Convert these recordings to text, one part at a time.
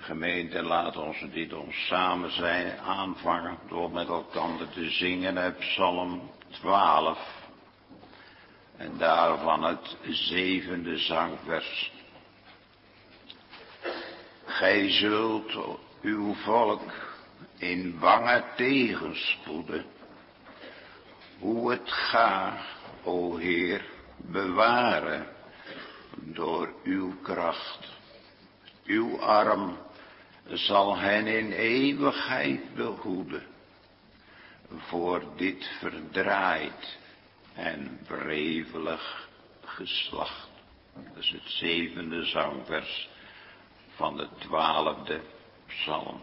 Gemeente, laat ons samen zijn aanvangen door met elkaar te zingen uit Psalm 12 en daarvan het 7e zangvers. Gij zult uw volk in bange tegenspoeden, hoe het ga, o Heer, bewaren door uw kracht. Uw arm zal hen in eeuwigheid behoeden voor dit verdraaid en wrevelig geslacht. Dat is het 7e zangvers van de 12e psalm.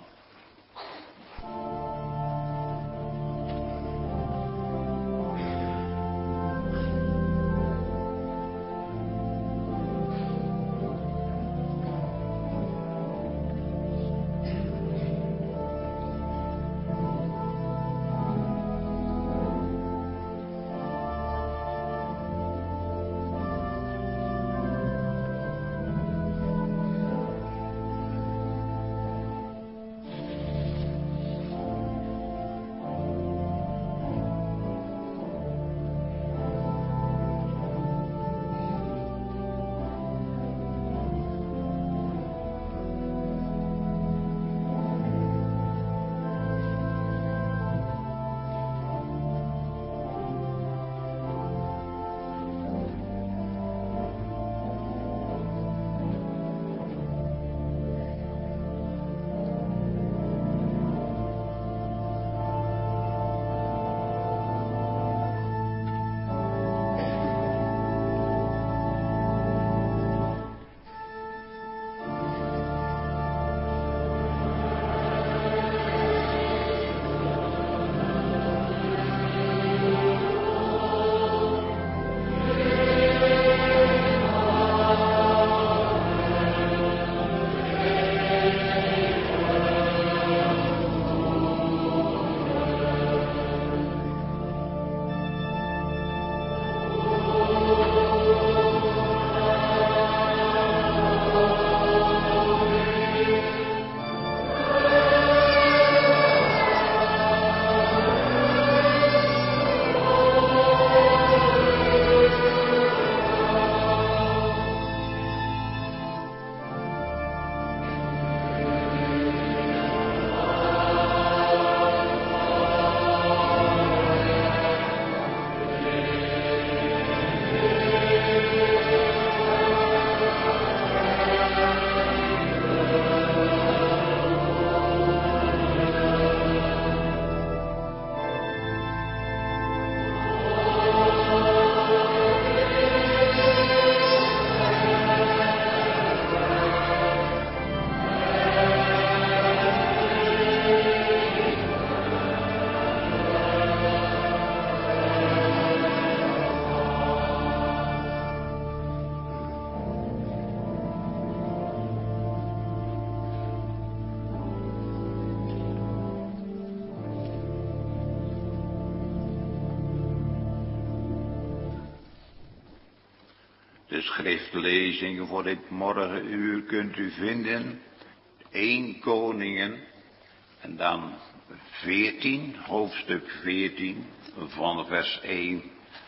De schriftlezingen voor dit morgenuur kunt u vinden, 1 Koningen en dan 14, hoofdstuk 14, van vers 1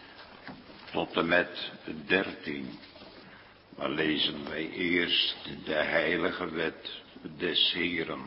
tot en met 13. Maar lezen wij eerst de heilige wet des Heeren.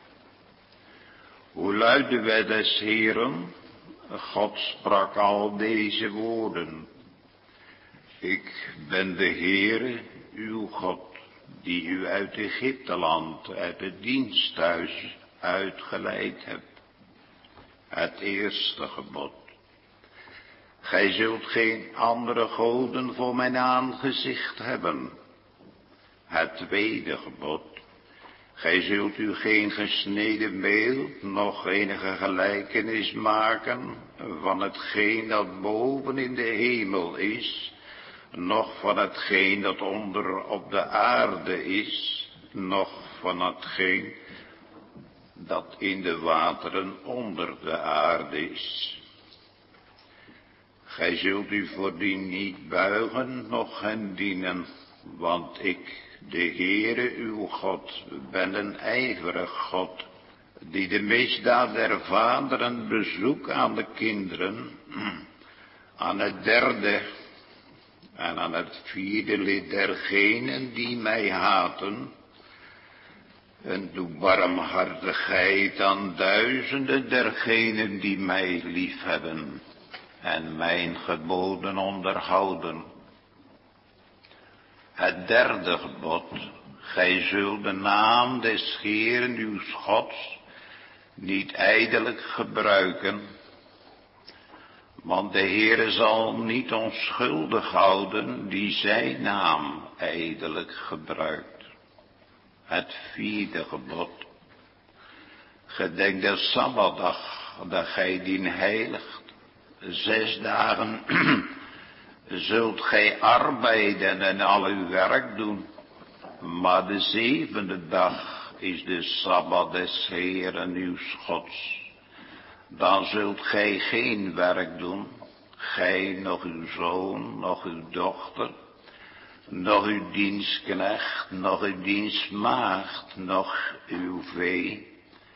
Hoe luidt de wet des Heeren? God sprak al deze woorden. Ik ben de Heere, uw God, die u uit Egypteland, uit het diensthuis uitgeleid hebt. Het eerste gebod. Gij zult geen andere goden voor mijn aangezicht hebben. Het tweede gebod. Gij zult u geen gesneden beeld, noch enige gelijkenis maken van hetgeen dat boven in de hemel is, noch van hetgeen dat onder op de aarde is, noch van hetgeen dat in de wateren onder de aarde is. Gij zult u voordien niet buigen, noch hen dienen, want ik, de Heere uw God ben een ijverig God, die de misdaad der vaderen bezoekt aan de kinderen, aan het derde en aan het vierde lid dergenen die mij haten, en doe barmhartigheid aan duizenden dergenen die mij liefhebben en mijn geboden onderhouden. Het derde gebod, gij zult de naam des Heeren uw Gods niet ijdelijk gebruiken, want de Heere zal niet onschuldig houden die zijn naam ijdelijk gebruikt. Het vierde gebod, gedenk de Sabbatdag, dat gij dien heiligt. 6 dagen zult gij arbeiden en al uw werk doen, maar de 7e dag is de Sabbat des Heeren uw Gods. Dan zult gij geen werk doen, gij, nog uw zoon, nog uw dochter, nog uw dienstknecht, nog uw dienstmaagd, nog uw vee,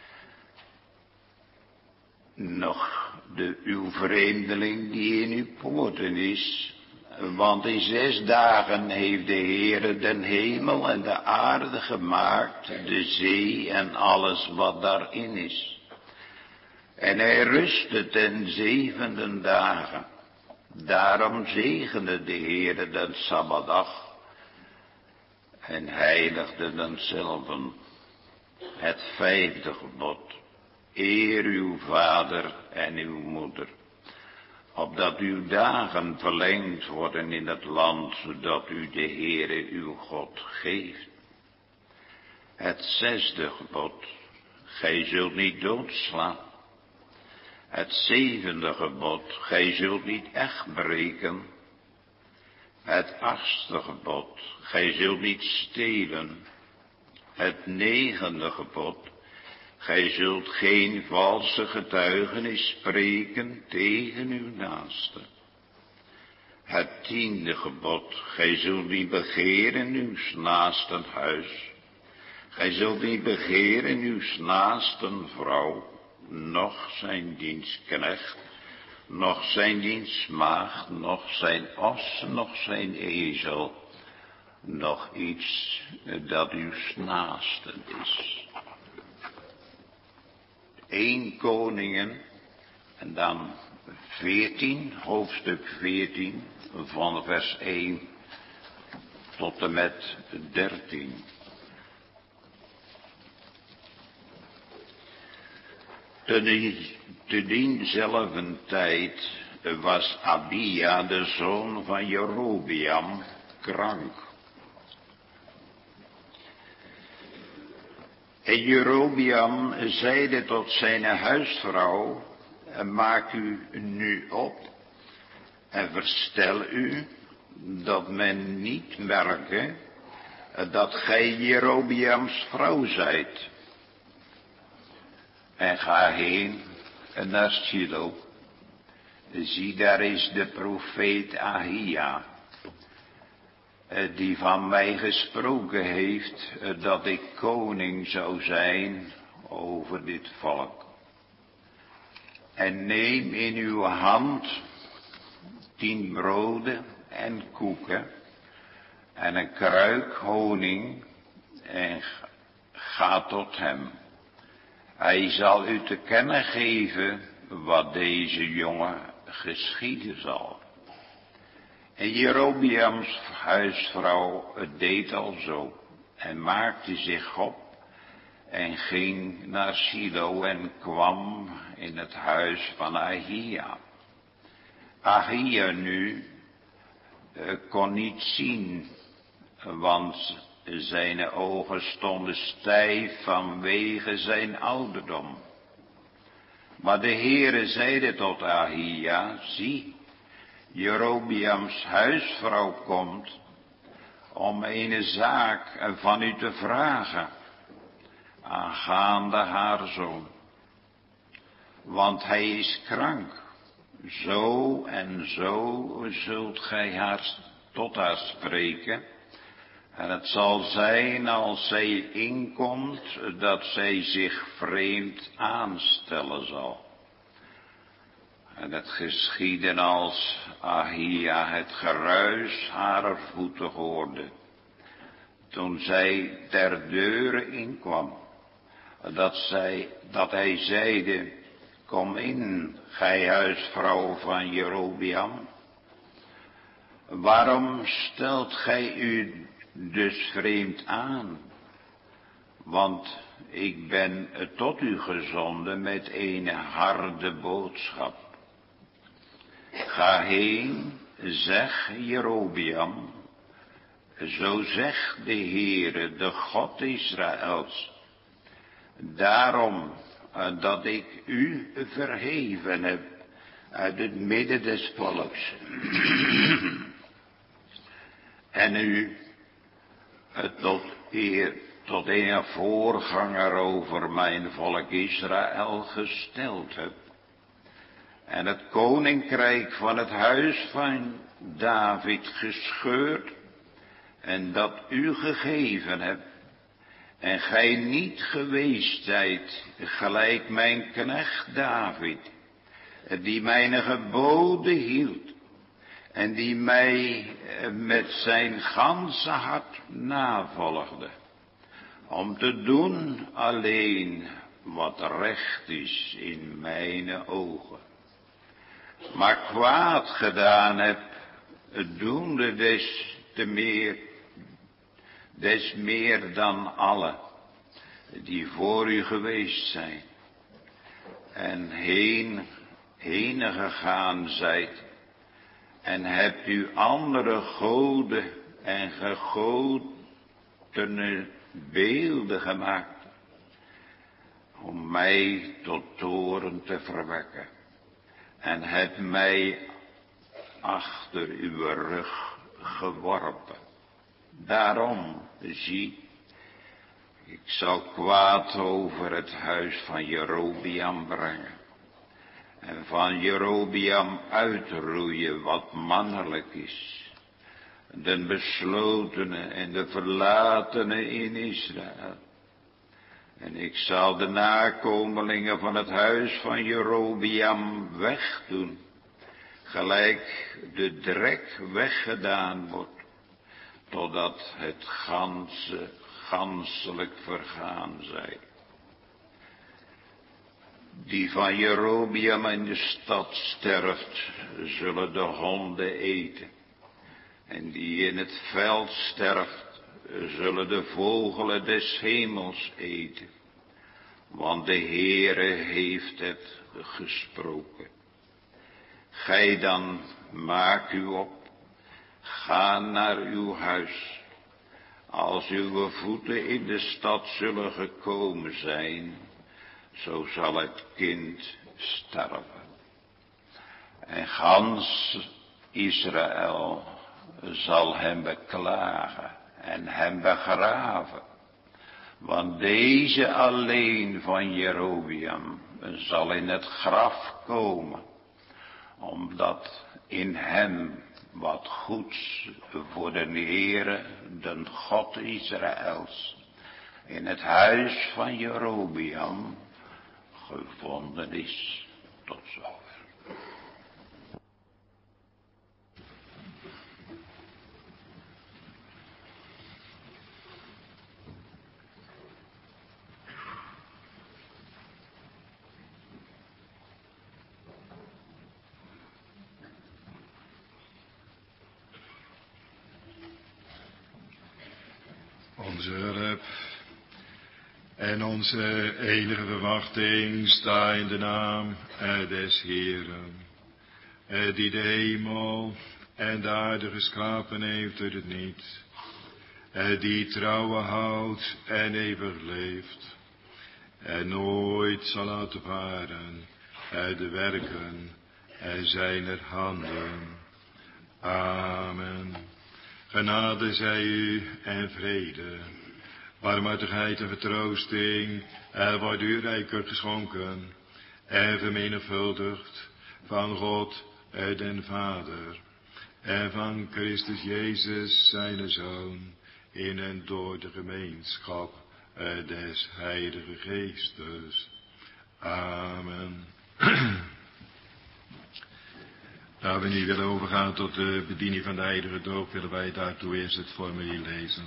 nog uw vreemdeling die in uw poorten is. Want in 6 dagen heeft de Heere den hemel en de aarde gemaakt, de zee en alles wat daarin is. En hij rustte ten 7e dagen. Daarom zegende de Heere den Sabbatdag en heiligde denzelven. Het 5e gebod, eer uw vader en uw moeder, opdat uw dagen verlengd worden in het land, zodat u de Heere uw God geeft. Het 6e gebod, gij zult niet doodslaan. Het 7e gebod, gij zult niet echt breken. Het 8e gebod, gij zult niet stelen. Het 9e gebod, gij zult geen valse getuigenis spreken tegen uw naaste. Het 10e gebod, gij zult niet begeren uws naasten huis. Gij zult niet begeren uws naasten vrouw, noch zijn dienstknecht, noch zijn dienstmaagd, noch zijn os, noch zijn ezel, nog iets dat uw naasten is. 1 Koningen en dan 14, hoofdstuk 14, van vers 1 tot en met 13. Te dienzelfde tijd was Abia, de zoon van Jerobeam, krank. En Jerobeam zeide tot zijn huisvrouw, maak u nu op en verstel u, dat men niet merke dat gij Jerobeams vrouw zijt. En ga heen naar Shilo. Zie, daar is de profeet Ahia, die van mij gesproken heeft, dat ik koning zou zijn over dit volk. En neem in uw hand 10 broden en koeken en een kruik honing en ga tot hem. Hij zal u te kennen geven wat deze jongen geschieden zal. En Jerobeams huisvrouw deed al zo en maakte zich op en ging naar Shilo en kwam in het huis van Ahia. Ahia nu kon niet zien, want zijn ogen stonden stijf vanwege zijn ouderdom. Maar de Heere zeide tot Ahia, zie, Jerobeams huisvrouw komt om een zaak van u te vragen, aangaande haar zoon. Want hij is krank, zo en zo zult gij tot haar spreken. En het zal zijn als zij inkomt, dat zij zich vreemd aanstellen zal. En het geschiedde als Ahia het geruis harer voeten hoorde, toen zij ter deure inkwam, dat hij zeide, kom in, gij huisvrouw van Jerobeam. Waarom stelt gij u dus vreemd aan? Want ik ben tot u gezonden met een harde boodschap. Ga heen, zeg Jerobeam, zo zegt de Heere, de God Israëls, daarom dat ik u verheven heb uit het midden des volks en u tot een voorganger over mijn volk Israël gesteld heb. En het koninkrijk van het huis van David gescheurd en dat u gegeven hebt. En gij niet geweest zijt gelijk mijn knecht David, die mijn geboden hield en die mij met zijn ganse hart navolgde, om te doen alleen wat recht is in mijn ogen. Maar kwaad gedaan heb, doende des meer dan alle die voor u geweest zijn en heen gegaan zijt en hebt u andere goden en gegotene beelden gemaakt om mij tot toorn te verwekken en hebt mij achter uw rug geworpen. Daarom, zie, ik zal kwaad over het huis van Jerobeam brengen en van Jerobeam uitroeien wat mannelijk is, den beslotene en de verlatene in Israël. En ik zal de nakomelingen van het huis van Jerobeam wegdoen, gelijk de drek weggedaan wordt, totdat het ganselijk vergaan zij. Die van Jerobeam in de stad sterft, zullen de honden eten. En die in het veld sterft, zullen de vogelen des hemels eten. Want de Heere heeft het gesproken. Gij dan, maak u op, ga naar uw huis. Als uw voeten in de stad zullen gekomen zijn, zo zal het kind sterven. En gans Israël zal hem beklagen en hem begraven. Want deze alleen van Jerobeam zal in het graf komen, omdat in hem wat goeds voor de Heere, den God Israëls, in het huis van Jerobeam gevonden is. Tot zover. Onze hulp en onze enige verwachting sta in de naam des Heeren, die de hemel en de aarde geschapen heeft uit het niet, die trouwen houdt en eeuwig leeft, en nooit zal laten varen de werken zijner handen. Amen. Genade zij u en vrede, barmhartigheid en vertroosting, wordt u rijker geschonken en vermenigvuldigd van God den Vader en van Christus Jezus zijn Zoon, in en door de gemeenschap des Heilige Geestes. Amen. Nou, we nu willen overgaan tot de bediening van de heilige doop, willen wij daartoe eerst het formulier lezen.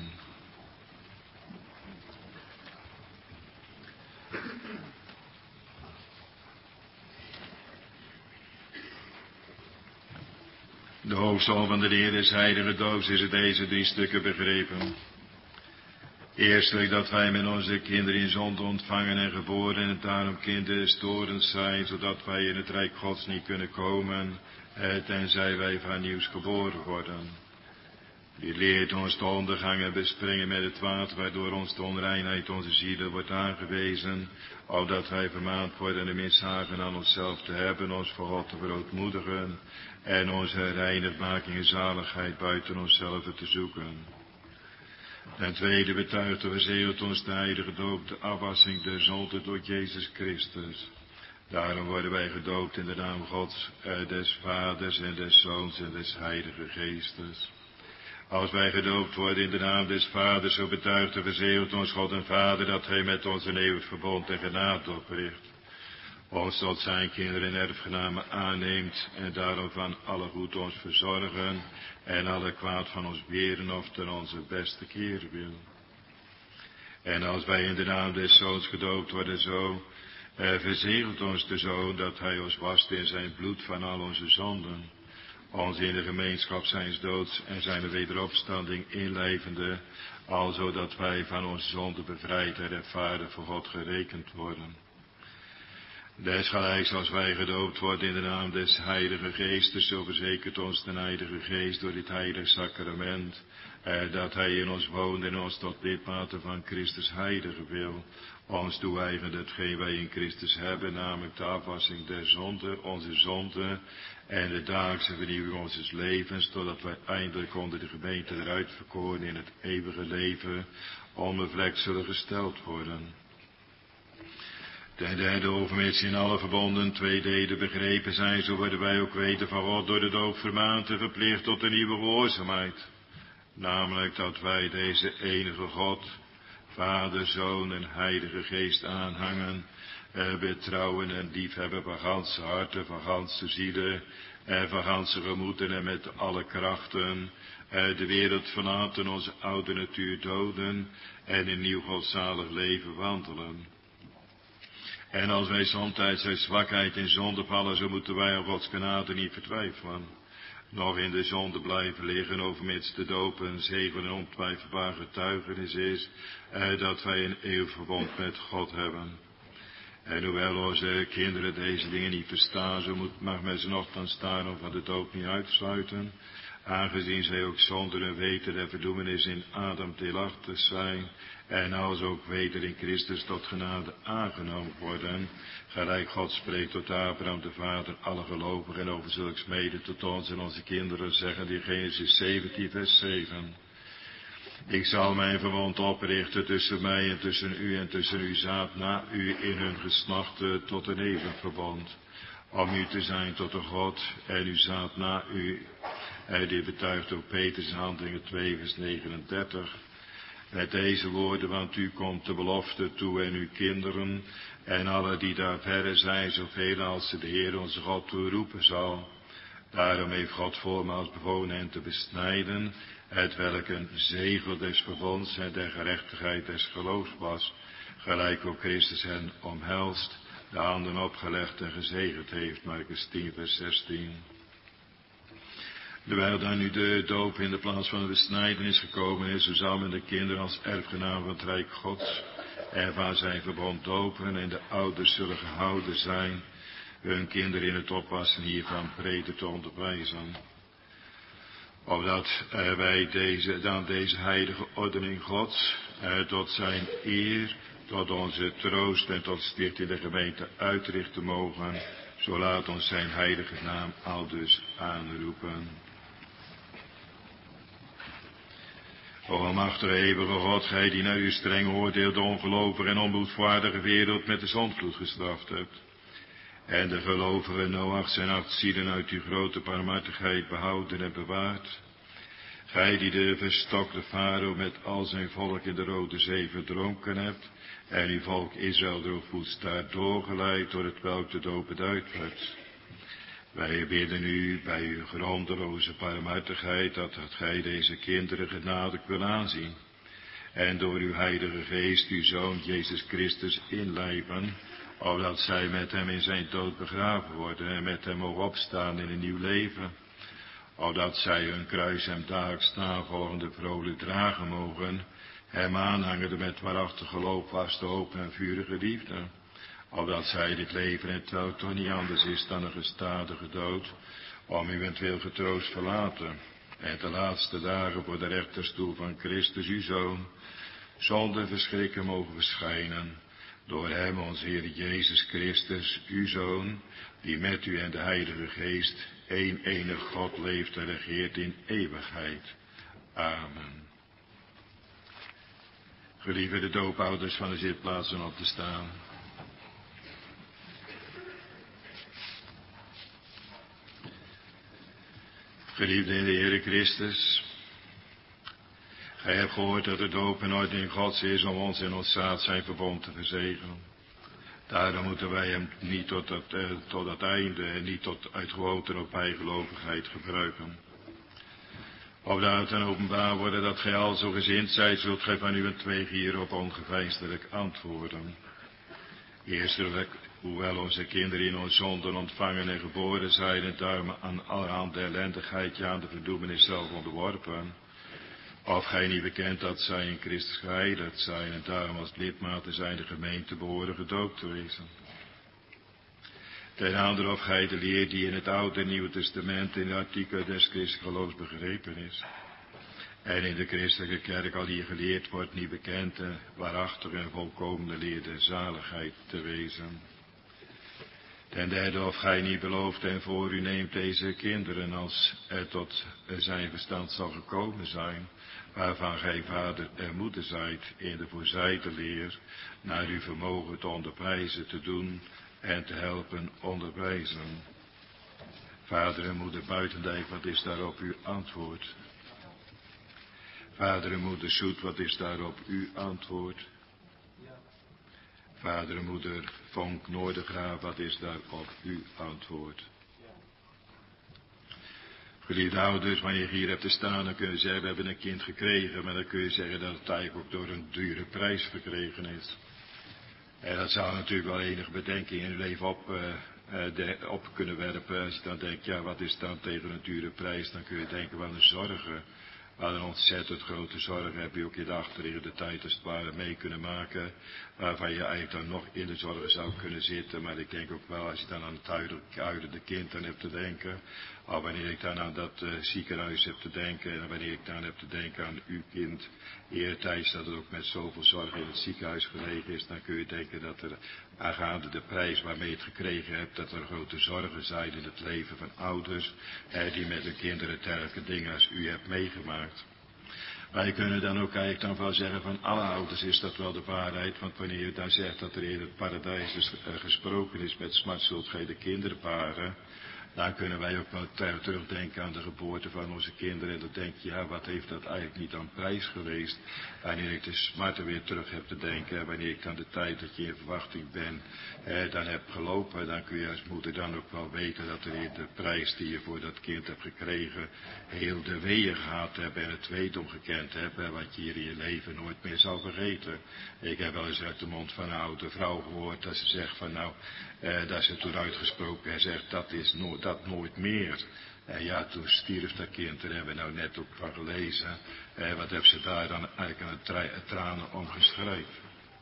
De hoofdsom van de leer des heilige doops is in deze 3 stukken begrepen. Eerstelijk dat wij met onze kinderen in zonde ontvangen en geboren en daarom kinderen des toorns zijn, zodat wij in het rijk Gods niet kunnen komen, tenzij wij van nieuws geboren worden. Die leert ons te ondergang en bespringen met het water, waardoor ons de onreinheid onze zielen wordt aangewezen, opdat wij vermaand worden de mishagen aan onszelf te hebben, ons voor God te verootmoedigen en onze reinigmaking en zaligheid buiten onszelf te zoeken. Ten tweede betuigt en verzegelt ons de heilige doop de afwassing der zonde door Jezus Christus. Daarom worden wij gedoopt in de naam Gods, des Vaders en des Zoons en des Heilige Geestes. Als wij gedoopt worden in de naam des Vaders, zo betuigt en verzegelt ons God en Vader dat Hij met ons een eeuwig verbond en genade opricht. Ons tot zijn kinderen en erfgenamen aanneemt en daarom van alle goed ons verzorgen en alle kwaad van ons weren of ten onze beste keren wil. En als wij in de naam des Zoons gedoopt worden, zo verzegelt ons de Zoon dat Hij ons wast in zijn bloed van al onze zonden, ons in de gemeenschap zijns doods en zijn wederopstanding inlevende, alzo dat wij van onze zonde bevrijd en rechtvaardig voor God gerekend worden. Desgelijks als wij gedoopt worden in de naam des Heilige Geestes, zo verzekert ons de Heilige Geest door dit heilige sacrament, dat Hij in ons woont en ons tot lidmaten van Christus heilige wil, ons toe-eigent hetgeen wij in Christus hebben, namelijk de afwassing der zonde, onze zonde, en de dagelijkse vernieuwing onzes levens, totdat wij eindelijk onder de gemeente eruit verkoren in het eeuwige leven, onbevlekt zullen gesteld worden. Ten derde, overmits in alle verbonden 2 delen begrepen zijn, zo worden wij ook weten van God door de doop vermaand en verplicht tot een nieuwe gehoorzaamheid. Namelijk dat wij deze enige God, Vader, Zoon en Heilige Geest aanhangen, betrouwen en liefhebben van ganse harten, van ganse zielen en van ganse gemoeden en met alle krachten, de wereld verlaten, onze oude natuur doden en in nieuw godzalig leven wandelen. En als wij somtijds uit zwakheid in zonde vallen, zo moeten wij op Gods genade niet vertwijfelen, nog in de zonde blijven liggen, overmits de doop een zegel en ontwijfelbaar getuigenis is, dat wij een eeuwig verbond met God hebben. En hoewel onze kinderen deze dingen niet verstaan, zo mag men ze nogthans daarom van de doop niet uitsluiten, aangezien zij ook zonder een weten der verdoemenis in Adam deelachtig zijn, en als ook weder in Christus tot genade aangenomen worden, gelijk God spreekt tot Abraham de vader, alle gelovigen, en over zulks mede tot ons en onze kinderen zeggen, in Genesis 17 vers 7. Ik zal mijn verbond oprichten tussen mij en tussen u en tussen uw zaad na u in hun geslachten tot een eeuwig verbond, om u te zijn tot een God en uw zaad na u. Dit betuigt ook Petrus in Handelingen 2 vers 39. Met deze woorden, want u komt de belofte toe en uw kinderen en alle die daar verre zijn, zoveel als de Heer onze God toeroepen zal. Daarom heeft God voormaals bevolen hen te besnijden, hetwelk een zegel des verbonds en der gerechtigheid des geloofs was, gelijk ook Christus hen omhelst, de handen opgelegd en gezegend heeft, Markus 10 vers 16. Terwijl daar nu de doop in de plaats van de besnijdenis gekomen is, zo zal men de kinderen als erfgenaam van het Rijk Gods en van zijn verbond dopen, en de ouders zullen gehouden zijn hun kinderen in het oppassen hiervan prediken te onderwijzen. Opdat wij deze heilige ordening Gods tot zijn eer, tot onze troost en tot sticht in de gemeente uitrichten mogen, zo laat ons zijn heilige naam aldus aanroepen. O almachtige eeuwige God, gij die naar uw streng oordeel de ongelovige en onboedvaardige wereld met de zondvloed gestraft hebt, en de gelovige Noach zijn 8 zielen uit uw grote barmhartigheid behouden en bewaard. Gij die de verstokte farao met al zijn volk in de Rode Zee verdronken hebt, en uw volk Israël door voetstaart doorgeleid, door het welk de doop beduid werd. Wij bidden u bij uw grondeloze barmhartigheid dat gij deze kinderen genadig wil aanzien, en door uw heilige geest uw Zoon Jezus Christus inlijven, opdat zij met hem in zijn dood begraven worden en met hem mogen opstaan in een nieuw leven, opdat zij hun kruis hem dagelijks navolgende vrolijk dragen mogen, hem aanhangende met waarachtig geloof, vaste hoop en vurige liefde, opdat zij dit leven, en terwijl toch niet anders is dan een gestadige dood, om uwentwil getroost verlaten, en de laatste dagen voor de rechterstoel van Christus uw Zoon, zonder verschrikken mogen verschijnen, door hem ons Heer Jezus Christus, uw Zoon, die met u en de Heilige Geest één enig God leeft en regeert in eeuwigheid. Amen. Gelieve de doopouders van de zitplaatsen op te staan. Geliefde in de Heere Christus, gij hebt gehoord dat de doop een ordening Gods is om ons in ons zaad zijn verbond te verzegelen. Daarom moeten wij hem niet tot het einde en niet uit gewoonte of bijgelovigheid gebruiken. Opdat het dan openbaar worden dat gij al zo gezind zijt, zult gij van uw twee hierop ongeveinsdelijk antwoorden. Eerstelijk, hoewel onze kinderen in ons zonden ontvangen en geboren zijn en daarom aan allerhande ellendigheid, ja aan de verdoemenis zelf onderworpen, of gij niet bekent dat zij in Christus geheiligd zijn en daarom als lidmaten zijn de gemeente behoren gedoopt te wezen. Ten andere of gij de leer die in het Oude en Nieuwe Testament in de artikelen des christelijke geloofs begrepen is, en in de christelijke kerk al hier geleerd wordt, niet bekend en waarachtig en volkomen leer de zaligheid te wezen. Ten derde, of gij niet belooft en voor u neemt deze kinderen, als er tot zijn verstand zal gekomen zijn, waarvan gij vader en moeder zijt, in de voorzijde leer, naar uw vermogen te onderwijzen, te doen en te helpen onderwijzen. Vader en moeder Buitendijk, wat is daarop uw antwoord? Vader en moeder Soet, wat is daarop uw antwoord? Vader en moeder Vonk Noordergraaf, wat is daarop uw antwoord? Geliefde ouders, wanneer je hier hebt te staan, dan kun je zeggen, we hebben een kind gekregen, maar dan kun je zeggen dat het eigenlijk ook door een dure prijs verkregen is. En dat zou natuurlijk wel enige bedenking in uw leven op kunnen werpen. Als je dan denkt, ja, wat is dan tegen een dure prijs? Dan kun je denken, wat een zorgen. Wat een ontzettend grote zorgen heb je ook in de achterliggende tijd als het ware mee kunnen maken. Waarvan je eigenlijk dan nog in de zorgen zou kunnen zitten. Maar ik denk ook wel, als je dan aan het huilende kind dan hebt te denken. Of wanneer ik dan aan dat ziekenhuis heb te denken. En wanneer ik dan heb te denken aan uw kind. Eertijds dat het ook met zoveel zorg in het ziekenhuis gelegen is. Dan kun je denken dat er aangaande de prijs waarmee je het gekregen hebt. Dat er grote zorgen zijn in het leven van ouders. Die met hun kinderen dergelijke dingen als u hebt meegemaakt. Wij kunnen dan ook eigenlijk dan wel zeggen van alle ouders is dat wel de waarheid. Want wanneer je dan zegt dat er in het paradijs dus gesproken is met smart zult gij de kinderen paren. Dan kunnen wij ook wel terugdenken aan de geboorte van onze kinderen. En dan denk je, ja, wat heeft dat eigenlijk niet aan prijs geweest. Wanneer ik de smarten weer terug heb te denken. Wanneer ik dan de tijd dat je in verwachting bent, dan heb gelopen. Dan kun je als moeder dan ook wel weten dat er de prijs die je voor dat kind hebt gekregen, heel de weeën gehad hebben en het weedom gekend hebben. Wat je hier in je leven nooit meer zal vergeten. Ik heb wel eens uit de mond van een oude vrouw gehoord dat ze zegt van nou, dat ze toen uitgesproken heeft, zegt dat nooit meer. Ja, toen stierf dat kind, daar hebben we nou net ook van gelezen. Wat heeft ze daar dan eigenlijk aan het tranen om geschreven.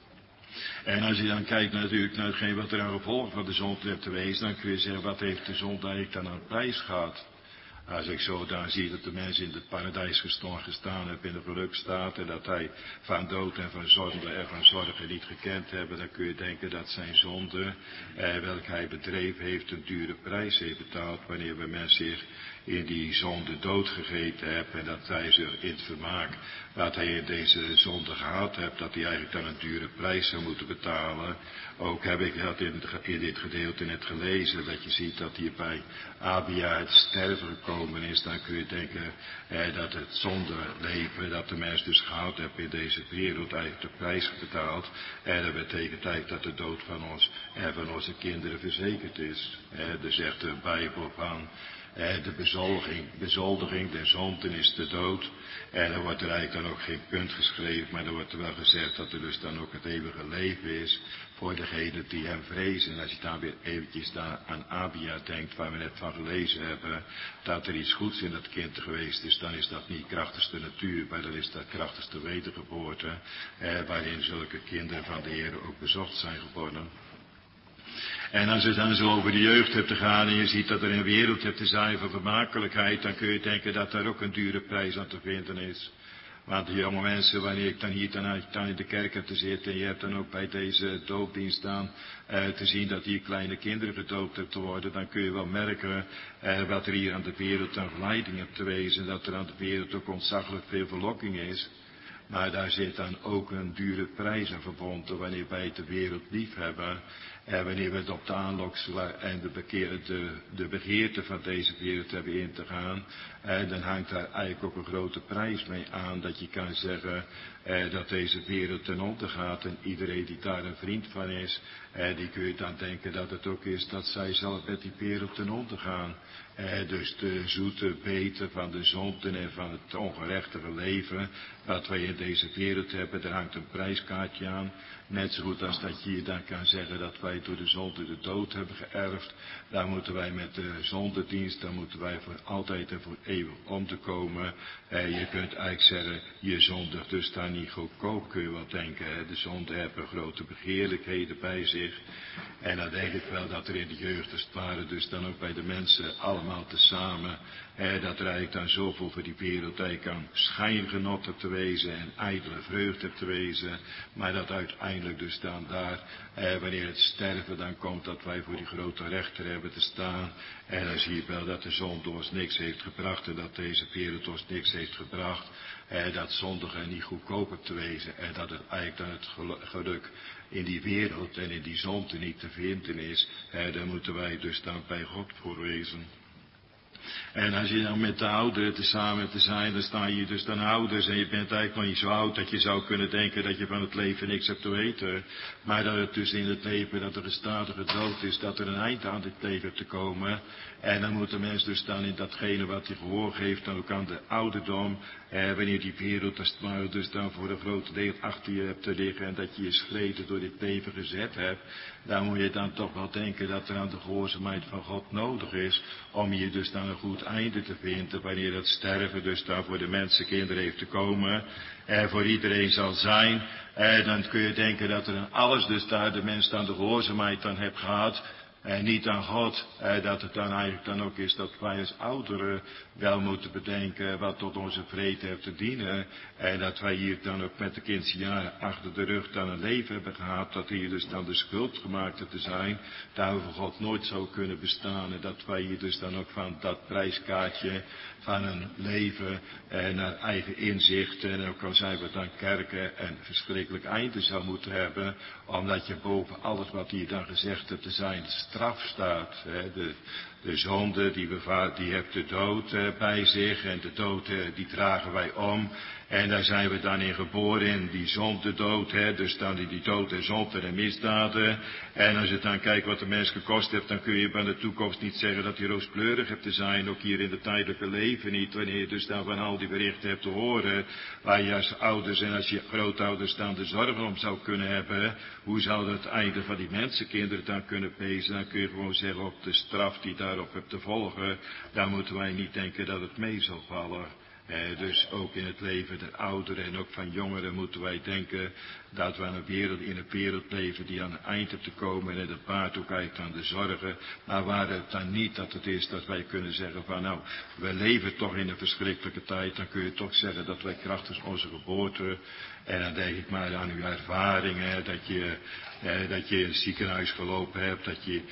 En als je dan kijkt natuurlijk naar hetgeen wat er aan gevolg van de zonde heeft geweest, dan kun je zeggen, wat heeft de zonde eigenlijk dan aan prijs gehad? Als ik zo dan zie dat de mensen in het paradijs gestaan hebben in de gelukstaat en dat hij van dood en van zonde en van zorgen niet gekend hebben, dan kun je denken dat zijn zonde, welke hij bedreven heeft, een dure prijs heeft betaald wanneer we mensen zich in die zonde dood gegeten hebt en dat hij ze in het vermaak wat hij in deze zonde gehad hebt, dat hij eigenlijk dan een dure prijs zou moeten betalen. Ook heb ik dat in dit gedeelte net gelezen, dat je ziet dat hier bij Abia het sterven gekomen is. Dan kun je denken dat het zondeleven, dat de mens dus gehad heeft in deze wereld, eigenlijk de prijs betaald. En dat betekent eigenlijk dat de dood van ons en van onze kinderen verzekerd is. Dus zegt de Bijbel van de bezoldiging der zonden is de dood. En dan wordt er eigenlijk dan ook geen punt geschreven, maar dan wordt er wel gezegd dat er dus dan ook het eeuwige leven is voor degenen die hem vrezen. En als je dan weer eventjes aan Abia denkt, waar we net van gelezen hebben, dat er iets goeds in dat kind geweest is, dan is dat niet krachtens de natuur, maar dan is dat krachtens de wedergeboorte, waarin zulke kinderen van de Heer ook bezocht zijn geworden. En als je dan zo over de jeugd hebt te gaan en je ziet dat er een wereld hebt te zijn van vermakelijkheid, dan kun je denken dat daar ook een dure prijs aan te vinden is. Want de jonge mensen, wanneer ik dan hier dan in de kerk heb te zitten, en je hebt dan ook bij deze doopdienst aan te zien dat hier kleine kinderen gedoopt hebben te worden, dan kun je wel merken wat er hier aan de wereld aan verleiding hebt te wezen, dat er aan de wereld ook ontzaglijk veel verlokking is. Maar daar zit dan ook een dure prijs aan verbonden wanneer wij de wereld lief hebben. En wanneer we het op de aanlokselen en de begeerte van deze wereld hebben in te gaan, dan hangt daar eigenlijk ook een grote prijs mee aan. Dat je kan zeggen dat deze wereld ten onder gaat en iedereen die daar een vriend van is, die kun je dan denken dat het ook is dat zij zelf met die wereld ten onder gaan. Dus de zoete beten van de zonden en van het ongerechtige leven wat wij in deze wereld hebben, daar hangt een prijskaartje aan. Net zo goed als dat je hier dan kan zeggen dat wij door de zonde de dood hebben geërfd. Dan moeten wij met de zondedienst, dan moeten wij voor altijd en voor eeuwig om te komen. Je kunt eigenlijk zeggen, je zondigt dus daar niet goedkoop, kun je wel denken. De zonde hebben grote begeerlijkheden bij zich. En dan denk ik wel dat er in de jeugd als het ware dus dan ook bij de mensen allemaal tezamen, dat er eigenlijk dan zoveel voor die wereld eigenlijk aan schijngenot hebt te wezen en ijdele vreugde hebt te wezen. Maar dat uiteindelijk dus dan daar, wanneer het sterven dan komt, dat wij voor die grote rechter hebben te staan. En dan zie je wel dat de zonde ons niks heeft gebracht en dat deze wereld ons niks heeft gebracht. Dat zondigen niet goedkoop hebt te wezen en dat het eigenlijk dan het geluk in die wereld en in die zonde niet te vinden is. Daar moeten wij dus dan bij God voor wezen. En als je dan met de ouderen tezamen te zijn, dan sta je dus dan ouders en je bent eigenlijk nog niet zo oud dat je zou kunnen denken dat je van het leven niks hebt te weten. Maar dat het dus in het leven, dat er een stadige dood is, dat er een eind aan dit leven hebt te komen. En dan moet de mens dus dan in datgene wat hij gehoor heeft, dan ook aan de ouderdom, wanneer die wereld als het ware dus dan voor een grote deel achter je hebt te liggen en dat je je schreden door dit leven gezet hebt, dan moet je dan toch wel denken dat er aan de gehoorzaamheid van God nodig is om je dus dan een goed einde te vinden, wanneer dat sterven dus dan voor de mensenkinderen heeft te komen, voor iedereen zal zijn. Dan kun je denken dat er aan alles dus daar de mens dan de gehoorzaamheid dan hebt gehad. En niet aan God, dat het dan eigenlijk dan ook is dat wij als ouderen wel moeten bedenken wat tot onze vrede heeft te dienen. En dat wij hier dan ook met de kindse jaren achter de rug dan een leven hebben gehad, dat hier dus dan de schuld gemaakt te zijn, dat we voor God nooit zou kunnen bestaan. En dat wij hier dus dan ook van dat prijskaartje van een leven naar eigen inzicht, en ook al zijn we dan kerken, een verschrikkelijk einde zou moeten hebben, omdat je boven alles wat hier dan gezegd hebt te zijn straf staat. De zonde die heeft de dood bij zich en de dood die dragen wij om. En daar zijn we dan in geboren, in die zondedood, dus dan die dood en zonde en misdaden. En als je dan kijkt wat de mens gekost heeft, dan kun je bij de toekomst niet zeggen dat je rooskleurig hebt te zijn, ook hier in het tijdelijke leven niet, wanneer je dus dan van al die berichten hebt te horen, waar je als ouders en als je grootouders dan de zorgen om zou kunnen hebben, hoe zou dat het einde van die mensenkinderen dan kunnen wezen? Dan kun je gewoon zeggen op de straf die daarop hebt te volgen, daar moeten wij niet denken dat het mee zal vallen. Dus ook in het leven der ouderen en ook van jongeren moeten wij denken dat we in een wereld leven die aan het eind hebt te komen en het paard ook eigenlijk aan de zorgen. Maar waar het dan niet dat het is dat wij kunnen zeggen van nou, we leven toch in een verschrikkelijke tijd. Dan kun je toch zeggen dat wij krachtens onze geboorte, en dan denk ik maar aan uw ervaringen, dat je in het ziekenhuis gelopen hebt, dat je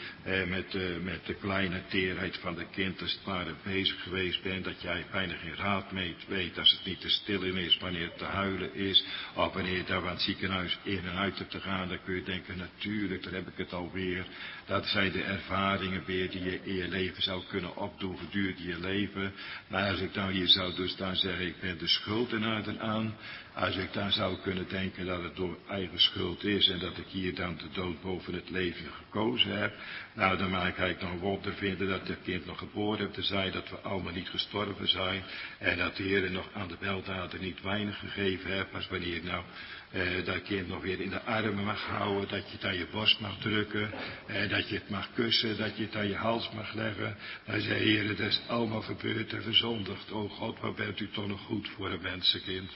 met de kleine teerheid van de kind als het ware bezig geweest bent, dat jij bijna geen raad mee weet als het niet te stil in is, wanneer het te huilen is, of wanneer je daar van het ziekenhuis in en uit hebt te gaan, dan kun je denken, natuurlijk, daar heb ik het alweer. Dat zijn de ervaringen weer die je in je leven zou kunnen opdoen gedurende je leven. Maar als ik dan hier zou dus dan zeggen, ik ben de schuldenaar eraan, als ik dan zou kunnen denken dat het door eigen schuld is en dat ik hier dan de dood boven het leven gekozen heb, nou dan mag ik eigenlijk nog wonder vinden dat het kind nog geboren heeft te zijn, dat we allemaal niet gestorven zijn en dat de Heer nog aan de weldaden niet weinig gegeven heeft, als wanneer ik nou dat kind nog weer in de armen mag houden, dat je het aan je borst mag drukken, dat je het mag kussen, dat je het aan je hals mag leggen. Dan zei Heer, het is allemaal gebeurd en verzondigd. O God, wat bent u toch nog goed voor een mensenkind.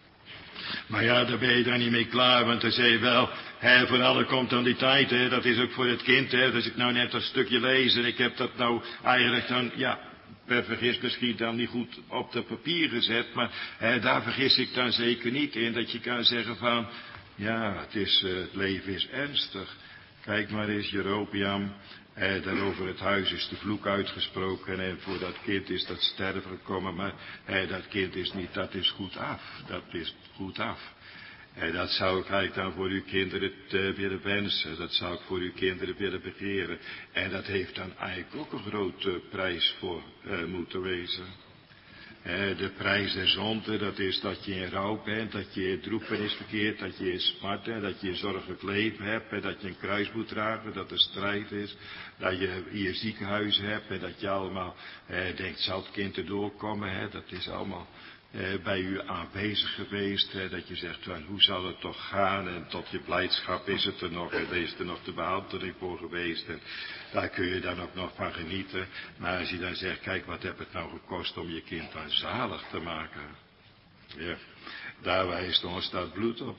Maar ja, daar ben je dan niet mee klaar, want dan zei je wel, voor alle komt dan die tijd, dat is ook voor het kind, dus ik nou net dat stukje lees en ik heb dat nou eigenlijk dan, ja, per vergis misschien dan niet goed op de papier gezet, maar daar vergis ik dan zeker niet in, dat je kan zeggen van, ja, het leven is ernstig. Kijk maar eens, Jerobeam, daarover het huis is de vloek uitgesproken en voor dat kind is dat sterven gekomen, maar dat kind is niet, dat is goed af, dat is goed af. Dat zou ik eigenlijk dan voor uw kinderen willen wensen, dat zou ik voor uw kinderen willen begeren. En dat heeft dan eigenlijk ook een grote prijs voor moeten wezen. De prijs der zonde, dat is dat je in rouw bent, dat je in droefenis verkeert, dat je in smart bent, dat je een zorgelijk leven hebt, en dat je een kruis moet dragen, dat er strijd is, dat je hier ziekenhuis hebt en dat je allemaal denkt, zal het kind erdoor komen, dat is allemaal bij u aanwezig geweest, dat je zegt, hoe zal het toch gaan en tot je blijdschap is het er nog en is er nog de behandeling voor geweest en daar kun je dan ook nog van genieten. Maar als je dan zegt, kijk wat heb het nou gekost om je kind dan zalig te maken. Ja, daar wijst ons dat bloed op.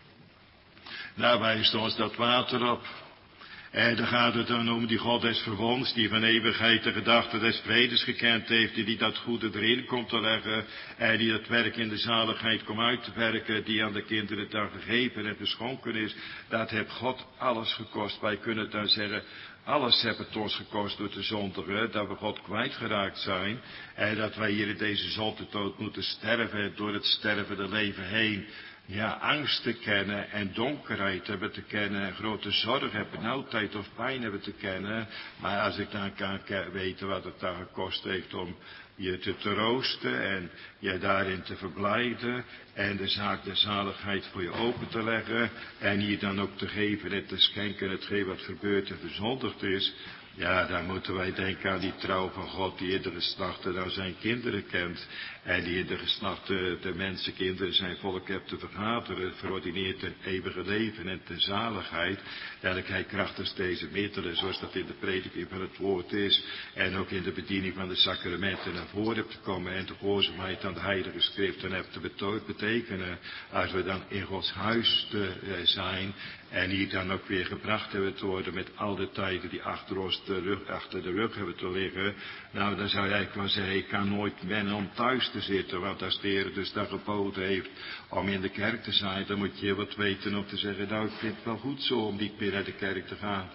Daar wijst ons dat water op. En dan gaat het dan om die God des verbonds, die van eeuwigheid de gedachte des vredes gekend heeft, die dat goede erin komt te leggen, en die dat werk in de zaligheid komt uit te werken, die aan de kinderen dan gegeven en geschonken is. Dat heeft God alles gekost. Wij kunnen dan zeggen, alles heeft het ons gekost door te zondigen, dat we God kwijtgeraakt zijn, en dat wij hier in deze zondedood moeten sterven, door het stervende leven heen. Ja, angst te kennen en donkerheid hebben te kennen en grote zorg hebben, benauwdheid of pijn hebben te kennen. Maar als ik dan kan weten wat het dan gekost heeft om je te troosten en je daarin te verblijden en de zaak der zaligheid voor je open te leggen en hier dan ook te geven en te schenken hetgeen wat gebeurd en verzondigd is. Ja, dan moeten wij denken aan die trouw van God die in de geslachten dan zijn kinderen kent. En die in de geslachten de mensenkinderen zijn volk hebt te vergaderen, verordineerd ten eeuwige leven en ten zaligheid. Dat hij krachtens deze middelen, zoals dat in de prediking van het woord is, en ook in de bediening van de sacramenten naar voren hebt te komen en de gehoorzaamheid aan de heilige schriften hebt te betekenen. Als we dan in Gods huis zijn en hier dan ook weer gebracht hebben te worden met al de tijden die achter de rug hebben te liggen. Nou, dan zou je eigenlijk wel zeggen, ik kan nooit wennen om thuis te zitten. Want als de Heer dus daar geboden heeft om in de kerk te zijn, dan moet je wat weten om te zeggen, nou, ik vind het wel goed zo om niet meer naar de kerk te gaan.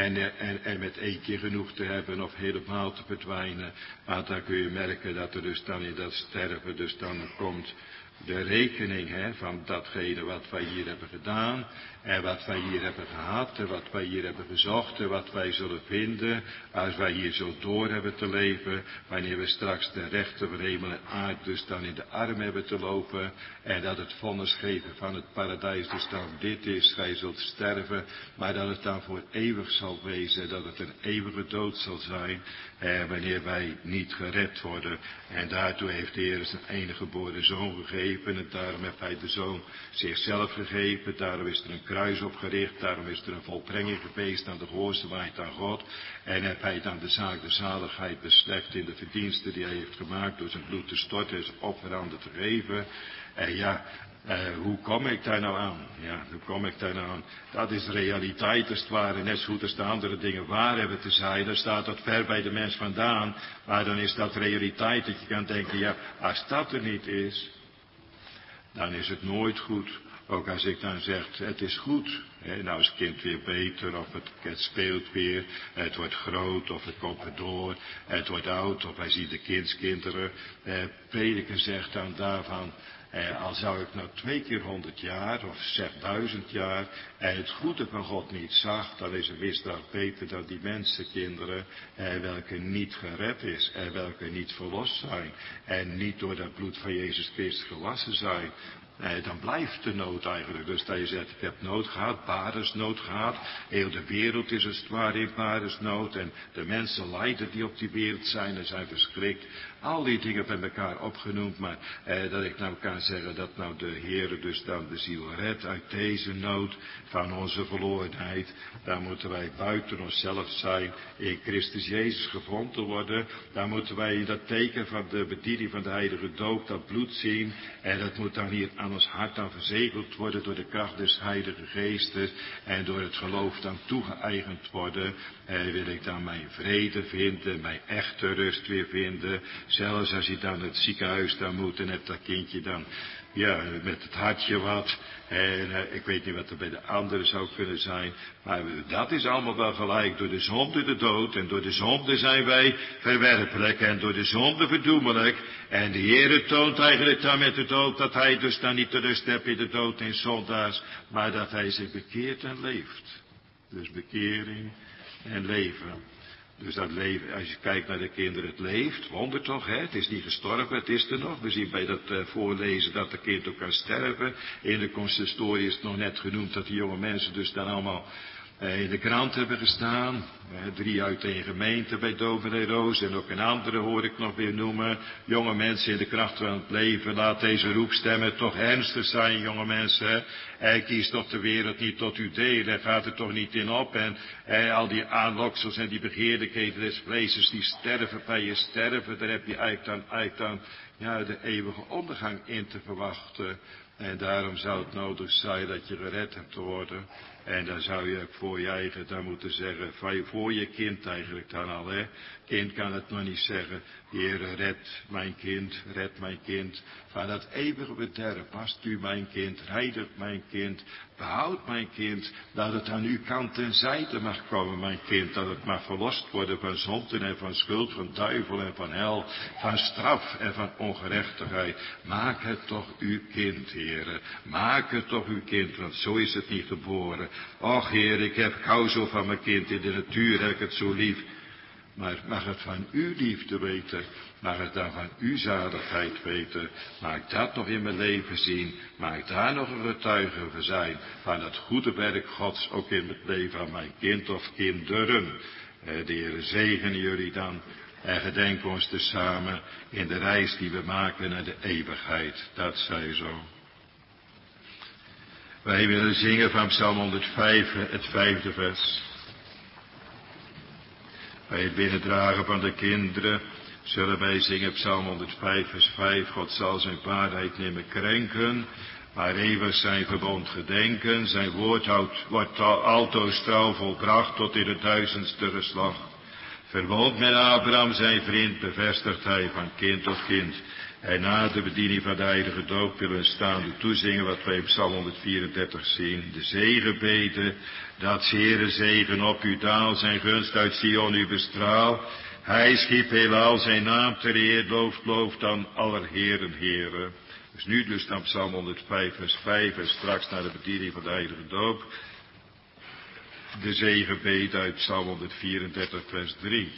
En met één keer genoeg te hebben of helemaal te verdwijnen. Want dan kun je merken dat er dus dan in dat sterven dus dan komt de rekening van datgene wat wij hier hebben gedaan en wat wij hier hebben gehad en wat wij hier hebben gezocht en wat wij zullen vinden als wij hier zo door hebben te leven, wanneer we straks de rechter van hemel en aarde dus dan in de arm hebben te lopen en dat het vonnis geven van het paradijs dus dan dit is, gij zult sterven, maar dat het dan voor eeuwig zal wezen, dat het een eeuwige dood zal zijn wanneer wij niet gered worden. En daartoe heeft de Heer zijn enige geboren zoon gegeven gegeven en daarom heeft hij de Zoon zichzelf gegeven. Daarom is er een kruis opgericht, daarom is er een volbrenging geweest aan de gehoorzaamheid aan God. En heeft hij dan de zaak de zaligheid beslecht in de verdiensten die hij heeft gemaakt door zijn bloed te storten en zijn offeranden te geven. En ja, hoe kom ik daar nou aan? Ja, hoe kom ik daar nou aan? Dat is realiteit als het ware, net zo goed als de andere dingen waar hebben te zijn. Dan staat dat ver bij de mens vandaan, maar dan is dat realiteit dat je kan denken, ja, als dat er niet is, dan is het nooit goed. Ook als ik dan zeg, het is goed. Nou is het kind weer beter, of het speelt weer, het wordt groot, of het komt weer door, het wordt oud, of hij ziet de kinderen. Prediker zegt dan daarvan, al zou ik nou 2 keer 100 jaar, of zeg 1000 jaar, en het goede van God niet zag, dan is een misdaad beter dan die mensenkinderen, welke niet gered is, en welke niet verlost zijn, en niet door dat bloed van Jezus Christus gewassen zijn. Dan blijft de nood eigenlijk. Dus dat je zegt, ik heb nood gehad, badersnood gehad. Heel de wereld is als het ware in badersnood. En de mensen lijden die op die wereld zijn en zijn verschrikt. Al die dingen bij elkaar opgenoemd. Maar dat ik nou kan zeggen dat nou de Heere dus dan de ziel redt uit deze nood van onze verlorenheid. Dan moeten wij buiten onszelf zijn. In Christus Jezus gevonden worden. Dan moeten wij in dat teken van de bediening van de heilige doop dat bloed zien. En dat moet dan hier aan ons hart dan verzegeld worden door de kracht des heilige geestes. En door het geloof dan toegeëigend worden. Wil ik dan mijn vrede vinden, mijn echte rust weer vinden. Zelfs als je dan het ziekenhuis dan moet en hebt dat kindje dan, ja, met het hartje wat. En ik weet niet wat er bij de anderen zou kunnen zijn. Maar dat is allemaal wel gelijk. Door de zonde de dood. En door de zonde zijn wij verwerpelijk. En door de zonde verdoemelijk. En de Heere toont eigenlijk dan met de dood dat hij dus dan niet de rust hebt in de dood en zondaars. Maar dat hij zich bekeert en leeft. Dus bekering en leven. Dus dat leven, als je kijkt naar de kinderen, het leeft, wonder toch, hè? Het is niet gestorven, het is er nog. We zien bij dat voorlezen dat de kind ook kan sterven. In de consistorie is het nog net genoemd dat die jonge mensen dus dan allemaal in de krant hebben gestaan. 3 uit 1 gemeente bij Dominee Roos en ook een andere hoor ik nog weer noemen. Jonge mensen in de kracht van het leven, laat deze roepstemmen toch ernstig zijn, jonge mensen. Kies toch de wereld niet tot uw delen, gaat er toch niet in op. En al die aanloksels en die begeerlijkheden des vleeses die sterven bij je sterven, daar heb je eigenlijk dan ja, de eeuwige ondergang in te verwachten. En daarom zou het nodig zijn dat je gered hebt te worden. En dan zou je voor je eigen dan moeten zeggen, voor je kind eigenlijk dan al, hè. Kind kan het nog niet zeggen, Heere, red mijn kind van dat eeuwige bederf. Past u mijn kind, heiligt mijn kind, behoud mijn kind, dat het aan uw kant en zijde mag komen, mijn kind, dat het mag verlost worden van zonden en van schuld, van duivel en van hel, van straf en van ongerechtigheid. Maak het toch uw kind, Heere, maak het toch uw kind, want zo is het niet geboren. Och, Heer, ik hou zo van mijn kind, in de natuur heb ik het zo lief. Maar mag het van uw liefde weten, mag het dan van uw zaligheid weten, mag ik dat nog in mijn leven zien, mag ik daar nog een getuige van zijn, van het goede werk Gods, ook in het leven van mijn kind of kinderen. De Heer zegene jullie dan en gedenk ons tezamen in de reis die we maken naar de eeuwigheid. Dat zij zo. Wij willen zingen van Psalm 105, het 5e vers. Bij het binnendragen van de kinderen zullen wij zingen Psalm 105 vers 5. God zal zijn waarheid nimmer krenken, maar eeuwig zijn verbond gedenken. Zijn woord wordt altoos trouw volbracht tot in het 1000ste geslacht. Verwoond met Abraham zijn vriend, bevestigt hij van kind tot kind. En na de bediening van de heilige doop willen we staande toezingen wat wij in Psalm 134 zien. De zegenbeden, dat Heere zegen op u daal, zijn gunst uit Sion u bestraal. Hij schiep heelal zijn naam ter eer, looft dan aller heren heren. Dus nu dus dan Psalm 105 vers 5 en straks naar de bediening van de heilige doop. De zegenbeden uit Psalm 134 vers 3.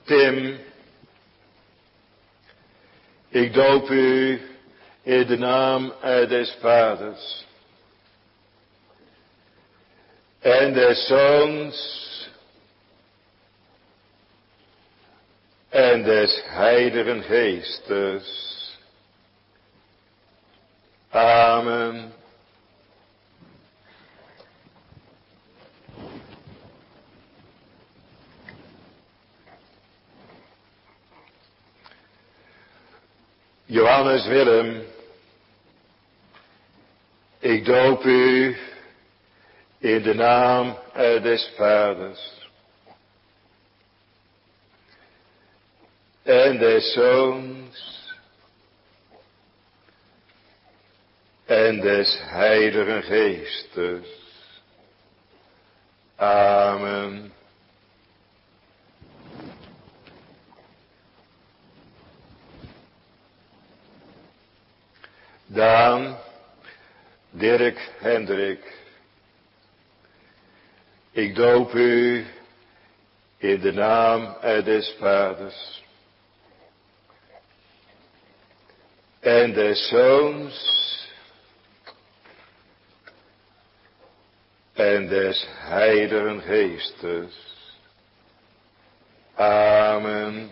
Tim, ik doop u in de naam des Vaders en des Zoons en des Heiligen Geestes. Amen. Johannes Willem, ik doop u in de naam des Vaders en des Zoons en des Heiligen Geestes. Amen. Daan, Dirk, Hendrik, ik doop u in de naam des Vaders en des Zoons en des Heiligen Geestes. Amen.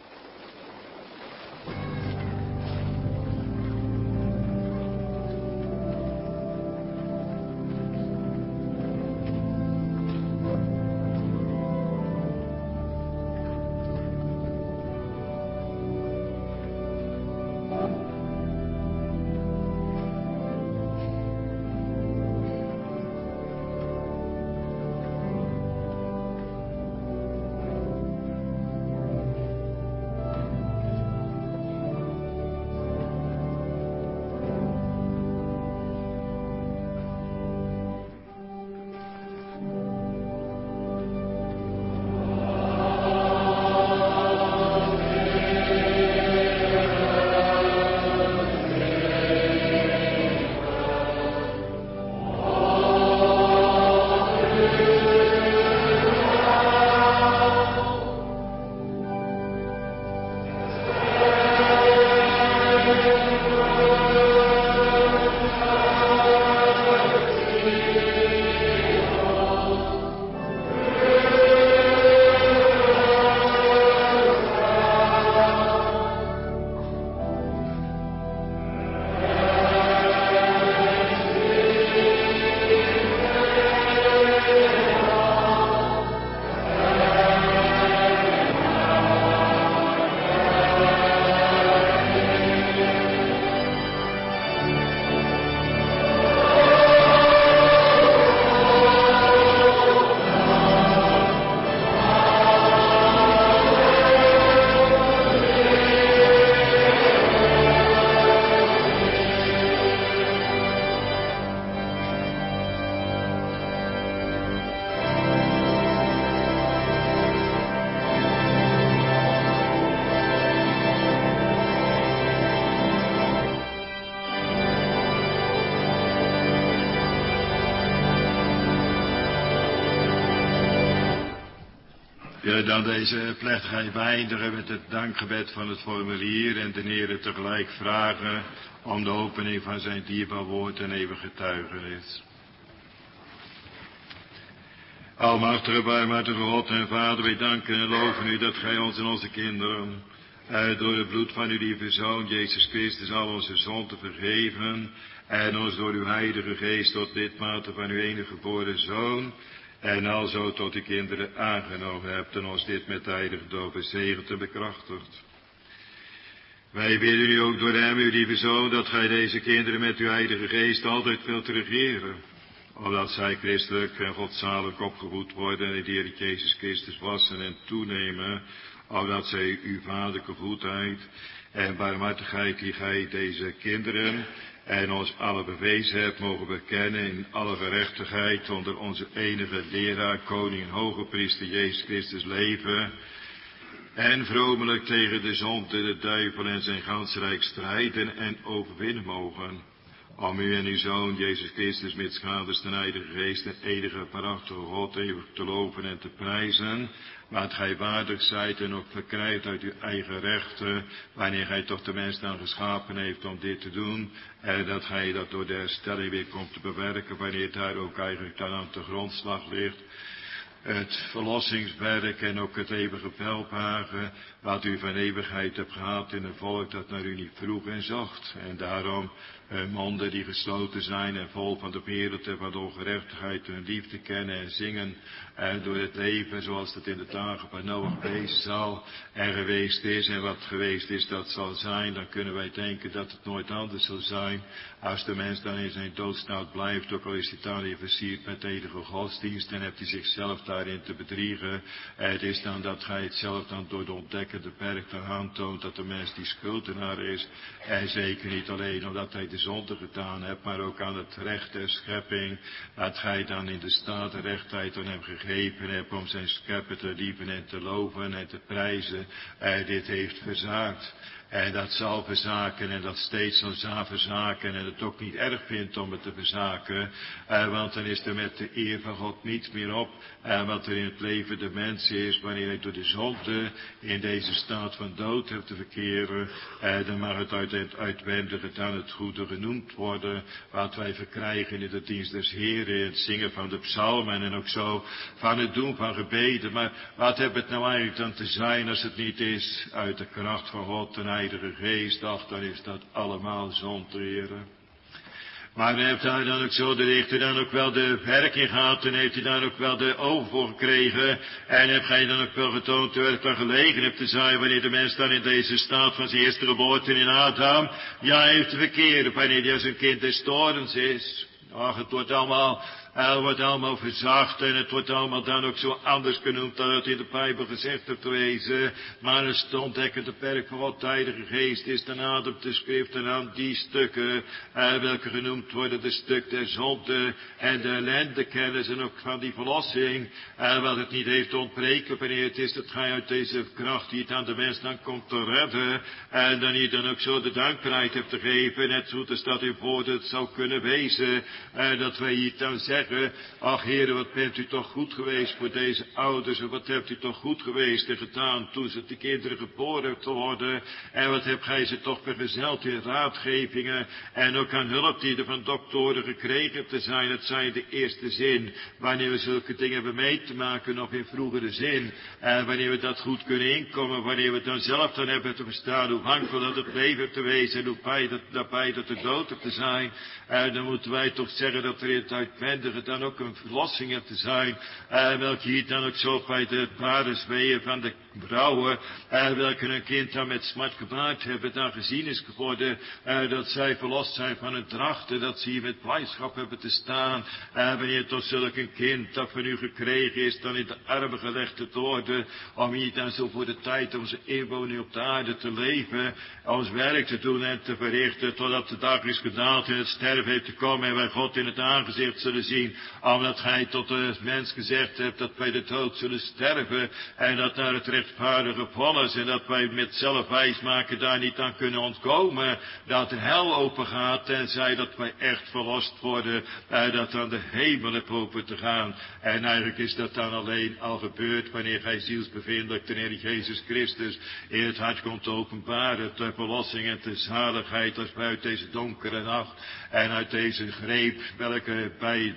Dan deze plechtigheid beëindigen met het dankgebed van het formulier en de Heere tegelijk vragen om de opening van zijn dierbaar woord en eeuwige getuigenis. Almachtige, barmhartige God en Vader, wij danken en loven u dat gij ons en onze kinderen door het bloed van uw lieve Zoon, Jezus Christus, al onze zonden vergeven en ons door uw Heilige Geest tot lidmate van uw enige geboren Zoon en alzo tot uw kinderen aangenomen hebt en ons dit met heilige doop en zegen te bekrachtigt. Wij bidden u ook door hem, uw lieve Zoon, dat gij deze kinderen met uw Heilige Geest altijd wilt regeren, opdat zij christelijk en godzalig opgevoed worden en in de Heer Jezus Christus wassen en toenemen, opdat zij uw vaderlijke goedheid en barmhartigheid die gij deze kinderen en ons alle bewezen hebt mogen bekennen in alle gerechtigheid onder onze enige leraar, koning en hoge priester Jezus Christus leven en vromelijk tegen de zonde, de duivel en zijn gans rijk strijden en overwinnen mogen, om u en uw Zoon, Jezus Christus, met schaders ten Heilige Geest en enige waarachtige God eeuwig te loven en te prijzen, wat gij waardig zijt en ook verkrijgt uit uw eigen rechten, wanneer gij toch de mens dan geschapen heeft om dit te doen, dat gij dat door de herstelling weer komt te bewerken, wanneer het daar ook eigenlijk dan aan de grondslag ligt. Het verlossingswerk en ook het eeuwige welbehagen, wat u van eeuwigheid hebt gehad in een volk dat naar u niet vroeg en zocht. En daarom monden die gesloten zijn en vol van de wereld en van de ongerechtigheid hun liefde kennen en zingen door het leven zoals het in de dagen van Noach geweest zal en geweest is. En wat geweest is, dat zal zijn. Dan kunnen wij denken dat het nooit anders zal zijn. Als de mens dan in zijn doodstaat blijft, ook al is hij dan weer versierd met enige godsdienst en heeft hij zichzelf daarin te bedriegen. Het is dan dat gij het zelf dan door de ontdekkende berg dan aantoont dat de mens die schuldenaar is. En zeker niet alleen omdat hij de zonde gedaan hebt, maar ook aan het recht der schepping. Dat gij dan in de staat de rechtheid aan hem gegeven hebt om zijn schepper te liefden en te loven en te prijzen. Dit heeft verzaakt. En dat zal verzaken en dat steeds zal verzaken en het ook niet erg vindt om het te verzaken. Want dan is er met de eer van God niets meer op. Wat er in het leven de mens is, wanneer hij door de zonde in deze staat van dood heeft te verkeren. Dan mag het uit het uitwendige dan het goede genoemd worden. Wat wij verkrijgen in de dienst des Heeren, het zingen van de psalmen en ook zo van het doen van gebeden. Maar wat heeft het nou eigenlijk dan te zijn als het niet is uit de kracht van God en Heilige Geest, ach, dan is dat allemaal zonde, Heere. Maar heeft hij dan ook zo, heeft hij dan ook wel de werking gehad en heeft hij dan ook wel de ogen voor gekregen. En heeft hij dan ook wel getoond dat het dan gelegen heeft te zijn wanneer de mens dan in deze staat van zijn eerste geboorte in Adam, ja, heeft te verkeren wanneer hij als een kind des toorns is. Ach, het wordt allemaal verzacht en het wordt allemaal dan ook zo anders genoemd dan het in de Bijbel gezegd heeft te wezen. Maar het ontdekkende perk van God, de Heilige Geest, is dan ademt de schrift en aan die stukken, welke genoemd worden de stuk der zonde en de ellendekennis en ook van die verlossing, wat het niet heeft te ontbreken wanneer het is dat gij uit deze kracht die het aan de mens dan komt te redden, en dan hier dan ook zo de dankbaarheid hebt te geven, net zo als dat u voor het zou kunnen wezen, dat wij hier dan zeggen, ach Heere, wat bent u toch goed geweest voor deze ouders en wat hebt u toch goed geweest en gedaan toen ze de kinderen geboren te worden en wat hebt gij ze toch vergezeld in raadgevingen en ook aan hulp die er van doktoren gekregen te zijn. Het zijn de eerste zin wanneer we zulke dingen hebben mee te maken of in vroegere zin en wanneer we dat goed kunnen inkomen, wanneer we dan zelf dan hebben te verstaan hoe wankel dat het leven te wezen en hoe nabij dat de dood te zijn, dan moeten wij toch zeggen dat er in het uitwendige dan ook een verlossing heeft te zijn, welke hier dan ook zo bij de baresweeën van de vrouwen, welke een kind dan met smart gebaard hebben, dan gezien is geworden, dat zij verlost zijn van hun drachten, dat ze hier met blijdschap hebben te staan, wanneer tot zulk een kind dat van u gekregen is, dan in de armen gelegd te worden, om hier dan zo voor de tijd onze inwoning op de aarde te leven, ons werk te doen en te verrichten, totdat de dag is gedaald en het sterven heeft te komen en wij God in het aangezicht zullen zien, omdat gij tot de mens gezegd hebt dat wij de dood zullen sterven en dat naar het rechtvaardige vonnis en dat wij met zelf wijsmaken daar niet aan kunnen ontkomen, dat de hel open gaat tenzij dat wij echt verlost worden, dat dan de hemel heeft open te gaan. En eigenlijk is dat dan alleen al gebeurd wanneer gij zielsbevindelijk de Heer Jezus Christus in het hart komt openbaren, ter verlossing en ter zaligheid, als wij uit deze donkere nacht en uit deze greep, welke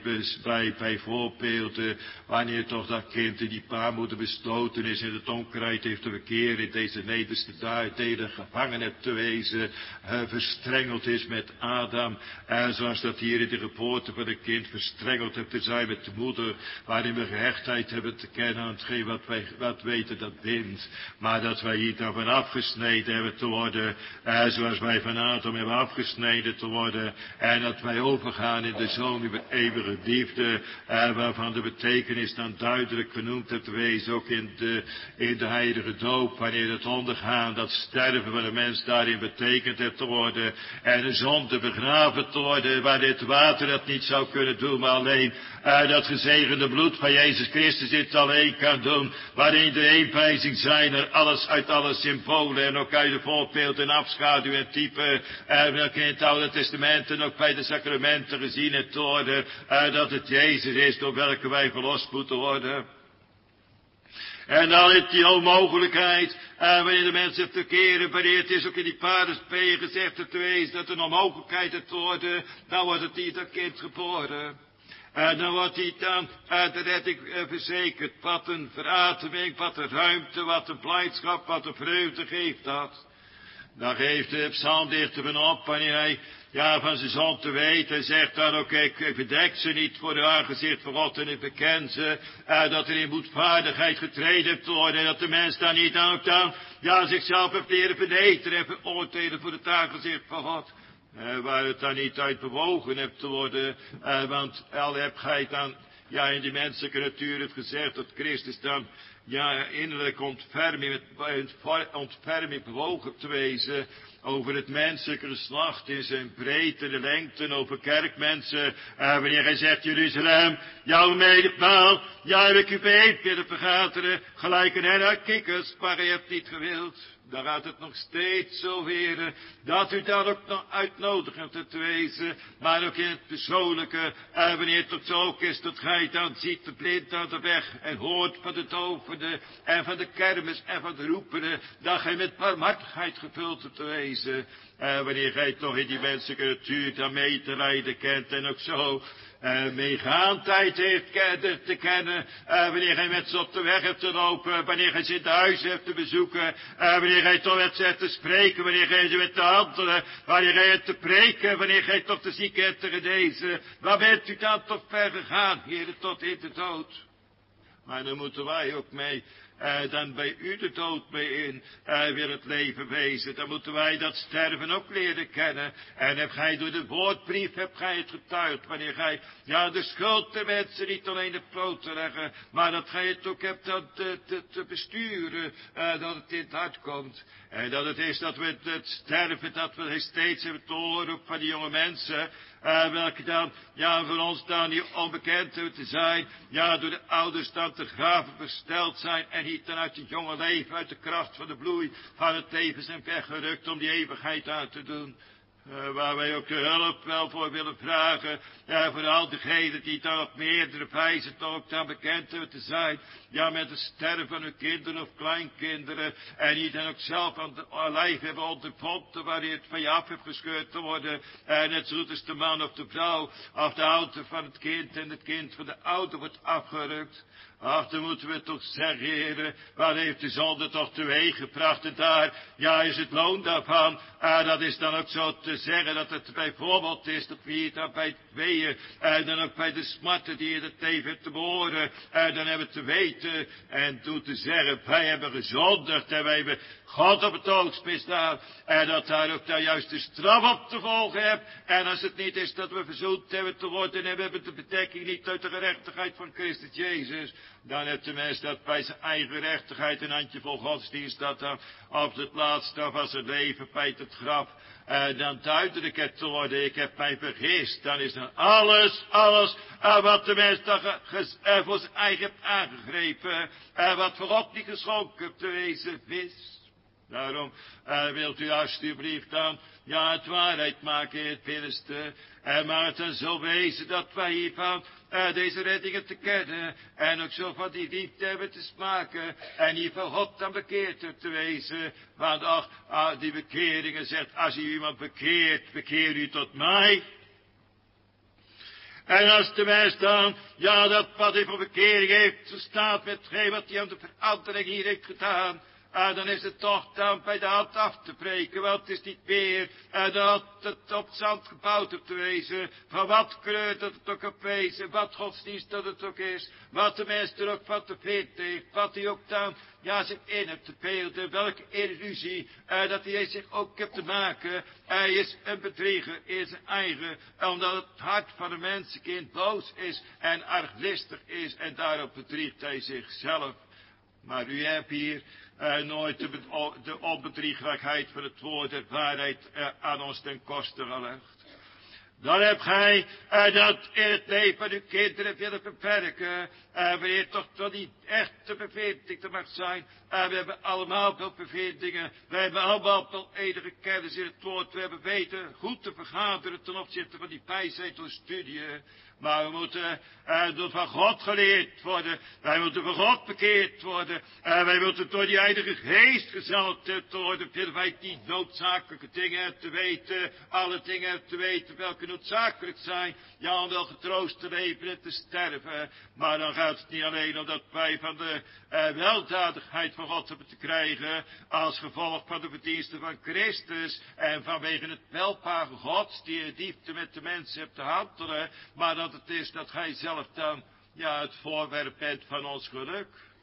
bij voorbeelden, wanneer toch dat kind in die baarmoeder besloten is in de donkerheid heeft te verkeren, in deze nederste delen gevangen hebt te wezen, verstrengeld is met Adam, en zoals dat hier in de geboorte van een kind verstrengeld hebt te zijn met de moeder, waarin we gehechtheid hebben te kennen aan hetgeen wat weten dat bindt, maar dat wij hier dan van afgesneden hebben te worden, zoals wij van Adam hebben afgesneden te worden, en dat wij overgaan in de Zoon uw eeuwige liefde, waarvan de betekenis dan duidelijk genoemd hebt te wezen, ook in de heilige doop, wanneer het ondergaan, dat sterven van de mens daarin betekend heeft te worden, en de zonde begraven te worden, waar dit water dat niet zou kunnen doen, maar alleen dat gezegende bloed van Jezus Christus dit alleen kan doen, waarin de eenwijzing zijn er alles uit alle symbolen en ook uit de voorbeeld en afschaduw en type, welke in het Oude Testament en ook bij de sacramenten gezien het worden, dat het Jezus is door welke wij verlost moeten worden. En dan is die onmogelijkheid, wanneer de mens heeft verkeren, wanneer het is ook in die paardenspee gezegd te wezen dat een onmogelijkheid het worden, dan wordt het niet een kind geboren. Dan wordt hij dan de redding verzekerd. Wat een verademing, wat een ruimte, wat een blijdschap, wat een vreugde geeft dat. Dan geeft de psalmdichter van op wanneer hij van zijn zon te weten en zegt dan ook, ik bedek ze niet voor de aangezicht van God en ik beken ze, dat er in boetvaardigheid getreden heeft te worden en dat de mens daar niet aan ook dan, zichzelf heeft leren vernederen en veroordelen voor het aangezicht van God. Waar het dan niet uit bewogen hebt te worden, want al heb gij dan, in die menselijke natuur het gezegd dat Christus dan, innerlijk ontferming bewogen te wezen over het menselijke geslacht in zijn breedte, de lengte, over kerkmensen, wanneer hij zegt, Jeruzalem, jouw medepaal, heb ik u beet willen vergateren, gelijk een hen uit kikkers, maar hij hebt niet gewild. Dan gaat het nog steeds zo weer, dat u dan ook nog uitnodigend hebt te wezen, maar ook in het persoonlijke, wanneer het ook zo is, dat gij dan ziet de blind aan de weg, en hoort van de dovende, en van de kermis, en van de roepende, dat gij met barmhartigheid gevuld hebt te wezen, wanneer gij toch in die menselijke natuur dan mee te rijden kent, en ook zo, meegaandheid heeft te kennen, wanneer gij met ze op de weg hebt te lopen, wanneer gij ze in de huizen hebt te bezoeken, wanneer gij toch met ze hebt te spreken, wanneer gij ze hebt te handelen, wanneer gij hebt te preken, wanneer gij toch de zieken hebt te genezen, waar bent u dan toch ver gegaan, Heer, tot in de dood? Maar dan moeten wij ook mee, dan bij u de dood mee in, weer het leven wezen. Dan moeten wij dat sterven ook leren kennen. En heb gij door de woordbrief, hebt gij het getuigd, wanneer gij, de schuld der mensen niet alleen op poot te leggen, maar dat gij het ook hebt te besturen, dat het in het hart komt. En dat het is dat we het sterven, dat we steeds hebben te horen ook van die jonge mensen, welke dan, voor ons dan die onbekend te zijn, door de ouders dan te graven versteld zijn, en niet dan uit het jonge leven, uit de kracht van de bloei van het leven zijn weggerukt om die eeuwigheid aan te doen. Waar wij ook de hulp wel voor willen vragen, voor al diegenen die dan op meerdere wijzen toch ook dan bekend hebben te zijn, met het sterven van hun kinderen of kleinkinderen, en die dan ook zelf aan de lijf hebben ondervonden, waarin het van je af heeft gescheurd te worden, net zo goed als de man of de vrouw, of de ouder van het kind en het kind van de ouder wordt afgerukt. Ach, dan moeten we toch zeggen, Heere, wat heeft de zonde toch teweeggebracht? En daar, is het loon daarvan. Dat is dan ook zo te zeggen dat het bijvoorbeeld is dat we hier dan bij het weeën, dan ook bij de smarten die in het leven heeft te behoren, dan hebben te weten en toe te zeggen, wij hebben gezondigd en wij hebben God op het oog misdaan. En dat daar ook daar juist de straf op te volgen hebt. En als het niet is dat we verzoend hebben te worden en we hebben de bedekking niet uit de gerechtigheid van Christus Jezus, dan heeft de mens dat bij zijn eigen gerechtigheid een handjevol godsdienst dat dan op het laatste van zijn leven bij het graf dan duidelijk hebt te worden, ik heb mij vergist, dan is dan alles wat de mens dan voor zijn eigen heeft aangegrepen, wat voor God niet geschonken te wezen wist. Daarom wilt u alsjeblieft dan, het waarheid maken in het binnenste. Maar het dan zo wezen dat wij hiervan deze reddingen te kennen. En ook zo van die liefde hebben te smaken. En hier van God dan bekeerd te wezen. Want die bekeringen zegt, als u iemand bekeert, bekeer u tot mij. En als de mens dan, dat wat hij voor bekering heeft, zo staat met hetgeen wat hij aan de verandering hier heeft gedaan. Dan is het toch dan bij de hand af te breken, want het is niet meer dat het op zand gebouwd hebt te wezen, van wat kleur dat het ook op wezen, wat godsdienst dat het ook is, wat de mens er ook van te vinden heeft, wat hij ook dan, zich in hebt te beelden, welke illusie, dat hij zich ook heeft te maken. Hij is een bedrieger in zijn eigen, omdat het hart van een mensenkind boos is en arglistig is, en daarop bedriegt hij zichzelf. Maar u hebt hier nooit de onbedriegelijkheid van het woord der waarheid aan ons ten koste gelegd. Dan hebt gij dat in het leven van uw kinderen willen beperken. Wanneer toch tot die echte bevinding te mag zijn. We hebben allemaal veel bevindingen. Wij hebben allemaal veel enige kennis in het woord. We hebben weten goed te vergaderen ten opzichte van die bijzetelstudie. Maar we moeten van God geleerd worden. Wij moeten van God bekeerd worden. Wij moeten door die Heilige Geest gezalfd worden. Vinden wij die noodzakelijke dingen te weten. Alle dingen te weten welke noodzakelijk zijn. Ja, om wel getroost te leven en te sterven. Maar dan gaat het niet alleen om dat wij van de weldadigheid van God hebben te krijgen. Als gevolg van de verdiensten van Christus. En vanwege het welpage Gods die in diepte met de mensen hebt te handelen. Maar dat het is dat gij zelf dan, ja, het voorwerp bent van ons geluk.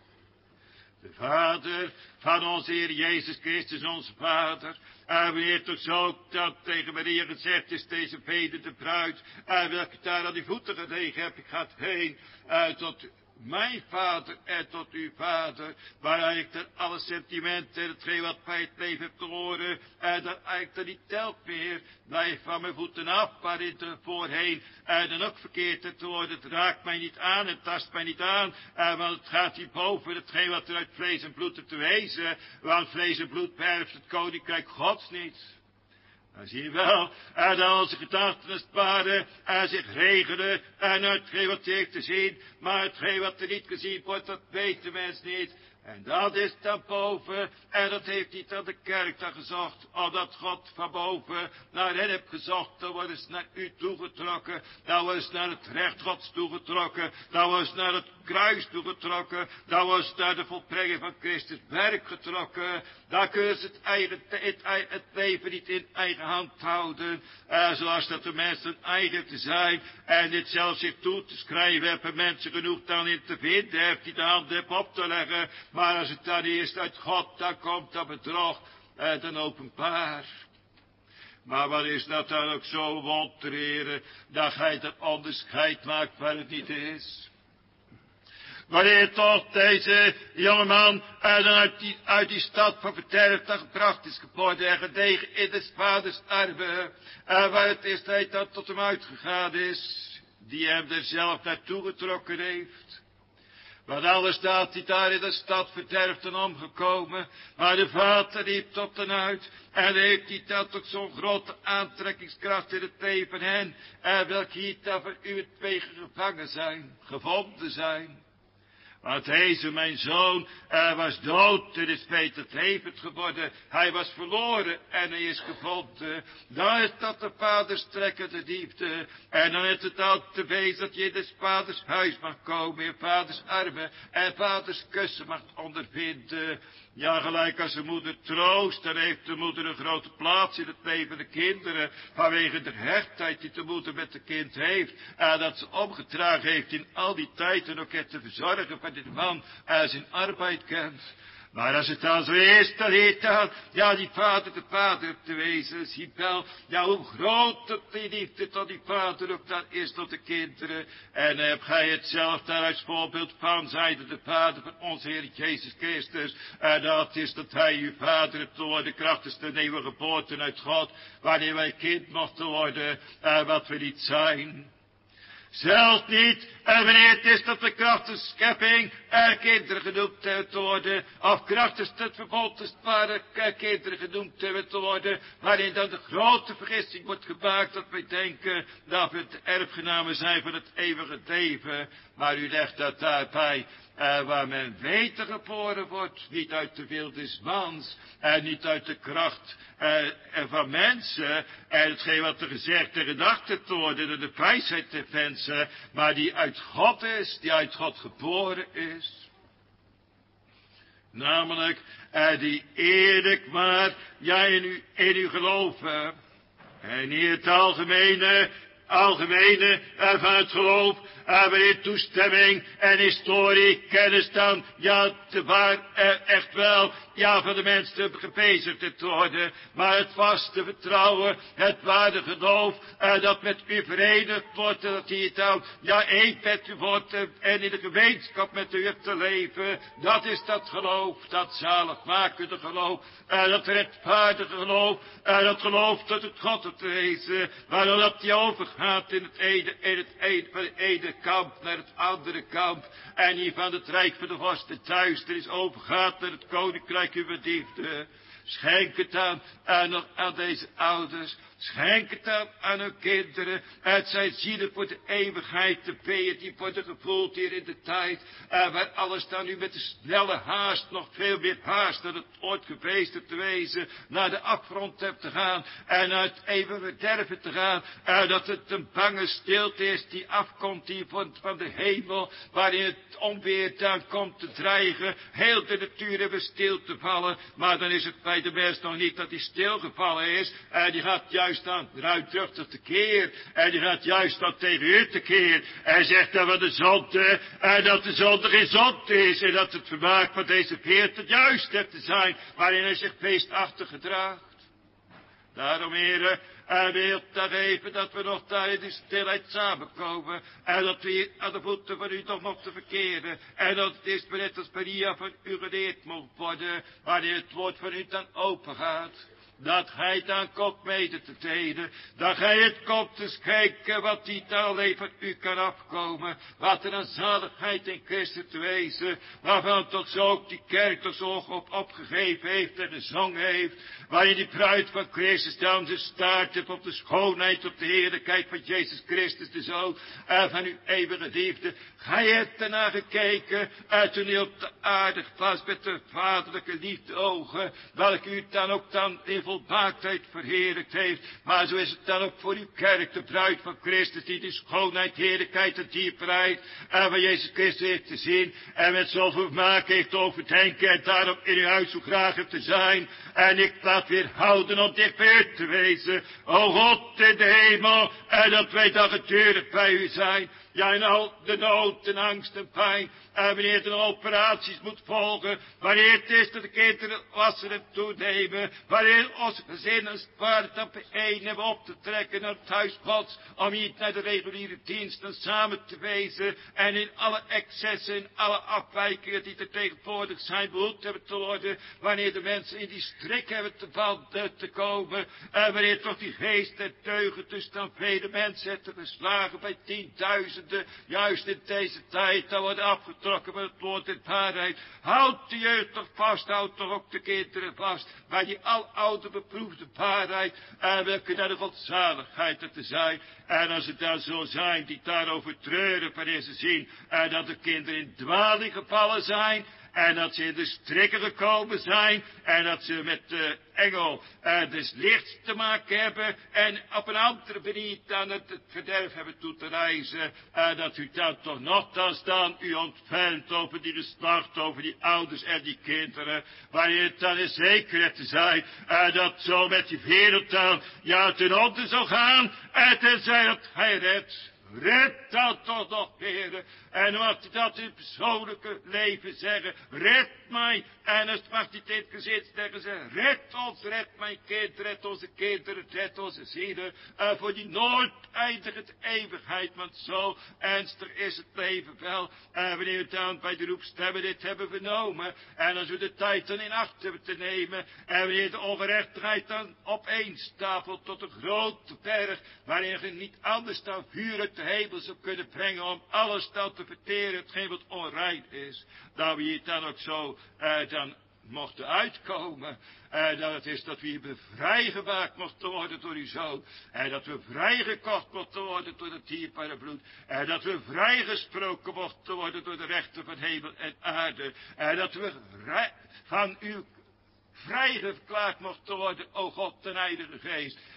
De Vader van onze Heer Jezus Christus, onze Vader. En wanneer toch zo dat tegen Maria gezegd is, deze vede de bruid. En welke daar aan die voeten gelegen heb, ik ga heen tot mijn vader en tot uw vader, waar eigenlijk dan alle sentimenten en hetgeen wat bij het leven hebt te horen, en dat eigenlijk dan niet telt meer, blijf van mijn voeten af, waarin er voorheen, en dan ook verkeerd te worden, het raakt mij niet aan, het tast mij niet aan, want het gaat hier boven hetgeen wat er uit vlees en bloed te wezen, want vlees en bloed beërft het koninkrijk Gods niet. Dan zie je wel, dat onze gedachten als het ware zich regelen en hetgeen wat heeft te zien, maar hetgeen wat er niet gezien wordt, dat weet de mens niet. En dat is dan boven, en dat heeft niet aan de kerk dan gezocht, omdat God van boven naar hen heeft gezocht, dan worden ze naar u toegetrokken, dan worden ze naar het recht Gods toegetrokken, dan worden ze naar het kruis toegetrokken, dan worden ze naar de volbrenging van Christus werk getrokken, dan kunnen ze het leven niet in eigen hand houden, zoals dat de mensen eigen te zijn, en dit zelfs zich toe te schrijven, hebben mensen genoeg dan in te vinden, heeft die de hand op te leggen. Maar als het dan eerst uit God, dan komt dat bedrog dan openbaar. Maar wat is dat dan ook zo wonderheren, dat gij dat onderscheid maakt waar het niet is? Wanneer toch deze jongeman uit die stad van verderf dan gebracht is geworden en gedegen in des vaders armen, waar het is dat hij dan tot hem uitgegaan is, die hem er zelf naartoe getrokken heeft. Want alles staat hij daar in de stad verderfd en omgekomen. Maar de Vader riep tot hen uit. En heeft hij dan toch zo'n grote aantrekkingskracht in het leven van hen. En welke hier dan voor u wegen gevangen zijn, gevonden zijn. Want deze, mijn zoon, was dood en is beter levend geworden. Hij was verloren en hij is gevonden. Dan is dat de vaders trekken de diepte. En dan is het al te wezen dat je in des vaders huis mag komen. In vaders armen en vaders kussen mag ondervinden. Ja, gelijk als een moeder troost, dan heeft de moeder een grote plaats in het leven van de kinderen. Vanwege de hechtheid die de moeder met het kind heeft. En dat ze omgedragen heeft in al die tijd en ook het te verzorgen van dit man als zijn arbeid kent. Maar als het dan zo is, dan heet dan, ja, die vader de vader te wezen. Zie wel, ja, hoe groot die liefde tot die vader ook dan is tot de kinderen. En heb gij het zelf daar als voorbeeld van, zeide de vader van onze Heer Jezus Christus. En dat is dat hij uw vader hebt te worden, krachtens de nieuwe geboorte uit God. Wanneer wij kind mochten worden, wat we niet zijn. Zelfs niet, wanneer het is dat de krachtens schepping kinderen genoemd te worden, of krachtens het verbond waren kinderen genoemd te worden, waarin dan de grote vergissing wordt gemaakt dat wij denken dat we de erfgenamen zijn van het eeuwige leven. Maar u legt dat daarbij, waar men weten geboren wordt, niet uit de wil des mans, en niet uit de kracht van mensen, en hetgeen wat er gezegd en gedacht te worden, door de wijsheid der mensen, maar die uit God is, die uit God geboren is. Namelijk, die eerlijk maar, ja, in u geloven, en niet het algemene algemene van het geloof, waarin toestemming en historie, kennis dan, ja, waar echt wel, ja, van de mensen gebezigd te worden, maar het vaste vertrouwen, het ware geloof, dat met u verenigd wordt, dat hij dan, ja, één met u wordt en in de gemeenschap met u te leven, dat is dat geloof, dat zaligmakende geloof, dat rechtvaardige geloof, dat geloof tot het God te wezen, maar dat die overgaat in het van de ene kamp naar het andere kamp, en die van het rijk van de vorst de duisternis overgaat naar het koninkrijk uw geliefde. Schenk het aan deze ouders. Schenk het aan hun kinderen. Het zijn zielen voor de eeuwigheid. De weeën die worden gevoeld hier in de tijd. Waar alles dan nu met de snelle haast, nog veel meer haast dan het ooit geweest heeft te wezen, naar de afgrond hebt te gaan. En naar het eeuwige verderven te gaan. Dat het een bange stilte is die afkomt hier van de hemel. Waarin het onweer dan komt te dreigen. Heel de natuur hebben stil te vallen. Maar dan is het bij de mens nog niet dat hij stilgevallen is. En die gaat juist dan ruidruchtig tekeer. En die gaat juist dan tegen u tekeer. En zegt dan van de zonde. En dat de zonde geen zonde is. En dat het vermaak van deze veert het juist heeft te zijn. Waarin hij zich feestachtig gedraagt. Daarom, heren, en wilt dat even dat we nog daar in die stilheid samenkomen. En dat we hier aan de voeten van u nog mochten verkeren. En dat het is net als Maria van u geleerd moet worden. Wanneer het woord van u dan open gaat. Dat gij dan komt mede te delen. Dat gij het komt te kijken wat die dan alleen van u kan afkomen. Wat er aan zaligheid in Christus te wezen. Waarvan toch zo ook die kerk toch zo op opgegeven heeft en gezongen heeft. Waarin die bruid van Christus dan de staart heeft op de schoonheid, op de heerlijkheid van Jezus Christus de Zoon. En van uw eeuwige liefde. Gij hebt ernaar gekeken. En toen u op de aarde was met de vaderlijke liefde ogen. Welke u dan ook dan in volmaaktheid verheerlijkt heeft. Maar zo is het dan ook voor uw kerk, de bruid van Christus, die de schoonheid, heerlijkheid en dieperheid van Jezus Christus heeft te zien. En met zoveel vermaak heeft te overdenken. En daarom in uw huis zo graag heeft te zijn. En ik laat weer houden om dicht bij u te wezen. O God in de hemel. En dat wij dan gedurig bij u zijn. Ja, in al de nood en angst en pijn. En wanneer er operaties moet volgen. Wanneer het is dat de kinderen wassen en toenemen. Wanneer onze gezinnen als het ware dan bijeen hebben op te trekken naar het huis Gods. Om hier naar de reguliere diensten samen te wezen. En in alle excessen, in alle afwijkingen die er tegenwoordig zijn behoed hebben te worden. Wanneer de mensen in die strik hebben te komen. En wanneer toch die geest en teugen tussen dan vele mensen hebben geslagen bij 10.000. Juist in deze tijd, dan worden afgetrokken met het woord en waarheid. Houd de jeugd toch vast, houd toch ook de kinderen vast. Bij die aloude beproefde waarheid. En welke naar de godzaligheid er te zijn. En als het dan zo zijn, die daarover treuren, wanneer ze zien. En dat de kinderen in dwaling gevallen zijn. En dat ze in de strikken gekomen zijn. En dat ze met de engel des lichts te maken hebben. En op een andere manier dan het verderf hebben toe te reizen. En dat u dan toch nogthans dan u ontfermt over die geslacht, over die ouders en die kinderen. Waarin het dan in zekerheid te zijn. Dat zo met die wereld dan ja ten onder zal gaan. En tenzij dat gij redt. Red dan toch nog, heren. En mag hij dat in het persoonlijke leven zeggen. Red mij. En als mag hij in het gezin zeggen ze. Red ons, red mijn kind, red onze kinderen, red onze zielen. Voor die nooit eindige eeuwigheid. Want zo ernstig is het leven wel. Wanneer we dan bij de roepstemmen dit hebben vernomen. En als we de tijd dan in acht hebben te nemen. En wanneer de ongerechtigheid dan opeenstapelt tot een grote berg. Waarin je niet anders dan vuur uit de hemel zou kunnen brengen. Om alles dan te verteren, hetgeen wat onrein is. Dat we hier dan ook zo dan mochten uitkomen. Dat het is dat we hier vrijgemaakt mochten worden door uw Zoon. En dat we vrijgekocht mochten worden door het dierbare bloed. En dat we vrijgesproken mochten worden door de rechter van hemel en aarde. En dat we van uw vrijgeklaard mochten worden, o God, ten Heilige Geest.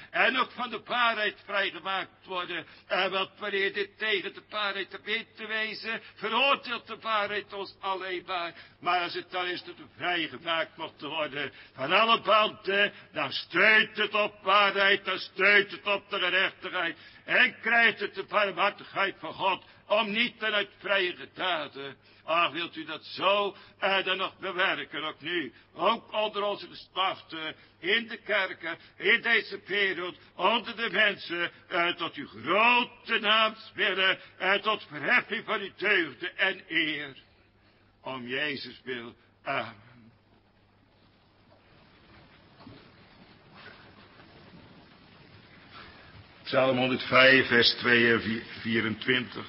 En ook van de waarheid vrijgemaakt worden. En want wanneer dit tegen de waarheid te weten te wezen, veroordeelt de waarheid ons alleen maar als het dan is dat we vrijgemaakt mochten worden van alle banden, dan steunt het op waarheid, dan steunt het op de gerechtigheid. En krijgt het de barmhartigheid van God om niet dan uit vrije genade. Ach, wilt u dat zo dan nog bewerken, ook nu. Ook onder onze geslachten, in de kerken, in deze wereld, onder de mensen, tot uw grote naams willen, tot verheffing van uw deugden en eer. Om Jezus wil. Amen. Psalm 105, vers 2 en 24.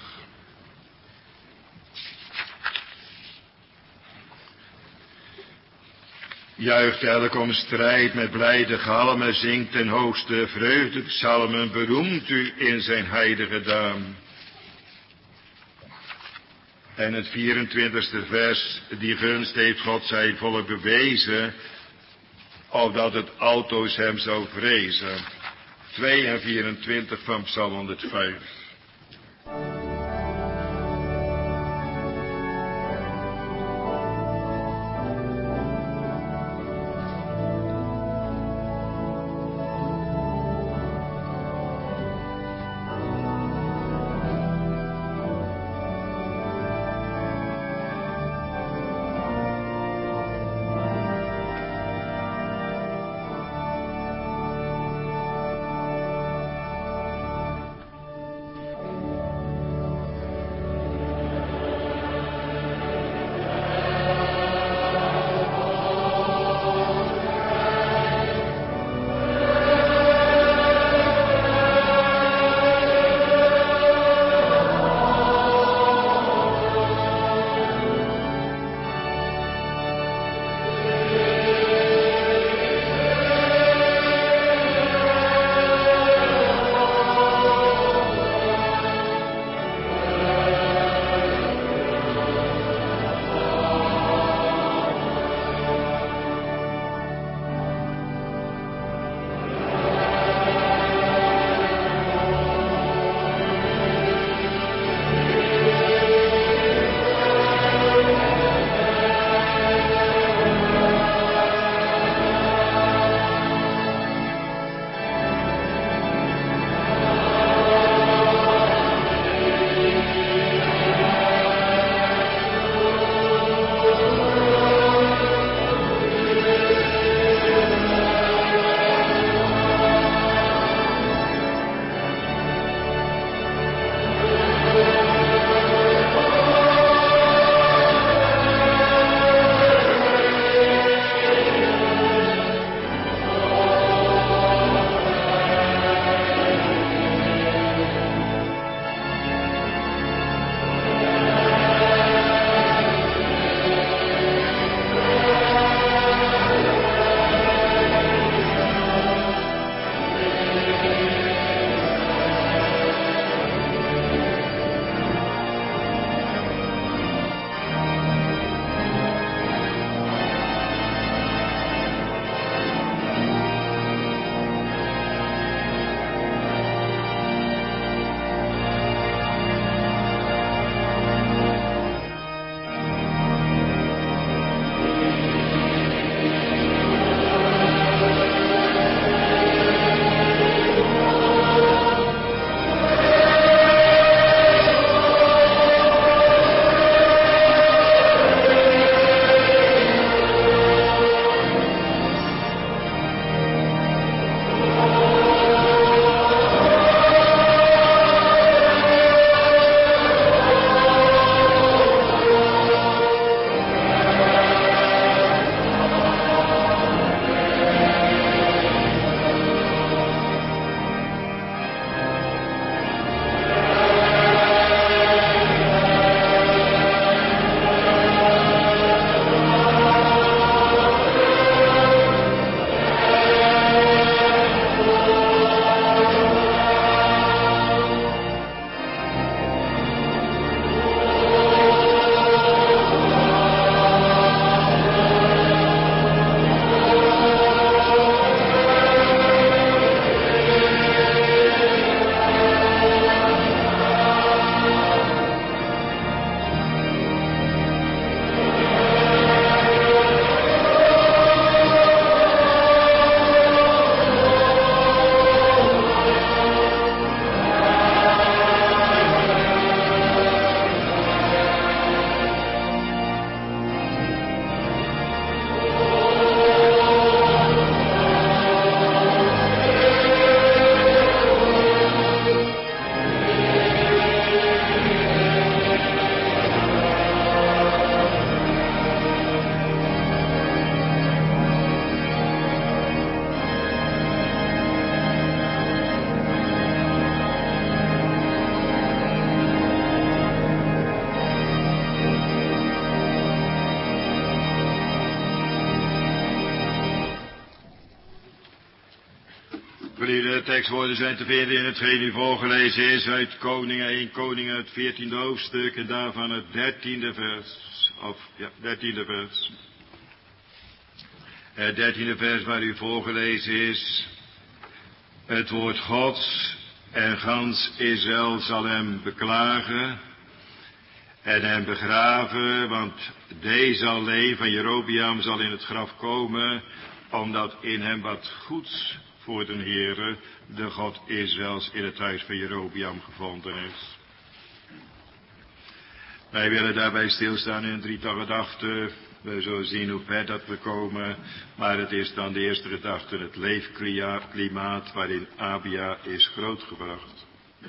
Juicht elk om strijd met blijde galmen, zingt ten hoogste vreugdepsalmen, beroemt u in zijn heilige naam. En het 24e vers, die gunst heeft God zijn volk bewezen, opdat het altoos hem zou vrezen. 2 en 24 van Psalm 105. Geliefde tekstwoorden zijn te vinden in hetgeen u voorgelezen is uit Koningen 1 Koningen, het 14e hoofdstuk en daarvan het 13e vers. Het 13e vers waar u voorgelezen is. Het woord Gods en gans Israël zal hem beklagen en hem begraven, want deze alleen van Jerobeam zal in het graf komen, omdat in hem wat goeds voor den Heere, de God Israëls, in het huis van Jerobeam gevonden is. Wij willen daarbij stilstaan in een drietal gedachten. We zullen zien hoe ver dat we komen, maar het is dan de eerste gedachte, het leefklimaat waarin Abia is grootgebracht.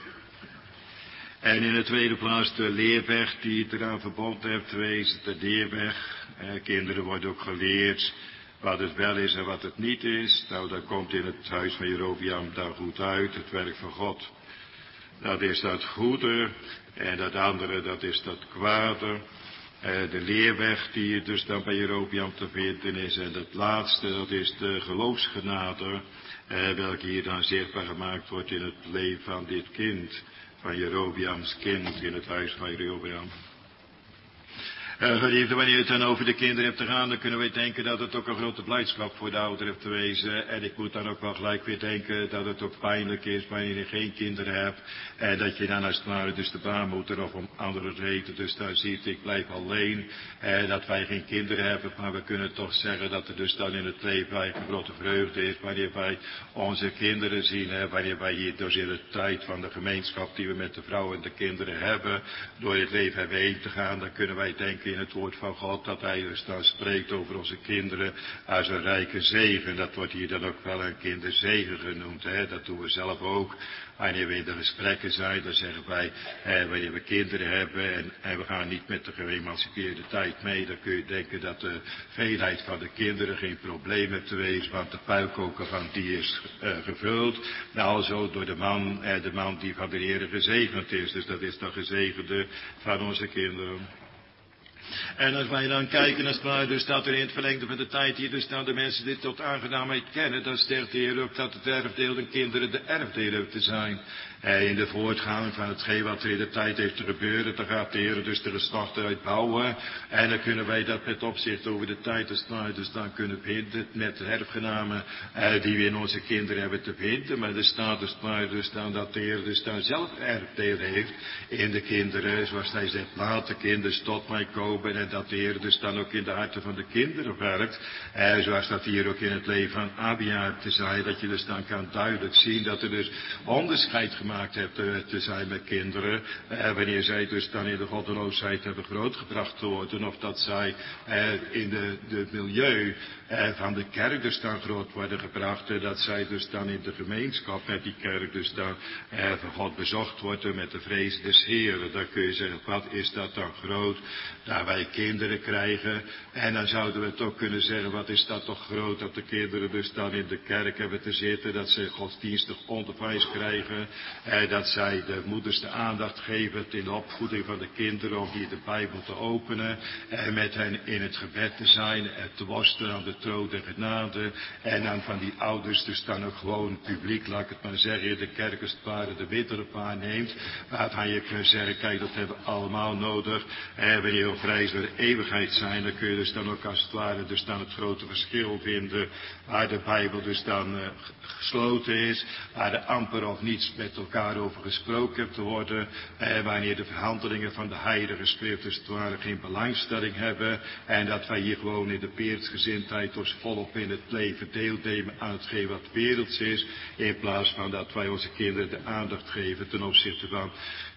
En in de tweede plaats de leerweg die het eraan verbonden heeft geweest, de leerweg. Kinderen worden ook geleerd wat het wel is en wat het niet is. Nou, dat komt in het huis van Jerobeam daar goed uit, het werk van God. Dat is dat goede en dat andere, dat is dat kwade. De leerweg die dus dan bij Jerobeam te vinden is. En het laatste, dat is de geloofsgenade, welke hier dan zichtbaar gemaakt wordt in het leven van dit kind. Van Jerobeams kind in het huis van Jerobeam. Geliefde, wanneer het dan over de kinderen hebt te gaan, dan kunnen wij denken dat het ook een grote blijdschap voor de ouder heeft te wezen. En ik moet dan ook wel gelijk weer denken dat het ook pijnlijk is wanneer je geen kinderen hebt. En dat je dan als het ware dus de baarmoeder of om andere redenen dus daar ziet, ik blijf alleen. Dat wij geen kinderen hebben, maar we kunnen toch zeggen dat er dus dan in het leven eigenlijk een grote vreugde is. Wanneer wij onze kinderen zien, wanneer wij hier dus in de tijd van de gemeenschap die we met de vrouw en de kinderen hebben, door het leven hebben heen te gaan, dan kunnen wij denken in het woord van God, dat hij dus dan spreekt over onze kinderen als een rijke zegen. Dat wordt hier dan ook wel een kinderzegen genoemd. Dat doen we zelf ook. Wanneer we in de gesprekken zijn, dan zeggen wij, wanneer we kinderen hebben en we gaan niet met de geëmancipeerde tijd mee, dan kun je denken dat de veelheid van de kinderen geen probleem heeft te wezen, want de puilkoker van die is gevuld. Nou, zo door de man die van de Heere gezegend is. Dus dat is de gezegende van onze kinderen. En als wij dan kijken, als het ware, dus dat er in het verlengde van de tijd hier dus nou de mensen dit tot aangenaamheid kennen, dan stelt de Heer ook dat het erfdeel de kinderen de erfdelen te zijn. In de voortgang van hetgeen wat er in de tijd heeft te gebeuren, dan gaat de Heer dus de geslachten uitbouwen. En dan kunnen wij dat met opzicht over de tijd als het ware dus dan kunnen vinden met de erfgenamen die we in onze kinderen hebben te vinden. Maar er staat dus maar dus dan dat de Heer dus dan zelf erfdeel heeft in de kinderen. Zoals hij zegt, laat de kinderen tot mij komen. En dat de Heer dus dan ook in de harten van de kinderen werkt. Zoals dat hier ook in het leven van Abia te zijn. Dat je dus dan kan duidelijk zien dat er dus onderscheid gemaakt hebt te zijn met kinderen. Wanneer zij dus dan in de goddeloosheid hebben grootgebracht te worden. Of dat zij in de milieu van de kerk dus dan groot worden gebracht. Dat zij dus dan in de gemeenschap met die kerk dus dan van God bezocht worden met de vrees des Heeren. Dan kun je zeggen, wat is dat dan groot? Daar wij kinderen krijgen. En dan zouden we het ook kunnen zeggen, wat is dat toch groot dat de kinderen dus dan in de kerk hebben te zitten. Dat ze godsdienstig onderwijs krijgen. Dat zij de moeders de aandacht geven in de opvoeding van de kinderen om hier de Bijbel te openen. En met hen in het gebed te zijn en te worstelen aan de troon der genade. En dan van die ouders dus dan ook gewoon publiek, laat ik het maar zeggen, in de kerk als het ware de wittere neemt. Waarvan je kunt zeggen, kijk, dat hebben we allemaal nodig. Wanneer we op reis door de eeuwigheid zijn, dan kun je dus dan ook als het ware dus dan het grote verschil vinden. Waar de Bijbel dus dan gesloten is. Waar er amper of niets met elkaar over gesproken hebt te worden. Wanneer de verhandelingen van de heilige schrift dus het ware geen belangstelling hebben. En dat wij hier gewoon in de wereldgezindheid dus volop in het leven deelnemen aan hetgeen wat werelds is. In plaats van dat wij onze kinderen de aandacht geven ten opzichte van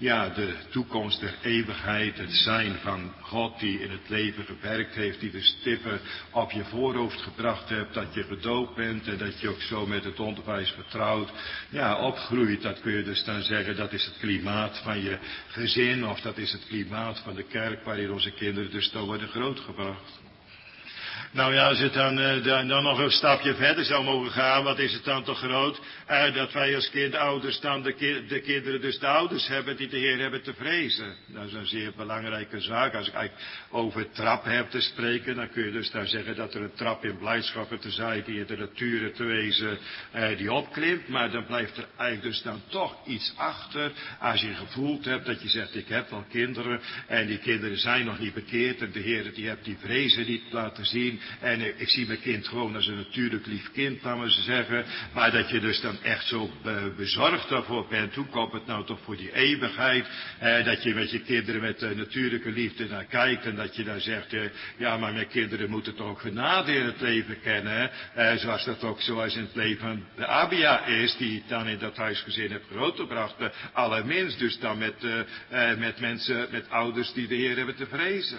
de toekomst der eeuwigheid. Het zijn van God die in het leven gewerkt heeft. Die de stippen op je voorhoofd gebracht hebt. Dat je gedoopt bent en dat je ook zo met het onderwijs vertrouwd opgroeit. Dat kun je dus dan zeggen, dat is het klimaat van je gezin. Of dat is het klimaat van de kerk waarin onze kinderen dus dan worden grootgebracht. Nou ja, als het dan nog een stapje verder zou mogen gaan, wat is het dan toch groot? Dat wij als kindouders dan de kinderen dus de ouders hebben die de Heer hebben te vrezen. Dat is een zeer belangrijke zaak. Als ik eigenlijk over trap heb te spreken, dan kun je dus daar zeggen dat er een trap in blijdschappen te zijn die in de natuur te wezen die opklimt. Maar dan blijft er eigenlijk dus dan toch iets achter. Als je gevoeld hebt dat je zegt, ik heb wel kinderen en die kinderen zijn nog niet bekeerd en de Heer die hebt die vrezen niet laten zien. En ik zie mijn kind gewoon als een natuurlijk lief kind, laten we zeggen. Maar dat je dus dan echt zo bezorgd daarvoor bent. Hoe komt het nou toch voor die eeuwigheid? Dat je met je kinderen met natuurlijke liefde naar kijkt. En dat je dan zegt, ja maar mijn kinderen moeten toch ook genade in het leven kennen. Zoals dat ook zoals in het leven van de Abia is. Die ik dan in dat huisgezin heb grootgebracht. Allerminst dus dan met mensen, met ouders die de Heer hebben te vrezen.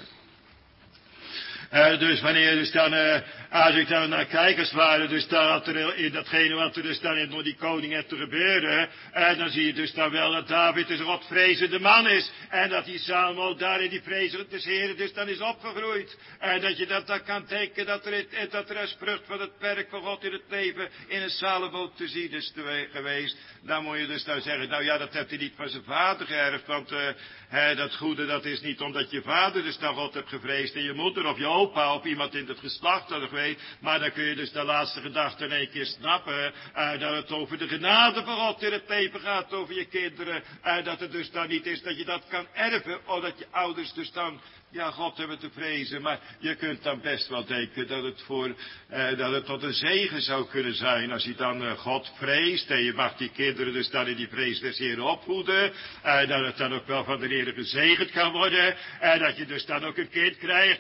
Dus wanneer dus dan, als ik dan naar kijk als het ware, dus dat er in datgene wat er dus dan in die koning heeft te gebeuren, dan zie je dus dan wel dat David dus een godvrezende man is. En dat die Salomo daar in die vrezen des Heren dus dan is opgegroeid. En dat je dat dan kan denken dat er als vrucht van het werk van God in het leven in een Salomo te zien is geweest. Dan moet je dus dan zeggen, nou ja, dat heeft hij niet van zijn vader geërfd, want dat goede dat is niet omdat je vader dus dan God hebt gevreesd en je moeder of je opa of iemand in het geslacht had geweest. Maar dan kun je dus de laatste gedachte in één keer snappen dat het over de genade van God in het leven gaat, over je kinderen. Dat het dus dan niet is dat je dat kan erven, omdat je ouders dus dan ja, God hebben te vrezen. Maar je kunt dan best wel denken dat het tot een zegen zou kunnen zijn als je dan God vreest. En je mag die kinderen dus dan in die vrees des Heren opvoeden. Dat het dan ook wel van de Heer gezegend kan worden. Dat je dus dan ook een kind krijgt.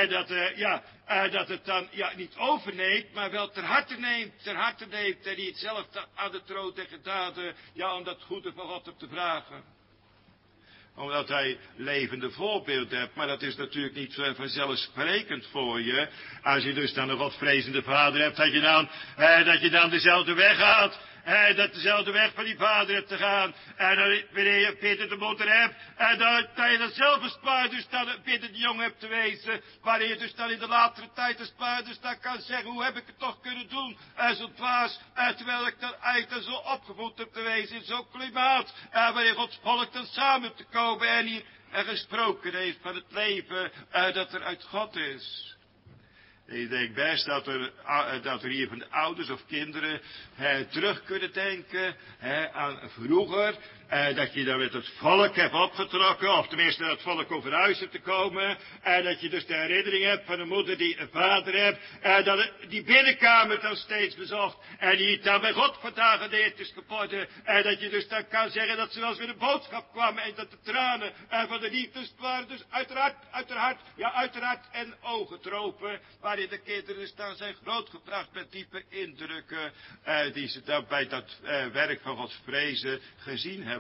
Dat het dan niet overneemt, maar wel ter harte neemt. En die het zelf aan de troon der genade, om dat goede van God op te vragen. Omdat hij levende voorbeeld hebt. Maar dat is natuurlijk niet vanzelfsprekend voor je. Als je dus dan een godvrezende vader hebt, dat je dan dezelfde weg gaat. Dat dezelfde weg van die vader hebt te gaan. En dan, wanneer je Peter de moeder hebt. En dat je dan zelf als paard dus dan Peter de jong hebt te wezen. Waarin je dus dan in de latere tijd als paard dus dan kan zeggen. Hoe heb ik het toch kunnen doen? Zo dwaas. Terwijl ik dan eigenlijk dan zo opgevoed heb te wezen. In zo'n klimaat. Waarin Gods volk dan samen te komen. En hier gesproken heeft van het leven. Dat er uit God is. Ik denk best dat er hier van de ouders of kinderen terug kunnen denken aan vroeger. Dat je dan met het volk hebt opgetrokken, of tenminste dat het volk over huis hebt te komen. Dat je dus de herinnering hebt van een moeder die een vader hebt. Dat die binnenkamer dan steeds bezocht. En die dan bij God vandaag geleerd is geworden. Dat je dus dan kan zeggen dat ze wel eens weer een boodschap kwamen. En dat de tranen van de liefdes waren dus uiteraard en ogen dropen. Waarin de kinderen dus dan zijn grootgebracht met diepe indrukken. Die ze dan bij dat werk van Gods vrezen gezien hebben.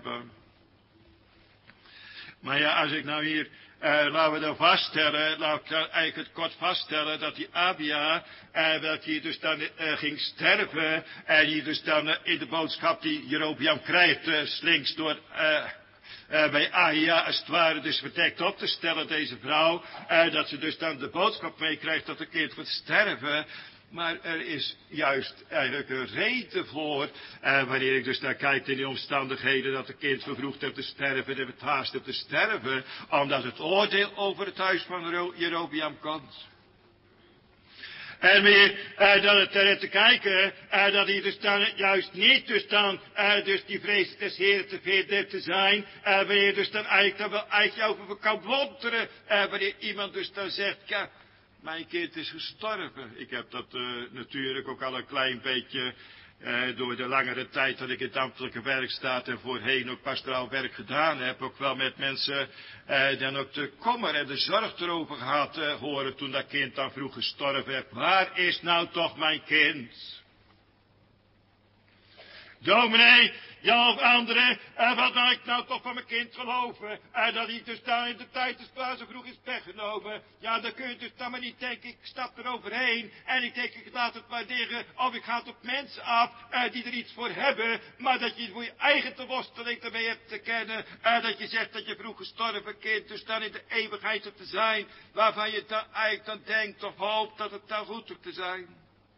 Maar ja, als ik nou hier, laten we dan vaststellen, laat ik dan eigenlijk het kort vaststellen, dat die Abia, dat hij dus dan ging sterven, en die dus dan in de boodschap die Jerobeam krijgt, slinks door bij Ahia als het ware dus verdekt op te stellen, deze vrouw, dat ze dus dan de boodschap meekrijgt dat het kind wordt sterven. Maar er is juist eigenlijk een reden voor, wanneer ik dus naar kijk in die omstandigheden dat het kind vervroegd heeft te sterven en het haast heeft te sterven, omdat het oordeel over het huis van Jerobeam komt. En weer dat het er te kijken, dat hij dus dan juist niet dus dan, dus die vrees des Heren te vinden te zijn, wanneer dus dan eigenlijk dan wel eigenlijk over kan wonderen, wanneer iemand dus dan zegt, ja, mijn kind is gestorven. Ik heb dat natuurlijk ook al een klein beetje door de langere tijd dat ik in het ambtelijke werk sta en voorheen ook pastoraal werk gedaan heb, ook wel met mensen dan ook de kommer en de zorg erover gehad horen toen dat kind dan vroeg gestorven heeft. Waar is nou toch mijn kind? Dominee, ja of anderen, wat nou ik nou toch van mijn kind geloven? Dat hij dus daar in de tijd dus klaar zo vroeg is weggenomen. Ja, dan kun je dus dan maar niet denken, ik stap er overheen. En ik denk, ik laat het maar liggen. Of ik ga het op mensen af, die er iets voor hebben. Maar dat je voor je eigen te worsteling ermee hebt te kennen. Dat je zegt dat je vroeg gestorven kind dus dan in de eeuwigheid er te zijn. Waarvan je dan eigenlijk dan denkt of hoopt dat het dan goed er te zijn.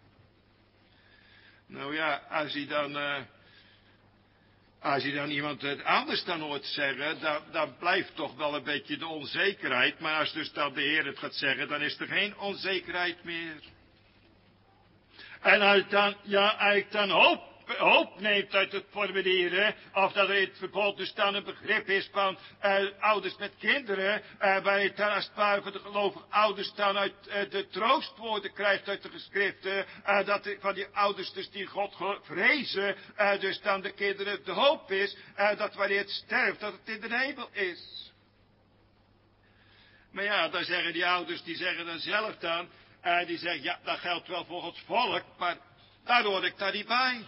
Nou ja, als je dan iemand het anders dan hoort zeggen, dan blijft toch wel een beetje de onzekerheid. Maar als dus dan de Heer het gaat zeggen, dan is er geen onzekerheid meer. En als dan, ja, eigenlijk dan hoop neemt uit het formulieren, of dat er in het verbod dus dan een begrip is van ouders met kinderen, waar je dan als het ware van de gelovige ouders dan uit de troostwoorden krijgt uit de geschriften, dat van die ouders dus die God vrezen, dus dan de kinderen de hoop is, dat wanneer het sterft, dat het in de hemel is. Maar ja, dan zeggen die ouders, die zeggen dan zelf dan, die zeggen, ja, dat geldt wel voor het volk, maar daar hoor ik daar niet bij.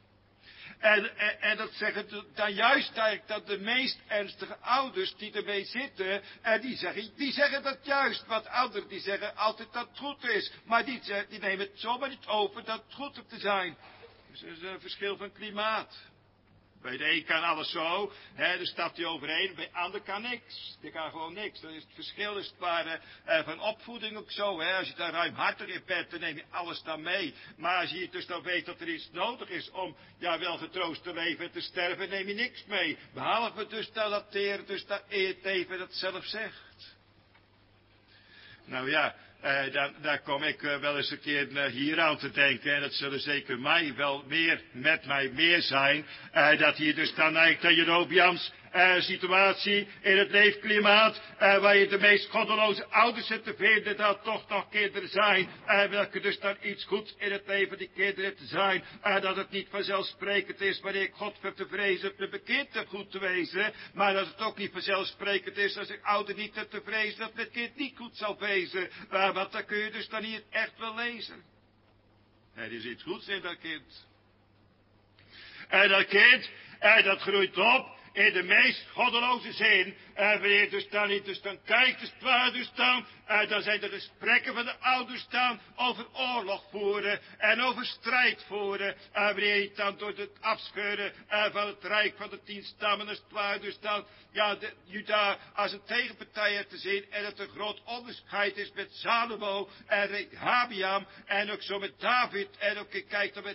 En dat zeggen dan juist eigenlijk dat de meest ernstige ouders die ermee zitten, die zeggen dat juist. Want ouderen die zeggen altijd dat het goed is. Maar die nemen het zomaar niet over dat het goed te zijn. Dus dat is een verschil van klimaat. Bij de een kan alles zo, daar stapt hij overheen, bij de ander kan niks. Die kan gewoon niks. Dat is het verschil is het ware van opvoeding ook zo. Als je daar ruimhartig in bent, dan neem je alles dan mee. Maar als je dus dan weet dat er iets nodig is om wel getroost te leven en te sterven, neem je niks mee. Behalve dus dat de Heer dus dat eert even dat zelf zegt. Nou ja, daar kom ik wel eens een keer hier aan te denken. En dat zullen zeker met mij meer zijn. Dat hier dus dan eigenlijk de Jerobeams situatie in het leefklimaat. Waar je de meest goddeloze ouders hebt te vinden. Dat toch nog kinderen zijn. Welke dus dan iets goeds in het leven die kinderen te zijn. Dat het niet vanzelfsprekend is wanneer ik God heb te vrezen. Dat mijn kind heb goed te wezen. Maar dat het ook niet vanzelfsprekend is als ik ouder niet heb te vrezen. Dat mijn kind niet goed zal wezen. Want dan kun je dus dan hier echt wel lezen. Er is iets goeds in dat kind. En dat kind, dat groeit op in de meest goddeloze zin. Wanneer dus dan niet, dus dan kijkt het waar dus dan zijn de gesprekken van de ouders dan over oorlog voeren en over strijd voeren. Wanneer je dan door het afscheuren van het rijk van de 10 stammen als het waar dus dan, de Juda als een tegenpartij hebt te zien en dat er groot onderscheid is met Salomo en Rehabiam en ook zo met David en ook je kijkt dan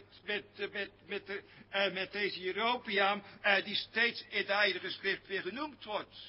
met deze Jerobeam die steeds in de Heilige Schrift weer genoemd wordt.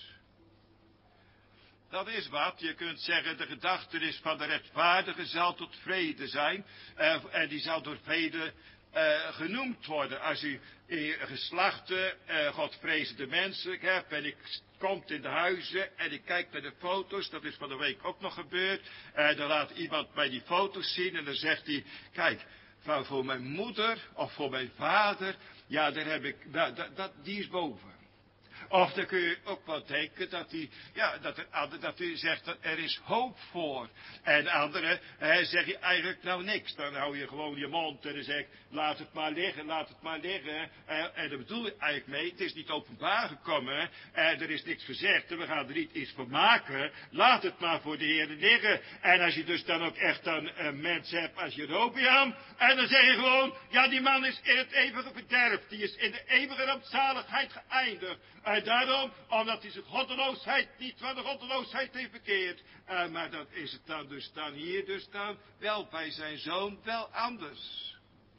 Dat is wat. Je kunt zeggen, de gedachtenis van de rechtvaardige zal tot vrede zijn. En die zal door velen genoemd worden. Als u geslachten, godvrezende mensen hebt en ik komt in de huizen en ik kijk naar de foto's, dat is van de week ook nog gebeurd. Dan laat iemand mij die foto's zien en dan zegt hij, kijk, voor mijn moeder of voor mijn vader, ja, daar heb ik, die is boven. Of dan kun je ook wel denken dat u zegt dat er is hoop voor. En anderen zeg je eigenlijk nou niks. Dan hou je gewoon je mond en dan zeg ik, laat het maar liggen, laat het maar liggen. En daar bedoel ik eigenlijk mee, het is niet openbaar gekomen. Er is niks gezegd en we gaan er niet iets van maken. Laat het maar voor de Heer liggen. En als je dus dan ook echt een mens hebt als Jerobeam. En dan zeg je gewoon, ja die man is in het eeuwige verderf. Die is in de eeuwige rampzaligheid geëindigd. En daarom, omdat hij zijn goddeloosheid niet van de goddeloosheid heeft verkeerd. Maar dat is het dan dus dan hier dus dan wel bij zijn zoon wel anders.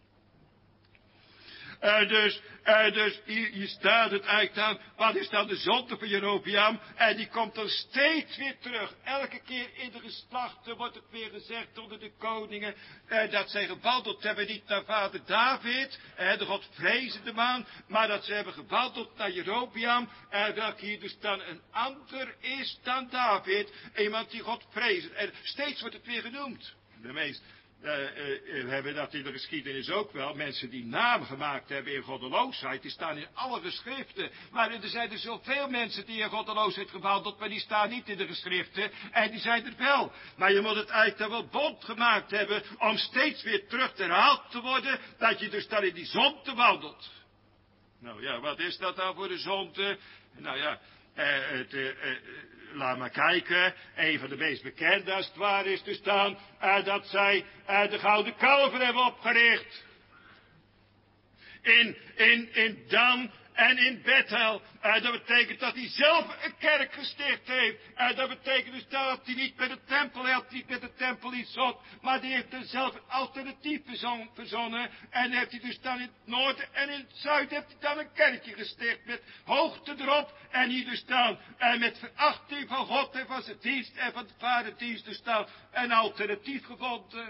Dus hier staat het eigenlijk dan, wat is dan de zonde van Jerobeam? En die komt dan steeds weer terug. Elke keer in de geslachten wordt het weer gezegd onder de koningen, dat zij gewandeld hebben niet naar vader David, de godvrezende man, maar dat ze hebben gewandeld naar Jerobeam, welke hier dus dan een ander is dan David, iemand die godvrezend. En steeds wordt het weer genoemd. De meest we hebben dat in de geschiedenis ook wel. Mensen die naam gemaakt hebben in goddeloosheid, die staan in alle geschriften. Maar er zijn er zoveel mensen die in goddeloosheid gewandeld, maar die staan niet in de geschriften. En die zijn er wel. Maar je moet het eigenlijk dan wel bond gemaakt hebben om steeds weer terug herhaald te worden, dat je dus dan in die zonde wandelt. Nou ja, wat is dat dan voor de zonde? Nou ja, laat maar kijken. Een van de meest bekende als het ware is te staan dat zij de gouden kalver hebben opgericht. In Dan en in Bethel. Dat betekent dat hij zelf een kerk gesticht heeft. Dat betekent dus dat hij niet met de tempel, hij had niet met de tempel iets zot, maar die heeft er zelf een alternatief verzonnen. En heeft hij dus dan in het noorden en in het zuiden heeft hij dan een kerkje gesticht met hoogte erop. En hier dus dan met verachting van God en van zijn dienst en van de vaderdienst dus dan een alternatief gevonden.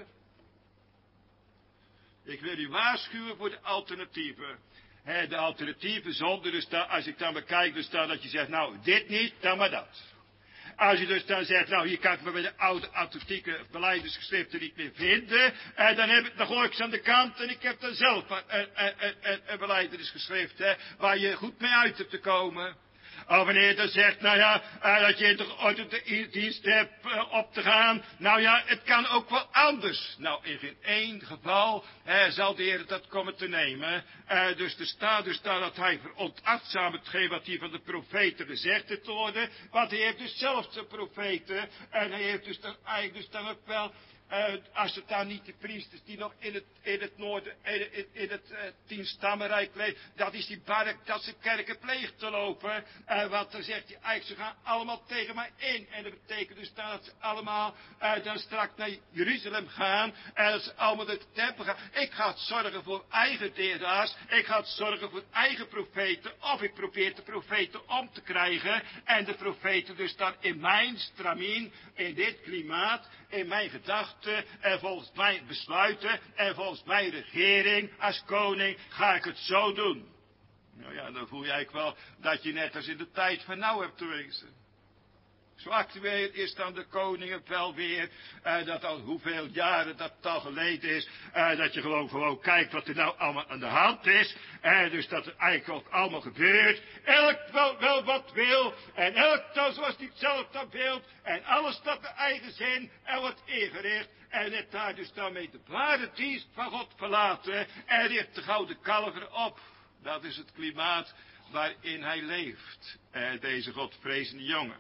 Ik wil u waarschuwen voor de alternatieven. De alternatieven zonder dus dan, als ik dan bekijk dus dan dat je zegt, nou dit niet, dan maar dat. Als je dus dan zegt, nou hier kan ik me bij de oude authentieke belijdenisgeschriften niet meer vinden. Dan gooi ik ze aan de kant en ik heb dan zelf een belijdenisgeschrift waar je goed mee uit hebt te komen. Of wanneer je dan zegt, nou ja, dat je ooit de dienst hebt op te gaan. Nou ja, het kan ook wel anders. Nou, in geen één geval zal de Heer dat komen te nemen. Dus er staat dus daar dat hij veronachtzaamt hetgeen wat hier van de profeten gezegd heeft te worden. Want hij heeft dus zelfs de profeten. En hij heeft dus dan eigenlijk dus dan ook wel... als het dan niet de priesters die nog in het noorden, in het 10-stammenrijk leven, dat is die bark dat ze kerken pleegt te lopen. Want dan zegt hij eigenlijk, ze gaan allemaal tegen mij in. En dat betekent dus dat ze allemaal dan straks naar Jeruzalem gaan. En dat ze allemaal naar de tempel gaan. Ik ga het zorgen voor eigen leraars. Ik ga het zorgen voor eigen profeten. Of ik probeer de profeten om te krijgen. En de profeten dus dan in mijn stramien, in dit klimaat, in mijn gedachten en volgens mijn besluiten en volgens mijn regering als koning ga ik het zo doen. Nou ja, dan voel je eigenlijk wel dat je net als in de tijd van nou hebt te wezen. Zo actueel is dan de koning het wel weer, dat al hoeveel jaren dat al geleden is, dat je gewoon kijkt wat er nou allemaal aan de hand is. Dus dat er eigenlijk ook allemaal gebeurt. Elk wel wat wil, en elk dan zoals hij het zelf dan wil, en alles staat de eigen zin en wordt ingericht. En het daar dus daarmee de ware dienst van God verlaten, en richt de gouden kalver op. Dat is het klimaat waarin hij leeft, deze Godvrezende jongen.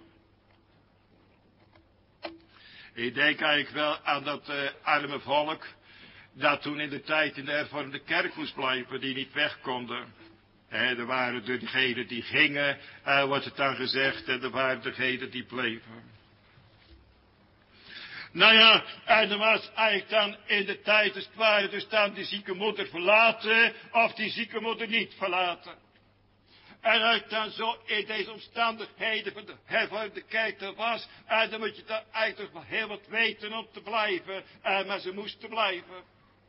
Ik denk eigenlijk wel aan dat arme volk, dat toen in de tijd in de hervormde kerk moest blijven, die niet weg konden. Er waren degenen die gingen, wordt het dan gezegd, en er waren degenen die bleven. Nou ja, en er was eigenlijk dan in de tijd, als het ware, dus dan die zieke moeder verlaten, of die zieke moeder niet verlaten. En als ik dan zo in deze omstandigheden van de hervormde kerk er was, dan moet je dan eigenlijk wel heel wat weten om te blijven, maar ze moesten blijven.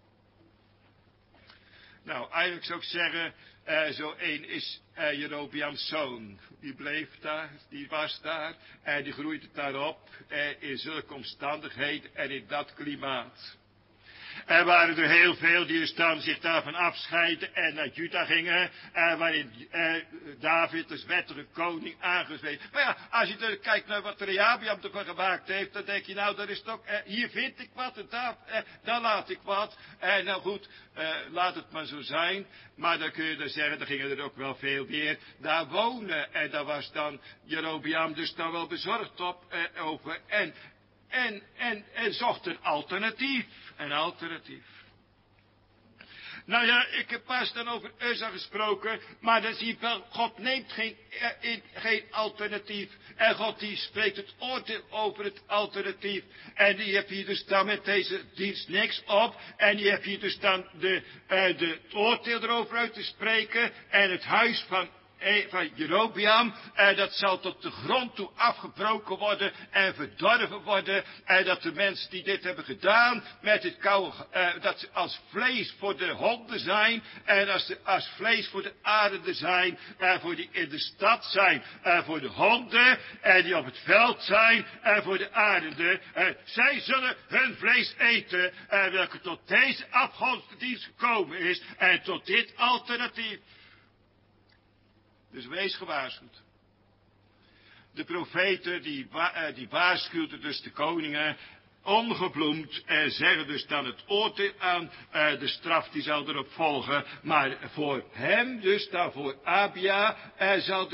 Nou, eigenlijk zou ik zeggen, zo één is Jerobeams zoon. Die bleef daar, die was daar, en die groeide daarop, in zulke omstandigheden en in dat klimaat. Er waren er heel veel die dus dan zich daarvan afscheiden en naar Juda gingen, waarin David als wettige koning aangewezen. Maar ja, als je er kijkt naar wat Rehabeam ervan gemaakt heeft, dan denk je nou, dat is toch, hier vind ik wat en daar laat ik wat. Nou goed, laat het maar zo zijn, maar dan kun je dus zeggen, dan gingen er ook wel veel meer daar wonen. En daar was dan Jerobeam dus dan wel bezorgd over en zocht een alternatief. Een alternatief. Nou ja, ik heb pas dan over Uzza gesproken, maar dan zie je wel, God neemt geen alternatief. En God die spreekt het oordeel over het alternatief. En die heeft hier dus dan met deze dienst niks op. En die heeft hier dus dan het oordeel erover uit te spreken. En het huis van Jerobeam, dat zal tot de grond toe afgebroken worden en verdorven worden. En dat de mensen die dit hebben gedaan, met dit koude, dat ze als vlees voor de honden zijn. En als vlees voor de aarde zijn, voor die in de stad zijn, voor de honden. En die op het veld zijn, voor de aarde. Zij zullen hun vlees eten, welke tot deze afgodsdienst gekomen is. En tot dit alternatief. Dus wees gewaarschuwd. De profeten die waarschuwden dus de koningen ongebloemd en zeggen dus dan het oordeel aan, de straf die zal erop volgen. Maar voor hem dus dan, voor Abia, zal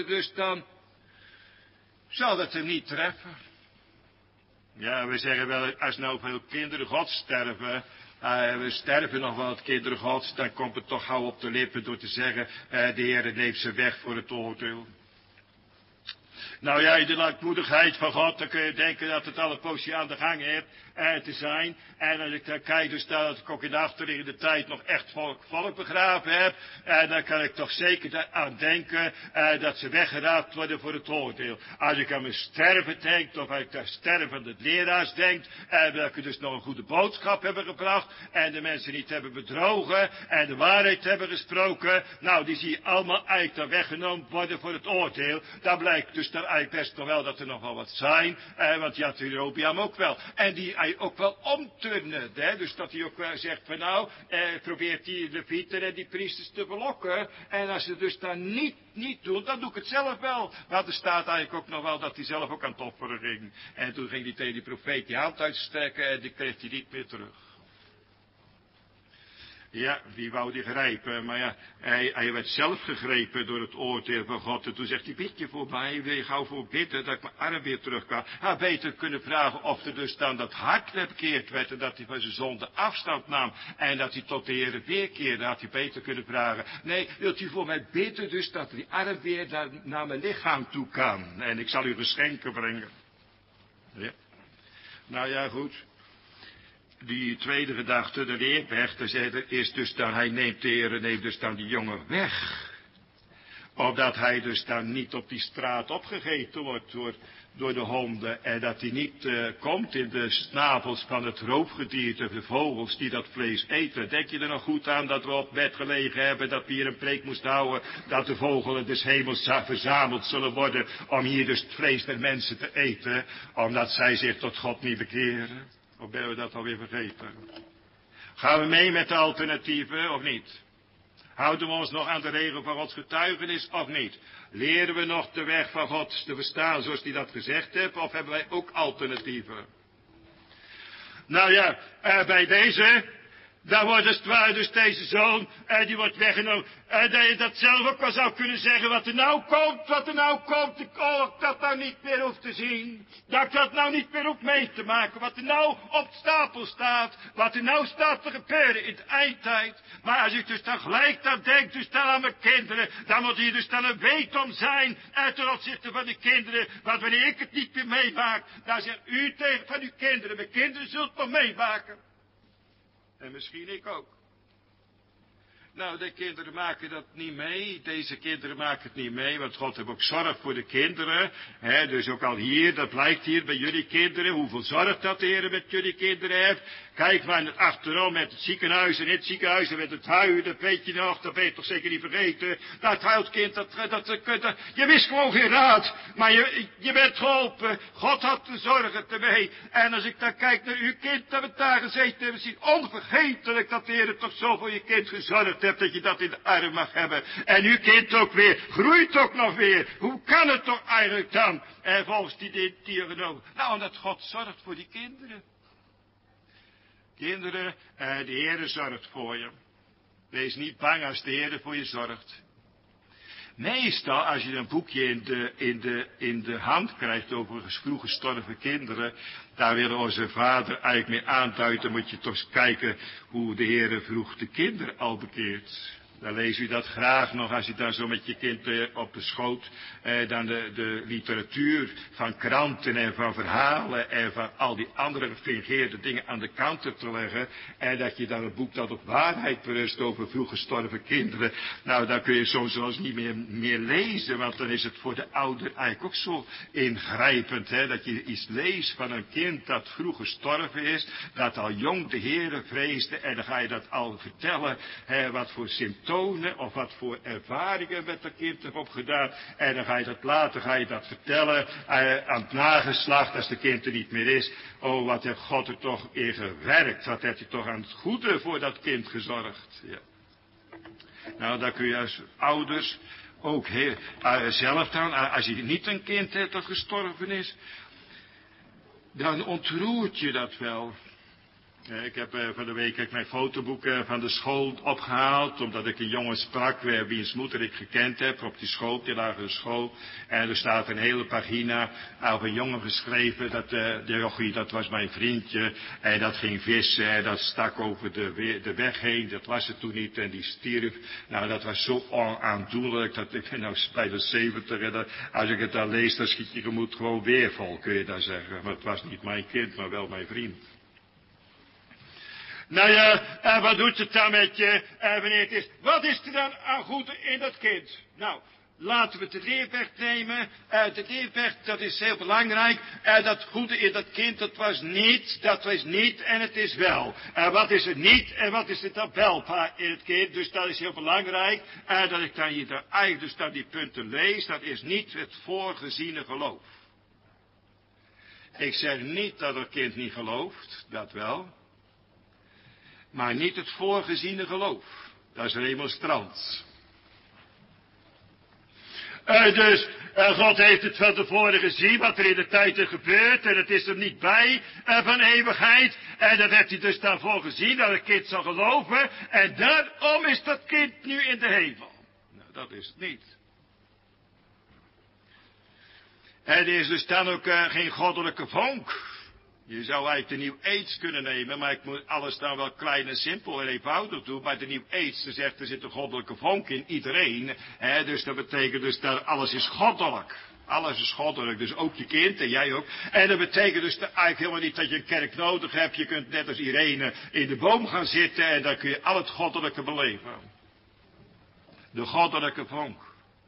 dat hem niet treffen. Ja, we zeggen wel, als nou veel kinderen Gods sterven, we sterven nog wel het kinderen Gods, dan komt het toch gauw op de lippen door te zeggen, de Heer neemt ze weg voor het oordeel. Nou ja, in de lankmoedigheid van God, dan kun je denken dat het al een poosje aan de gang heeft te zijn. En als ik dan kijk, dus dat ik ook in de achterliggende tijd nog echt volk begraven heb, dan kan ik toch zeker aan denken dat ze weggeraapt worden voor het oordeel. Als ik aan mijn sterven denk, of als ik aan sterven van de leraars denk, welke dus nog een goede boodschap hebben gebracht, en de mensen niet hebben bedrogen, en de waarheid hebben gesproken, nou, die zie je allemaal eigenlijk dan weggenomen worden voor het oordeel. Dan blijkt dus dan eigenlijk best nog wel dat er nog wel wat zijn, want ja, Jerobeam ook wel. En die ook wel omturnen, hè? Dus dat hij ook wel zegt van nou, probeert die levieten en die priesters te verlokken. En als ze dus dan niet doen, dan doe ik het zelf wel. Maar er staat eigenlijk ook nog wel dat hij zelf ook aan het offeren ging. En toen ging hij tegen die profeet die hand uitstrekken en die kreeg hij niet meer terug. Ja, wie wou die grijpen? Maar ja, hij werd zelf gegrepen door het oordeel van God. En toen zegt hij, bid je voor mij, wil je gauw voor bidden, dat ik mijn arm weer terug kan. Hij had beter kunnen vragen of er dus dan dat hart bekeerd werd en dat hij van zijn zonde afstand nam. En dat hij tot de Heer weerkeerde, had hij beter kunnen vragen. Nee, wilt u voor mij bidden dus dat die arm weer naar mijn lichaam toe kan. En ik zal u geschenken brengen. Ja. Nou ja, goed. Die tweede gedachte, de leerrechter, is dus dan, de Heer neemt dus dan die jongen weg. Opdat hij dus dan niet op die straat opgegeten wordt door de honden. En dat hij niet komt in de snavels van het roofgedierte, de vogels die dat vlees eten. Denk je er nog goed aan dat we op bed gelegen hebben, dat we hier een preek moesten houden, dat de vogelen des hemels verzameld zullen worden om hier dus het vlees der mensen te eten, omdat zij zich tot God niet bekeren? Of ben we dat alweer vergeten? Gaan we mee met de alternatieven of niet? Houden we ons nog aan de regel van Gods getuigenis of niet? Leren we nog de weg van God te verstaan zoals hij dat gezegd heeft? Of hebben wij ook alternatieven? Nou ja, bij deze, dan wordt het waar dus deze zoon, die wordt weggenomen. Dat je dat zelf ook wel zou kunnen zeggen, wat er nou komt, ik dat nou niet meer hoef te zien. Dat ik dat nou niet meer hoef mee te maken, wat er nou op stapel staat, wat er nou staat te gebeuren in de eindtijd. Maar als ik dus dan gelijk dan denk, dus dan aan mijn kinderen, dan moet hier dus dan een weet om zijn, ten opzichte van de kinderen, want wanneer ik het niet meer meemaak, dan zegt u tegen van uw kinderen, mijn kinderen zult het nog meemaken. En misschien ik ook. Nou, de kinderen maken dat niet mee. Deze kinderen maken het niet mee, want God heeft ook zorg voor de kinderen. Dus ook al hier, dat blijkt hier bij jullie kinderen, hoeveel zorg dat de Heer met jullie kinderen heeft. Kijk maar achterom met het ziekenhuis en het ziekenhuis en met het huilen, dat weet je nog, dat ben je toch zeker niet vergeten. Dat huilkind, je wist gewoon geen raad, maar je bent geholpen. God had de zorgen ermee. En als ik dan kijk naar uw kind, dat we daar gezeten hebben, zie onvergetelijk dat de Heer toch zo voor je kind gezorgd hebt, dat je dat in de arm mag hebben. En uw kind ook weer, groeit ook nog weer. Hoe kan het toch eigenlijk dan? En volgens die diagnoom. Nou, omdat God zorgt voor die kinderen. Kinderen, de Heer zorgt voor je. Wees niet bang als de Heer voor je zorgt. Meestal, als je een boekje in de hand krijgt over vroeg gestorven kinderen, daar wil onze vader eigenlijk mee aanduiden, moet je toch eens kijken hoe de Heer vroeg de kinderen al bekeert. Dan lees u dat graag nog als je daar zo met je kind op de schoot dan de literatuur van kranten en van verhalen en van al die andere gefingeerde dingen aan de kant te leggen. En dat je dan een boek dat op waarheid berust over vroeg gestorven kinderen. Nou, dan kun je soms wel eens niet meer lezen, want dan is het voor de ouder eigenlijk ook zo ingrijpend. Dat je iets leest van een kind dat vroeg gestorven is, dat al jong de Heere vreesde. En dan ga je dat al vertellen, wat voor symptomen of wat voor ervaringen met dat kind heeft opgedaan. En dan ga je dat vertellen aan het nageslacht als de kind er niet meer is. Oh, wat heeft God er toch in gewerkt. Wat heeft hij toch aan het goede voor dat kind gezorgd. Ja. Nou, daar kun je als ouders ook zelf dan, als je niet een kind hebt dat gestorven is. dan ontroert je dat wel. Ik heb van de week mijn fotoboek van de school opgehaald, omdat ik een jongen sprak wiens moeder ik gekend heb op die school, die lagere school. En er staat een hele pagina over een jongen geschreven, de jochie, dat was mijn vriendje, en dat ging vissen, en dat stak over de weg heen, dat was het toen niet, en die stierf. Nou, dat was zo onaandoenlijk, dat ik ben nou bij de 70, en als ik het dan lees, dan schiet je gemoed gewoon weer vol, kun je dan zeggen. Maar het was niet mijn kind, maar wel mijn vriend. Nou ja, wat doet het dan met je, wanneer het is? Wat is er dan aan goed in dat kind? Nou, laten we de leerweg nemen. De leerweg, dat is heel belangrijk. Dat goede in dat kind, dat was niet en het is wel. Wat is er niet en wat is er dan wel in het kind? Dus dat is heel belangrijk. Dat ik dan hier eigenlijk dus dan die punten lees, dat is niet het voorgeziene geloof. Ik zeg niet dat het kind niet gelooft, dat wel. Maar niet het voorgeziene geloof. Dat is remonstrant. Dus God heeft het van tevoren gezien wat er in de tijd er gebeurt. En het is er niet bij van eeuwigheid. En dat heeft hij dus daarvoor gezien dat het kind zal geloven. En daarom is dat kind nu in de hemel. Nou, dat is het niet. Het is dus dan ook geen goddelijke vonk. Je zou eigenlijk de New Age kunnen nemen, maar ik moet alles dan wel klein en simpel en eenvoudig doen. Maar de New Age zegt, er zit een goddelijke vonk in iedereen. Dus dat betekent dus dat alles is goddelijk. Alles is goddelijk, dus ook je kind en jij ook. En dat betekent dus eigenlijk helemaal niet dat je een kerk nodig hebt. Je kunt net als Irene in de boom gaan zitten en dan kun je al het goddelijke beleven. De goddelijke vonk.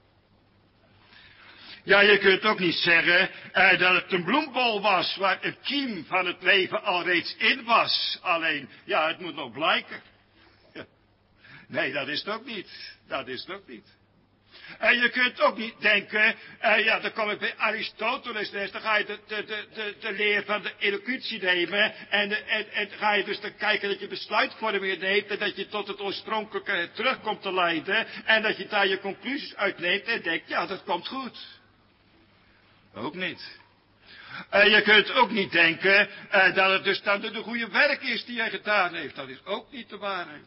Ja, je kunt ook niet zeggen dat het een bloembol was waar een kiem van het leven al reeds in was. Alleen, ja, het moet nog blijken. Ja. Nee, dat is het ook niet. Dat is het ook niet. En je kunt ook niet denken, ja, dan kom ik bij Aristoteles, dan ga je de leer van de elocutie nemen en ga je dus dan kijken dat je besluitvorming neemt en dat je tot het oorspronkelijke terugkomt te leiden en dat je daar je conclusies uitneemt en denkt, ja, dat komt goed. Ook niet. Je kunt ook niet denken dat het dus dan de goede werk is die hij gedaan heeft. Dat is ook niet de waarheid.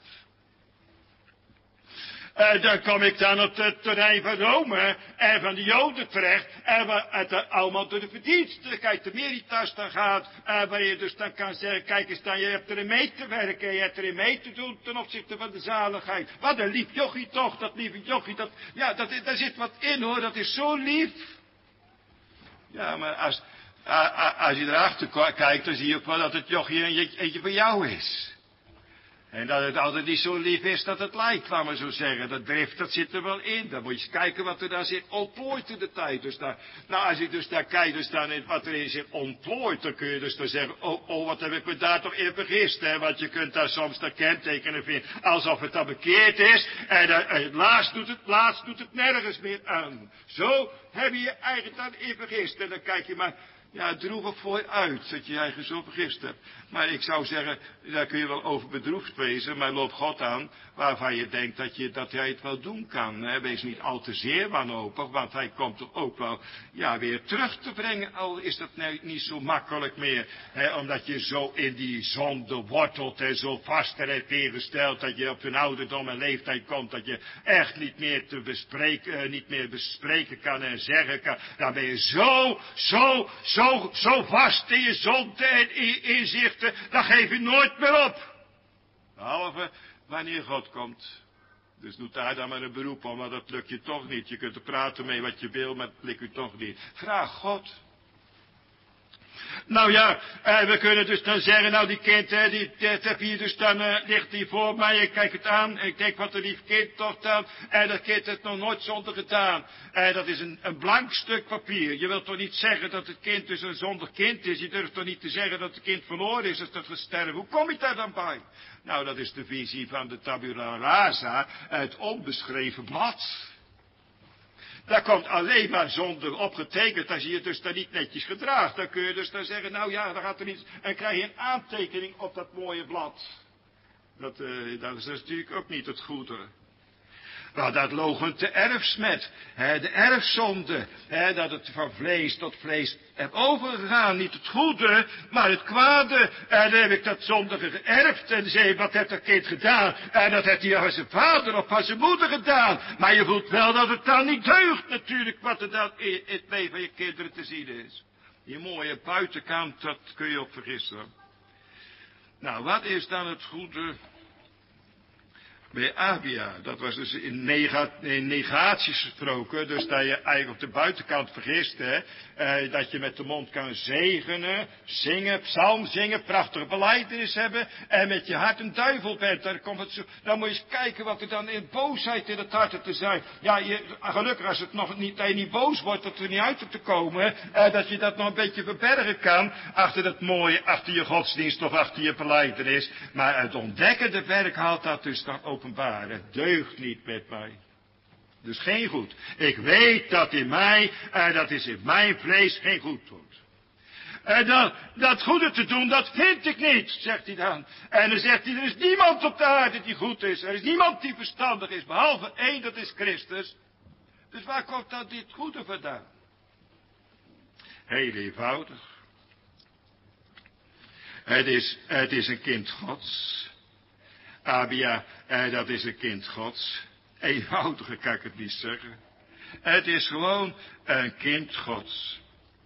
Dan kom ik dan op het terrein van Rome en van de Joden terecht. En waar het allemaal door de verdiensten, kijk, de meritas dan gaat. Waar je dus dan kan zeggen, kijk eens dan, je hebt erin mee te werken. Je hebt erin mee te doen ten opzichte van de zaligheid. Wat een lief jochie toch, dat lieve jochie. Daar zit wat in hoor, dat is zo lief. Ja, maar als je erachter kijkt, dan zie je ook wel dat het jochie eentje van jou is. En dat het altijd niet zo lief is dat het lijkt, laat maar zo zeggen. Dat drift, dat zit er wel in. Dan moet je eens kijken wat er daar zit ontplooid in de tijd. Dus daar, nou, als je dus daar kijkt, dus dan wat erin zit ontplooid, dan kun je dus dan zeggen, oh, wat heb ik me daar toch in vergist, hè. Want je kunt daar soms dat kentekenen vinden, alsof het dan bekeerd is. En het laatst doet het nergens meer aan. Zo heb je je eigen dan in vergist. En dan kijk je maar, ja, droevig voor je uit, dat je je eigen zo vergist hebt. Maar ik zou zeggen, daar kun je wel over bedroefd wezen, maar loop God aan, waarvan je denkt dat hij het wel doen kan. Hè? Wees niet al te zeer wanhopig, want hij komt er ook wel, ja, weer terug te brengen, al is dat nou niet zo makkelijk meer. Hè? Omdat je zo in die zonde wortelt en zo vast en tegengesteld, dat je op een ouderdom en leeftijd komt, dat je echt niet meer bespreken kan en zeggen kan. Dan ben je zo vast in je zonde en in je inzichten, dan geef je nooit meer op. Behalve wanneer God komt. Dus doe daar dan maar een beroep op, want dat lukt je toch niet. Je kunt er praten mee wat je wil, maar het lukt u toch niet. Vraag God. Nou ja, we kunnen dus dan zeggen, nou die kind, dat heb je dus dan, ligt hier voor mij, ik kijk het aan, ik denk wat een lief kind toch dan, en dat kind heeft nog nooit zonde gedaan. Dat is een blank stuk papier. Je wilt toch niet zeggen dat het kind dus een zondig kind is, je durft toch niet te zeggen dat het kind verloren is als dat gesterven. Hoe kom je daar dan bij? Nou, dat is de visie van de tabula rasa, het onbeschreven blad. Daar komt alleen maar zonde opgetekend als je je dus dan niet netjes gedraagt. Dan kun je dus dan zeggen, nou ja, dan gaat er niets. En krijg je een aantekening op dat mooie blad. Dat is natuurlijk ook niet het goede. Wel, dat loochent de erfsmet, de erfzonde, dat het van vlees tot vlees heb overgegaan. Niet het goede, maar het kwade. En dan heb ik dat zondige geërfd. En zei, wat heeft dat kind gedaan? En dat heeft hij aan zijn vader of aan zijn moeder gedaan. Maar je voelt wel dat het dan niet deugt natuurlijk, wat er dan in het leven van je kinderen te zien is. Die mooie buitenkant, dat kun je op vergissen. Nou, wat is dan het goede bij Abia? Dat was dus in negaties gesproken, dus dat je eigenlijk op de buitenkant vergist, dat je met de mond kan zegenen, zingen, psalm zingen, prachtige belijdenis hebben, en met je hart een duivel bent. Dan komt het zo, dan moet je eens kijken wat er dan in boosheid in het hart te zijn. Ja, gelukkig als het nog niet boos wordt, dat er niet uit te komen, dat je dat nog een beetje verbergen kan, achter dat mooie, achter je godsdienst of achter je belijdenis. Maar het ontdekkende werk haalt dat dus dan openbaar. Het deugt niet met mij. Dus geen goed. Ik weet dat in mij, dat is in mijn vlees, geen goed doet. Dat goede te doen, dat vind ik niet, zegt hij dan. En dan zegt hij, er is niemand op de aarde die goed is. Er is niemand die verstandig is, behalve één, dat is Christus. Dus waar komt dan dit goede vandaan? Heel eenvoudig. Het is een kind Gods. Abia, dat is een kind Gods. Eenvoudiger kan ik het niet zeggen. Het is gewoon een kind Gods.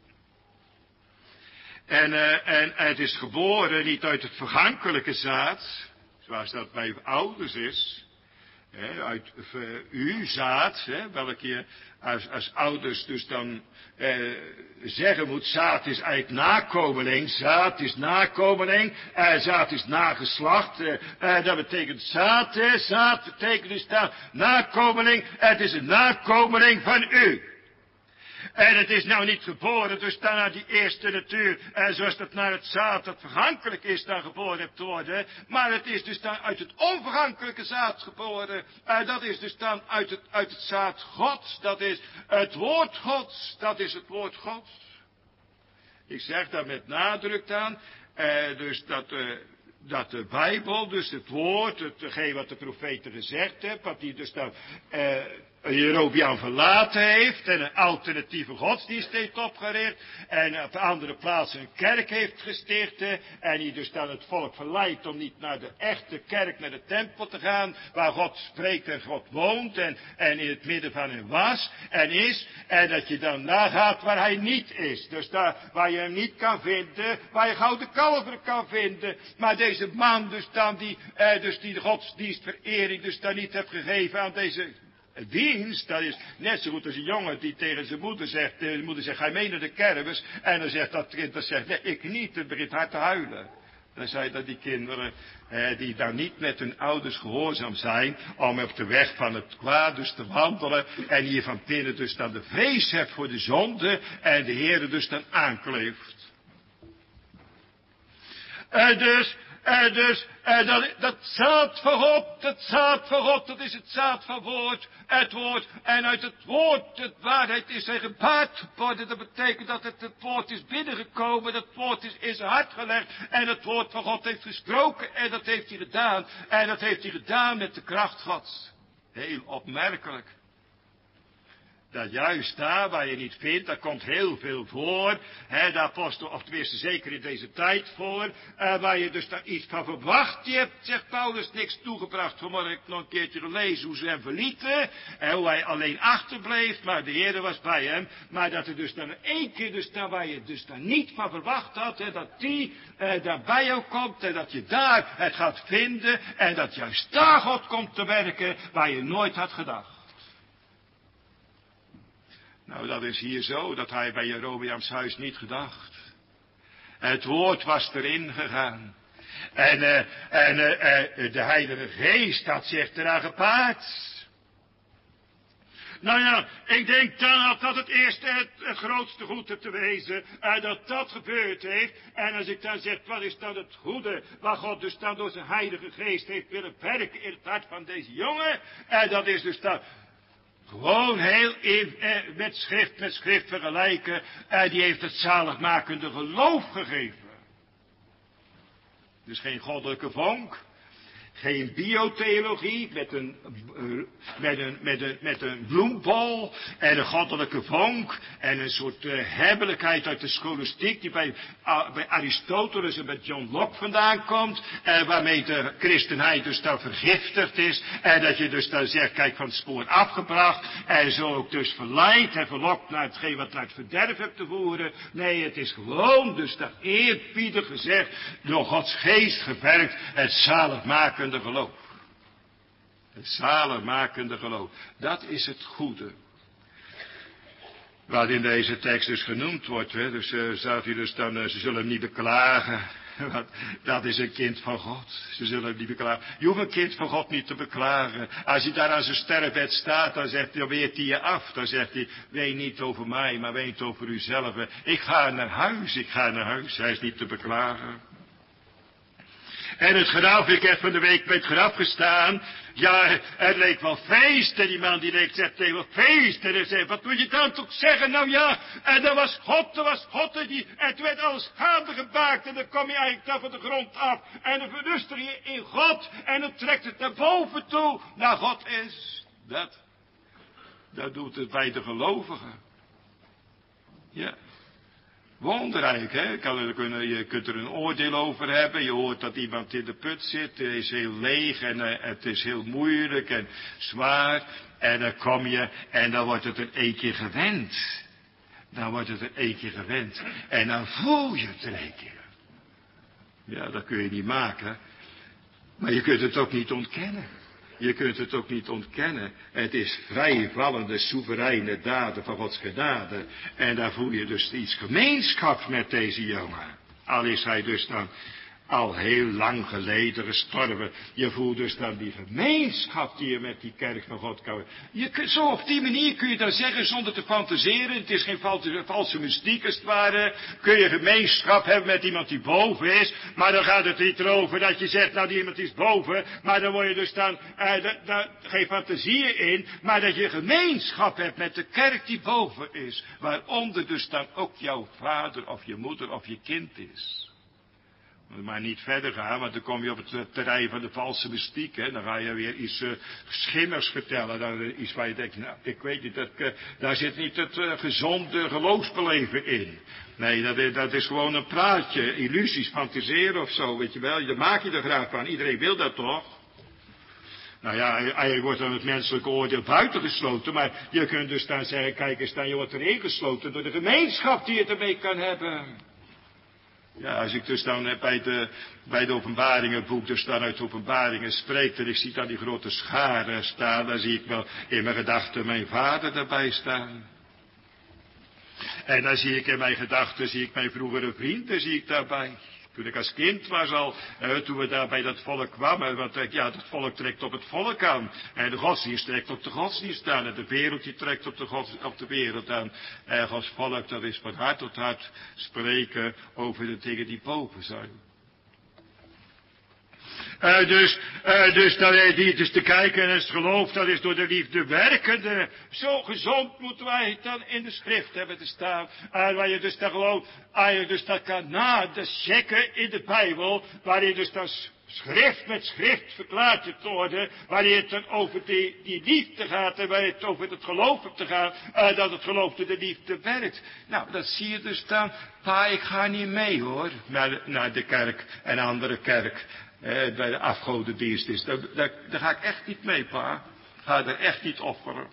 En het is geboren niet uit het vergankelijke zaad, zoals dat bij ouders is. Uit uw zaad, welke je als ouders dus dan zeggen moet, zaad is eigenlijk nakomeling, zaad is nakomeling, zaad is nageslacht, dat betekent zaad, zaad betekent dus dan nakomeling, het is een nakomeling van u. En het is nou niet geboren, dus dan naar die eerste natuur, zoals dat naar het zaad dat vergankelijk is, dan geboren hebt te worden. Maar het is dus dan uit het onvergankelijke zaad geboren. Dat is dus dan uit het zaad Gods, dat is het woord Gods, dat is het woord Gods. Ik zeg daar met nadruk aan, dus dat de Bijbel, dus het woord, hetgeen wat de profeten gezegd hebben, wat die dus dan Jerobeam verlaten heeft en een alternatieve godsdienst heeft opgericht en op andere plaatsen een kerk heeft gesticht en die dus dan het volk verleidt om niet naar de echte kerk, naar de tempel te gaan, waar God spreekt en God woont en in het midden van hen was en is, en dat je dan nagaat waar hij niet is. Dus daar waar je hem niet kan vinden, waar je gouden kalveren kan vinden, maar deze man dus dan die de godsdienstverering dus dan niet heeft gegeven aan deze dienst, dat is net zo goed als een jongen die tegen zijn moeder zegt, de moeder zegt, ga je mee naar de kermis? En dan zegt dat kind, dat zegt, nee, ik niet, het begint hard te huilen. Dan zei dat die kinderen, die dan niet met hun ouders gehoorzaam zijn, om op de weg van het kwaad dus te wandelen, en hier van binnen dus dan de vrees hebt voor de zonde, en de Heer dus dan aankleeft. Dat zaad van God, dat is het zaad van het woord, en uit het woord, de waarheid is hij gebaard geworden, dat betekent dat het woord is binnengekomen, dat woord is in zijn hart gelegd, en het woord van God heeft gesproken, en dat heeft hij gedaan, met de kracht Gods. Heel opmerkelijk. Dat juist daar waar je niet vindt, daar komt heel veel voor. De apostel, of tenminste zeker in deze tijd voor. Waar je dus daar iets van verwacht. Je hebt, zegt Paulus, niks toegebracht. Vanmorgen heb ik nog een keertje gelezen hoe ze hem verlieten. Hoe hij alleen achterbleef, maar de Heer was bij hem. Maar dat er dus dan één keer, dus daar waar je dus daar niet van verwacht had. Dat die daar bij jou komt. En dat je daar het gaat vinden. En dat juist daar God komt te werken waar je nooit had gedacht. Nou, dat is hier zo, dat hij bij Jerobeams huis niet gedacht. Het woord was erin gegaan. En de Heilige Geest had zich eraan gepaard. Nou ja, ik denk dan dat het eerste het grootste goed te wezen, dat gebeurd heeft. En als ik dan zeg, wat is dan het goede, waar God dus dan door zijn Heilige Geest heeft willen werken in het hart van deze jongen. Dat is dus dan gewoon heel met schrift vergelijken. Die heeft het zaligmakende geloof gegeven. Dus geen goddelijke vonk. Geen biotheologie met een bloembol en een goddelijke vonk en een soort hebbelijkheid uit de scholastiek die bij Aristoteles en bij John Locke vandaan komt. Waarmee de christenheid dus dan vergiftigd is. En dat je dus dan zegt, kijk, van het spoor afgebracht. En zo ook dus verleid en verlokt naar hetgeen wat naar het verderf hebt te voeren. Nee, het is gewoon dus dat eerbiedig gezegd door Gods geest gewerkt het zaligmakende geloof. Het zaligmakende geloof. Dat is het goede. Wat in deze tekst dus genoemd wordt. Hè? Dus staat hier dus dan, ze zullen hem niet beklagen. Want dat is een kind van God. Ze zullen hem niet beklagen. Je hoeft een kind van God niet te beklagen. Als hij daar aan zijn sterfbed staat, dan zegt hij, dan weert hij je af. Dan zegt hij, ween niet over mij, maar ween over uzelf. Ik ga naar huis, ik ga naar huis. Hij is niet te beklagen. En het graf, ik heb van de week bij het graf gestaan. Ja, het leek wel feest. En die man die leek zegt tegen wel feest. En hij zei, wat moet je dan toch zeggen? Nou ja, en dat was God. En toen werd alles gaande gemaakt. En dan kom je eigenlijk dan van de grond af. En dan verrustig je in God. En dan trekt het naar boven toe. Naar God is. Dat doet het bij de gelovigen. Ja. Wonderrijk, hè? Je kunt er een oordeel over hebben. Je hoort dat iemand in de put zit. Het is heel leeg en het is heel moeilijk en zwaar. En dan kom je en dan wordt het er een keer gewend. En dan voel je het er een keer. Ja, dat kun je niet maken. Maar je kunt het ook niet ontkennen. Het is vrijvallende, soevereine daden van Gods genade. En daar voel je dus iets gemeenschap met deze jongen. Al is hij dus dan al heel lang geleden gestorven. Je voelt dus dan die gemeenschap die je met die kerk van God kan. Zo op die manier kun je dan zeggen zonder te fantaseren. Het is geen valse mystiek als het ware. Kun je gemeenschap hebben met iemand die boven is. Maar dan gaat het niet erover dat je zegt, nou die iemand is boven. Maar dan word je dus dan, geen fantasieën in. Maar dat je gemeenschap hebt met de kerk die boven is. Waaronder dus dan ook jouw vader of je moeder of je kind is. Maar niet verder gaan, want dan kom je op het terrein van de valse mystiek. Hè. Dan ga je weer iets schimmers vertellen. Dan iets waar je denkt, nou, ik weet niet, daar zit niet het gezonde geloofsbeleven in. Nee, dat is gewoon een praatje, illusies, fantaseren of zo, weet je wel. Daar maak je er graag van, iedereen wil dat toch? Nou ja, eigenlijk wordt dan het menselijke oordeel buitengesloten, maar je kunt dus dan zeggen, kijk eens, dan je wordt erin gesloten door de gemeenschap die je ermee kan hebben. Ja, als ik dus dan bij de openbaringenboek, dus dan uit de openbaringen spreek, en ik zie dan die grote scharen staan, dan zie ik wel in mijn gedachten mijn vader erbij staan. En dan zie ik in mijn gedachten, mijn vroegere vrienden, zie ik daarbij. Toen ik als kind was al, toen we daar bij dat volk kwamen, want ja, dat volk trekt op het volk aan. En de godsdienst trekt op de godsdienst aan. En de wereld die trekt op de wereld aan. En Gods volk, dat is van hart tot hart spreken over de dingen die boven zijn. Dus dan is het te kijken en het geloof, dat is door de liefde werkende. Zo gezond moeten wij het dan in de schrift hebben te staan. Waar je dus dan gelooft, je dus dat kan checken in de Bijbel, waar je dus dan schrift met schrift verklaard te worden, waar het dan over die liefde gaat en waar het over het geloof te gaan, dat het geloof door de liefde werkt. Nou, dat zie je dus dan. Pa, ik ga niet mee hoor, naar de kerk en andere kerk. Bij de afgodendienst is. Daar ga ik echt niet mee, pa. Ga er echt niet offeren.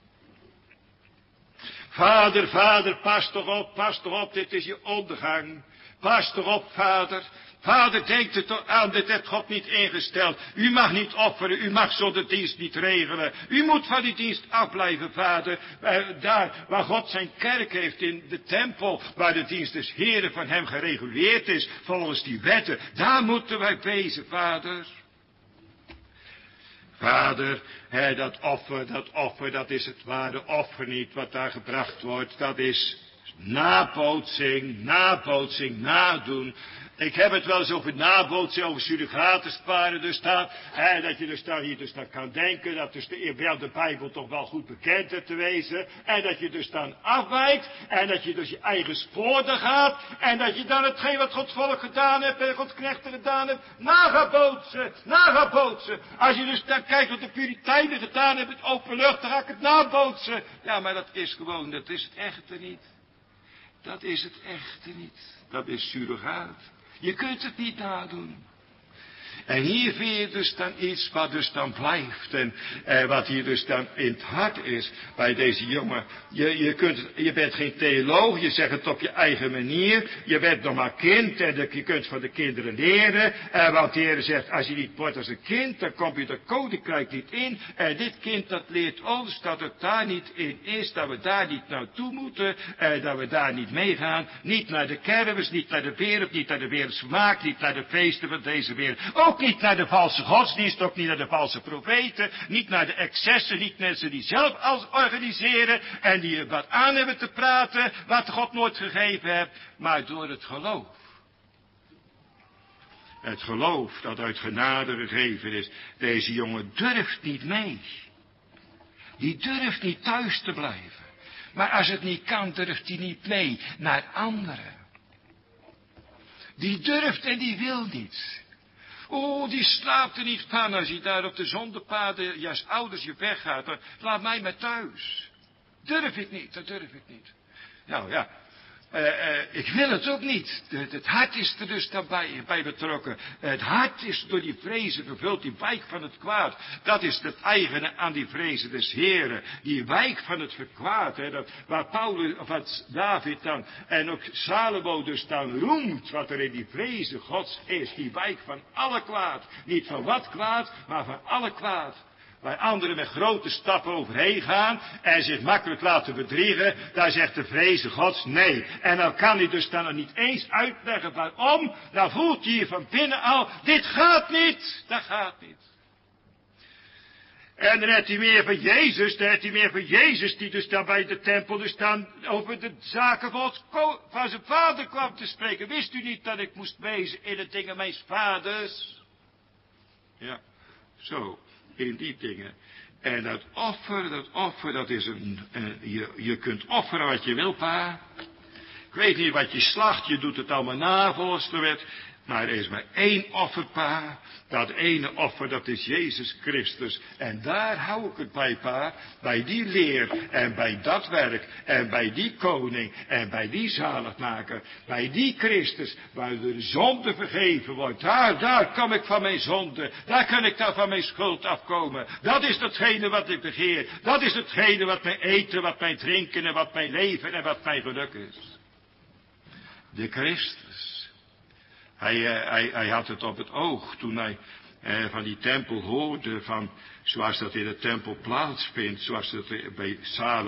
Vader, pas toch op, dit is je ondergang. Pas toch op, vader. Vader, denk er toch aan, dit heeft God niet ingesteld. U mag niet offeren, u mag zo de dienst niet regelen. U moet van die dienst afblijven, vader. Daar waar God zijn kerk heeft in de tempel, waar de dienst des Heren van hem gereguleerd is, volgens die wetten, daar moeten wij wezen, vader. Vader, dat offer, dat is het ware offer niet wat daar gebracht wordt. Dat is Nabootsing, nadoen. Ik heb het wel eens over nabootsing, over surrogatensparen dus staan. Dat je dus dan hier dus dan kan denken dat dus de Bijbel toch wel goed bekend hebt te wezen. En dat je dus dan afwijkt. En dat je dus je eigen spoor gaat. En dat je dan hetgeen wat Gods volk gedaan hebt en Gods knechten gedaan hebt, nabootsen. Als je dus dan kijkt wat de Puritijnen gedaan hebben, het open lucht, dan ga ik het nabootsen. Ja, maar dat is het echte niet. Dat is het echte niet. Dat is surrogaat. Je kunt het niet nadoen. En hier vind je dus dan iets wat dus dan blijft. En wat hier dus dan in het hart is bij deze jongen. Je bent geen theoloog, je zegt het op je eigen manier. Je bent nog maar kind en je kunt van de kinderen leren. Want de Heer zegt, als je niet wordt als een kind, dan kom je de koninkrijk niet in. En dit kind dat leert ons dat het daar niet in is, dat we daar niet naartoe moeten. Dat we daar niet meegaan. Niet naar de kermis, niet naar de wereld, niet naar de wereldsmaak, niet naar de feesten van deze wereld. Ook niet naar de valse godsdienst, ook niet naar de valse profeten, niet naar de excessen, niet mensen die zelf alles organiseren en die wat aan hebben te praten, wat God nooit gegeven heeft, maar door het geloof. Het geloof dat uit genade gegeven is. Deze jongen durft niet mee. Die durft niet thuis te blijven. Maar als het niet kan, durft hij niet mee naar anderen. Die durft en die wil niet. Oh, die slaapt er niet van als hij daar op de zondepaden, ja, als ouders je weggaat. Dan laat mij maar thuis. Durf ik niet, dat durf ik niet. Nou ja, ik wil het ook niet. Het hart is er dus daarbij betrokken. Het hart is door die vrezen vervuld, die wijk van het kwaad. Dat is het eigene aan die vrezen des Heren. Die wijk van het kwaad, waar Paulus, of wat David dan, en ook Salomo dus dan roemt, wat er in die vrezen Gods is. Die wijk van alle kwaad. Niet van wat kwaad, maar van alle kwaad. Waar anderen met grote stappen overheen gaan en zich makkelijk laten bedriegen, daar zegt de vreze Gods nee. En dan kan hij dus dan nog niet eens uitleggen waarom, dan voelt hij hier van binnen al, dit gaat niet, dat gaat niet. En dan heeft hij meer van Jezus, die dus dan bij de tempel dus dan over de zaken van zijn vader kwam te spreken. Wist u niet dat ik moest wezen in de dingen mijn vaders? Ja, zo. In die dingen. En dat offer, dat is je kunt offeren wat je wil, pa. Ik weet niet wat je slacht, je doet het allemaal na volgens de wet. Maar er is maar één offer, pa. Dat ene offer, dat is Jezus Christus. En daar hou ik het bij, pa. Bij die leer en bij dat werk en bij die koning en bij die zaligmaker. Bij die Christus, waar de zonde vergeven wordt. Daar kom ik van mijn zonde. Daar kan ik dan van mijn schuld afkomen. Dat is hetgene wat ik begeer. Dat is hetgene wat mijn eten, wat mijn drinken en wat mijn leven en wat mijn geluk is. De Christus. Hij had het op het oog toen hij van die tempel hoorde, van zoals dat in de tempel plaatsvindt, zoals dat bij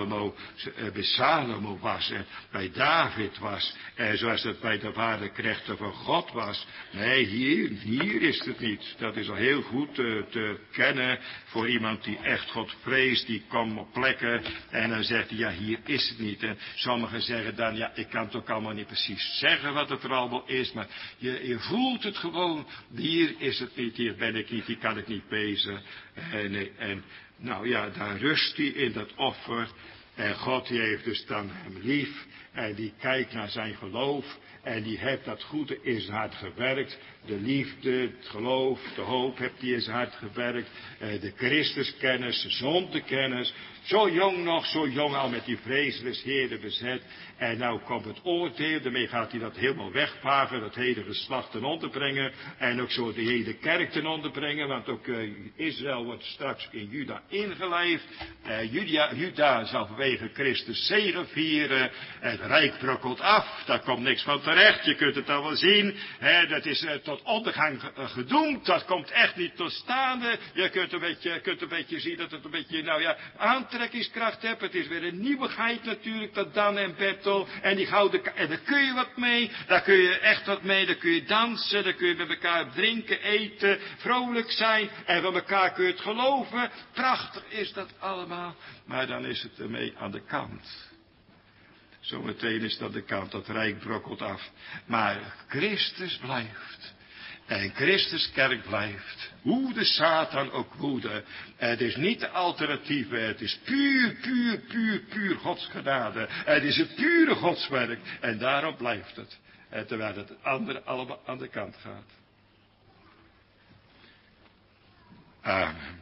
Salomo was en bij David was, zoals dat bij de ware knechten van God was. Nee, hier is het niet. Dat is al heel goed te kennen voor iemand die echt God vreest, die komt op plekken en dan zegt hij, ja, hier is het niet. En sommigen zeggen dan, ja, ik kan het ook allemaal niet precies zeggen wat het er allemaal is, maar je voelt het gewoon, hier is het niet, hier ben ik niet, hier kan ik niet wezen. En nou ja, daar rust hij in dat offer. En God die heeft dus dan hem lief. En die kijkt naar zijn geloof. En die heeft dat goede in zijn hart gewerkt. De liefde, het geloof, de hoop heeft hij in zijn hart gewerkt. De Christuskennis, de zondekennis. Zo jong nog, zo jong al met die vrezen des Heeren bezet. En nou komt het oordeel, daarmee gaat hij dat helemaal wegvagen, dat hele geslacht ten onder brengen. En ook zo de hele kerk ten onder brengen, want ook Israël wordt straks in Juda ingelijfd. Juda zal vanwege Christus zegevieren. Het rijk brokkelt af, daar komt niks van terecht, je kunt het al wel zien. Dat is tot ondergang gedoemd, dat komt echt niet tot staande. Je kunt een beetje zien dat het een beetje, nou ja, aantrekkingskracht heeft. Het is weer een nieuwigheid natuurlijk, dat Dan en Bertel. En die gouden, en daar kun je wat mee, daar kun je echt wat mee, daar kun je dansen, daar kun je met elkaar drinken, eten, vrolijk zijn, en van elkaar kun je het geloven. Prachtig is dat allemaal, maar dan is het ermee aan de kant. Zometeen is dat de kant, dat rijk brokkelt af. Maar Christus blijft. En Christus kerk blijft. Hoe de Satan ook woede. Het is niet de alternatieve. Het is puur Gods genade. Het is het pure Godswerk. En daarom blijft het. En terwijl het andere allemaal aan de kant gaat. Amen.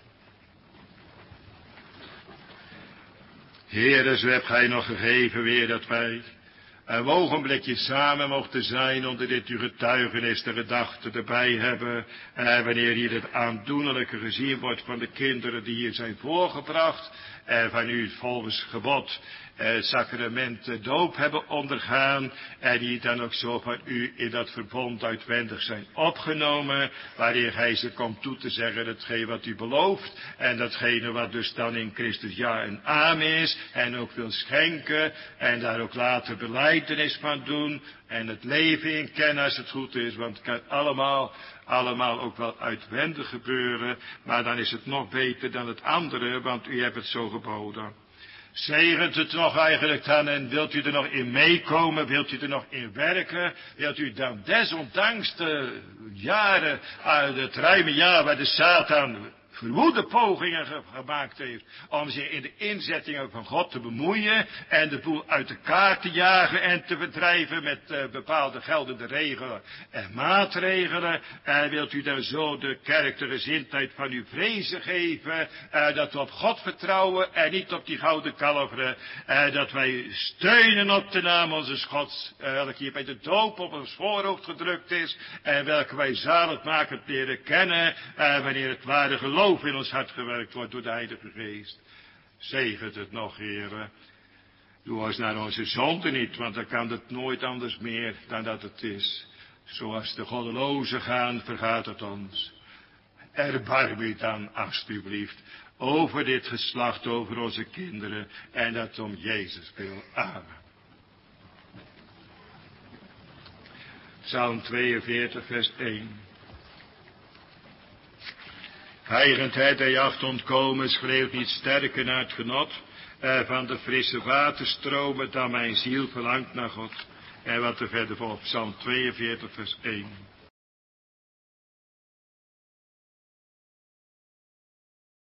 Heere, zo hebt gij nog gegeven weer dat wij een ogenblikje samen mochten zijn onder dit uw getuigenis, de gedachten erbij hebben. En wanneer hier het aandoenlijke gezien wordt van de kinderen die hier zijn voorgebracht. En van u volgens gebod sacrament doop hebben ondergaan. En die dan ook zo van u in dat verbond uitwendig zijn opgenomen. Waarin gij ze komt toe te zeggen hetgeen wat u belooft. En datgene wat dus dan in Christus ja en amen is. En ook wil schenken. En daar ook later belijdenis van doen. En het leven in kennen als het goed is. Want het kan allemaal ook wel uitwendig gebeuren. Maar dan is het nog beter dan het andere. Want u hebt het zo geboden. Zegent het nog eigenlijk dan en wilt u er nog in meekomen, wilt u er nog in werken, wilt u dan desondanks de jaren, het ruime jaar waar de Satan verwoede pogingen gemaakt heeft om zich in de inzettingen van God te bemoeien en de boel uit elkaar te jagen en te verdrijven met bepaalde geldende regelen en maatregelen. En wilt u dan zo de kerk de gezindheid van uw vrezen geven, dat we op God vertrouwen en niet op die gouden kalveren, dat wij steunen op de naam onze Gods, welke hier bij de doop op ons voorhoofd gedrukt is en welke wij zaligmakend leren kennen, wanneer het ware geloof in ons hart gewerkt wordt door de Heilige Geest. Zegent het nog, Heere. Doe ons naar onze zonde niet, want dan kan het nooit anders meer dan dat het is. Zoals de goddelozen gaan, vergaat het ons. Erbarm u dan, alstublieft, over dit geslacht, over onze kinderen, en dat om Jezus wil. Amen. Psalm 42, vers 1. Heigendheid der jacht ontkomen schreeuwt niet sterker naar het genot van de frisse waterstromen dan mijn ziel verlangt naar God. En wat er verder volgt, Psalm 42 vers 1.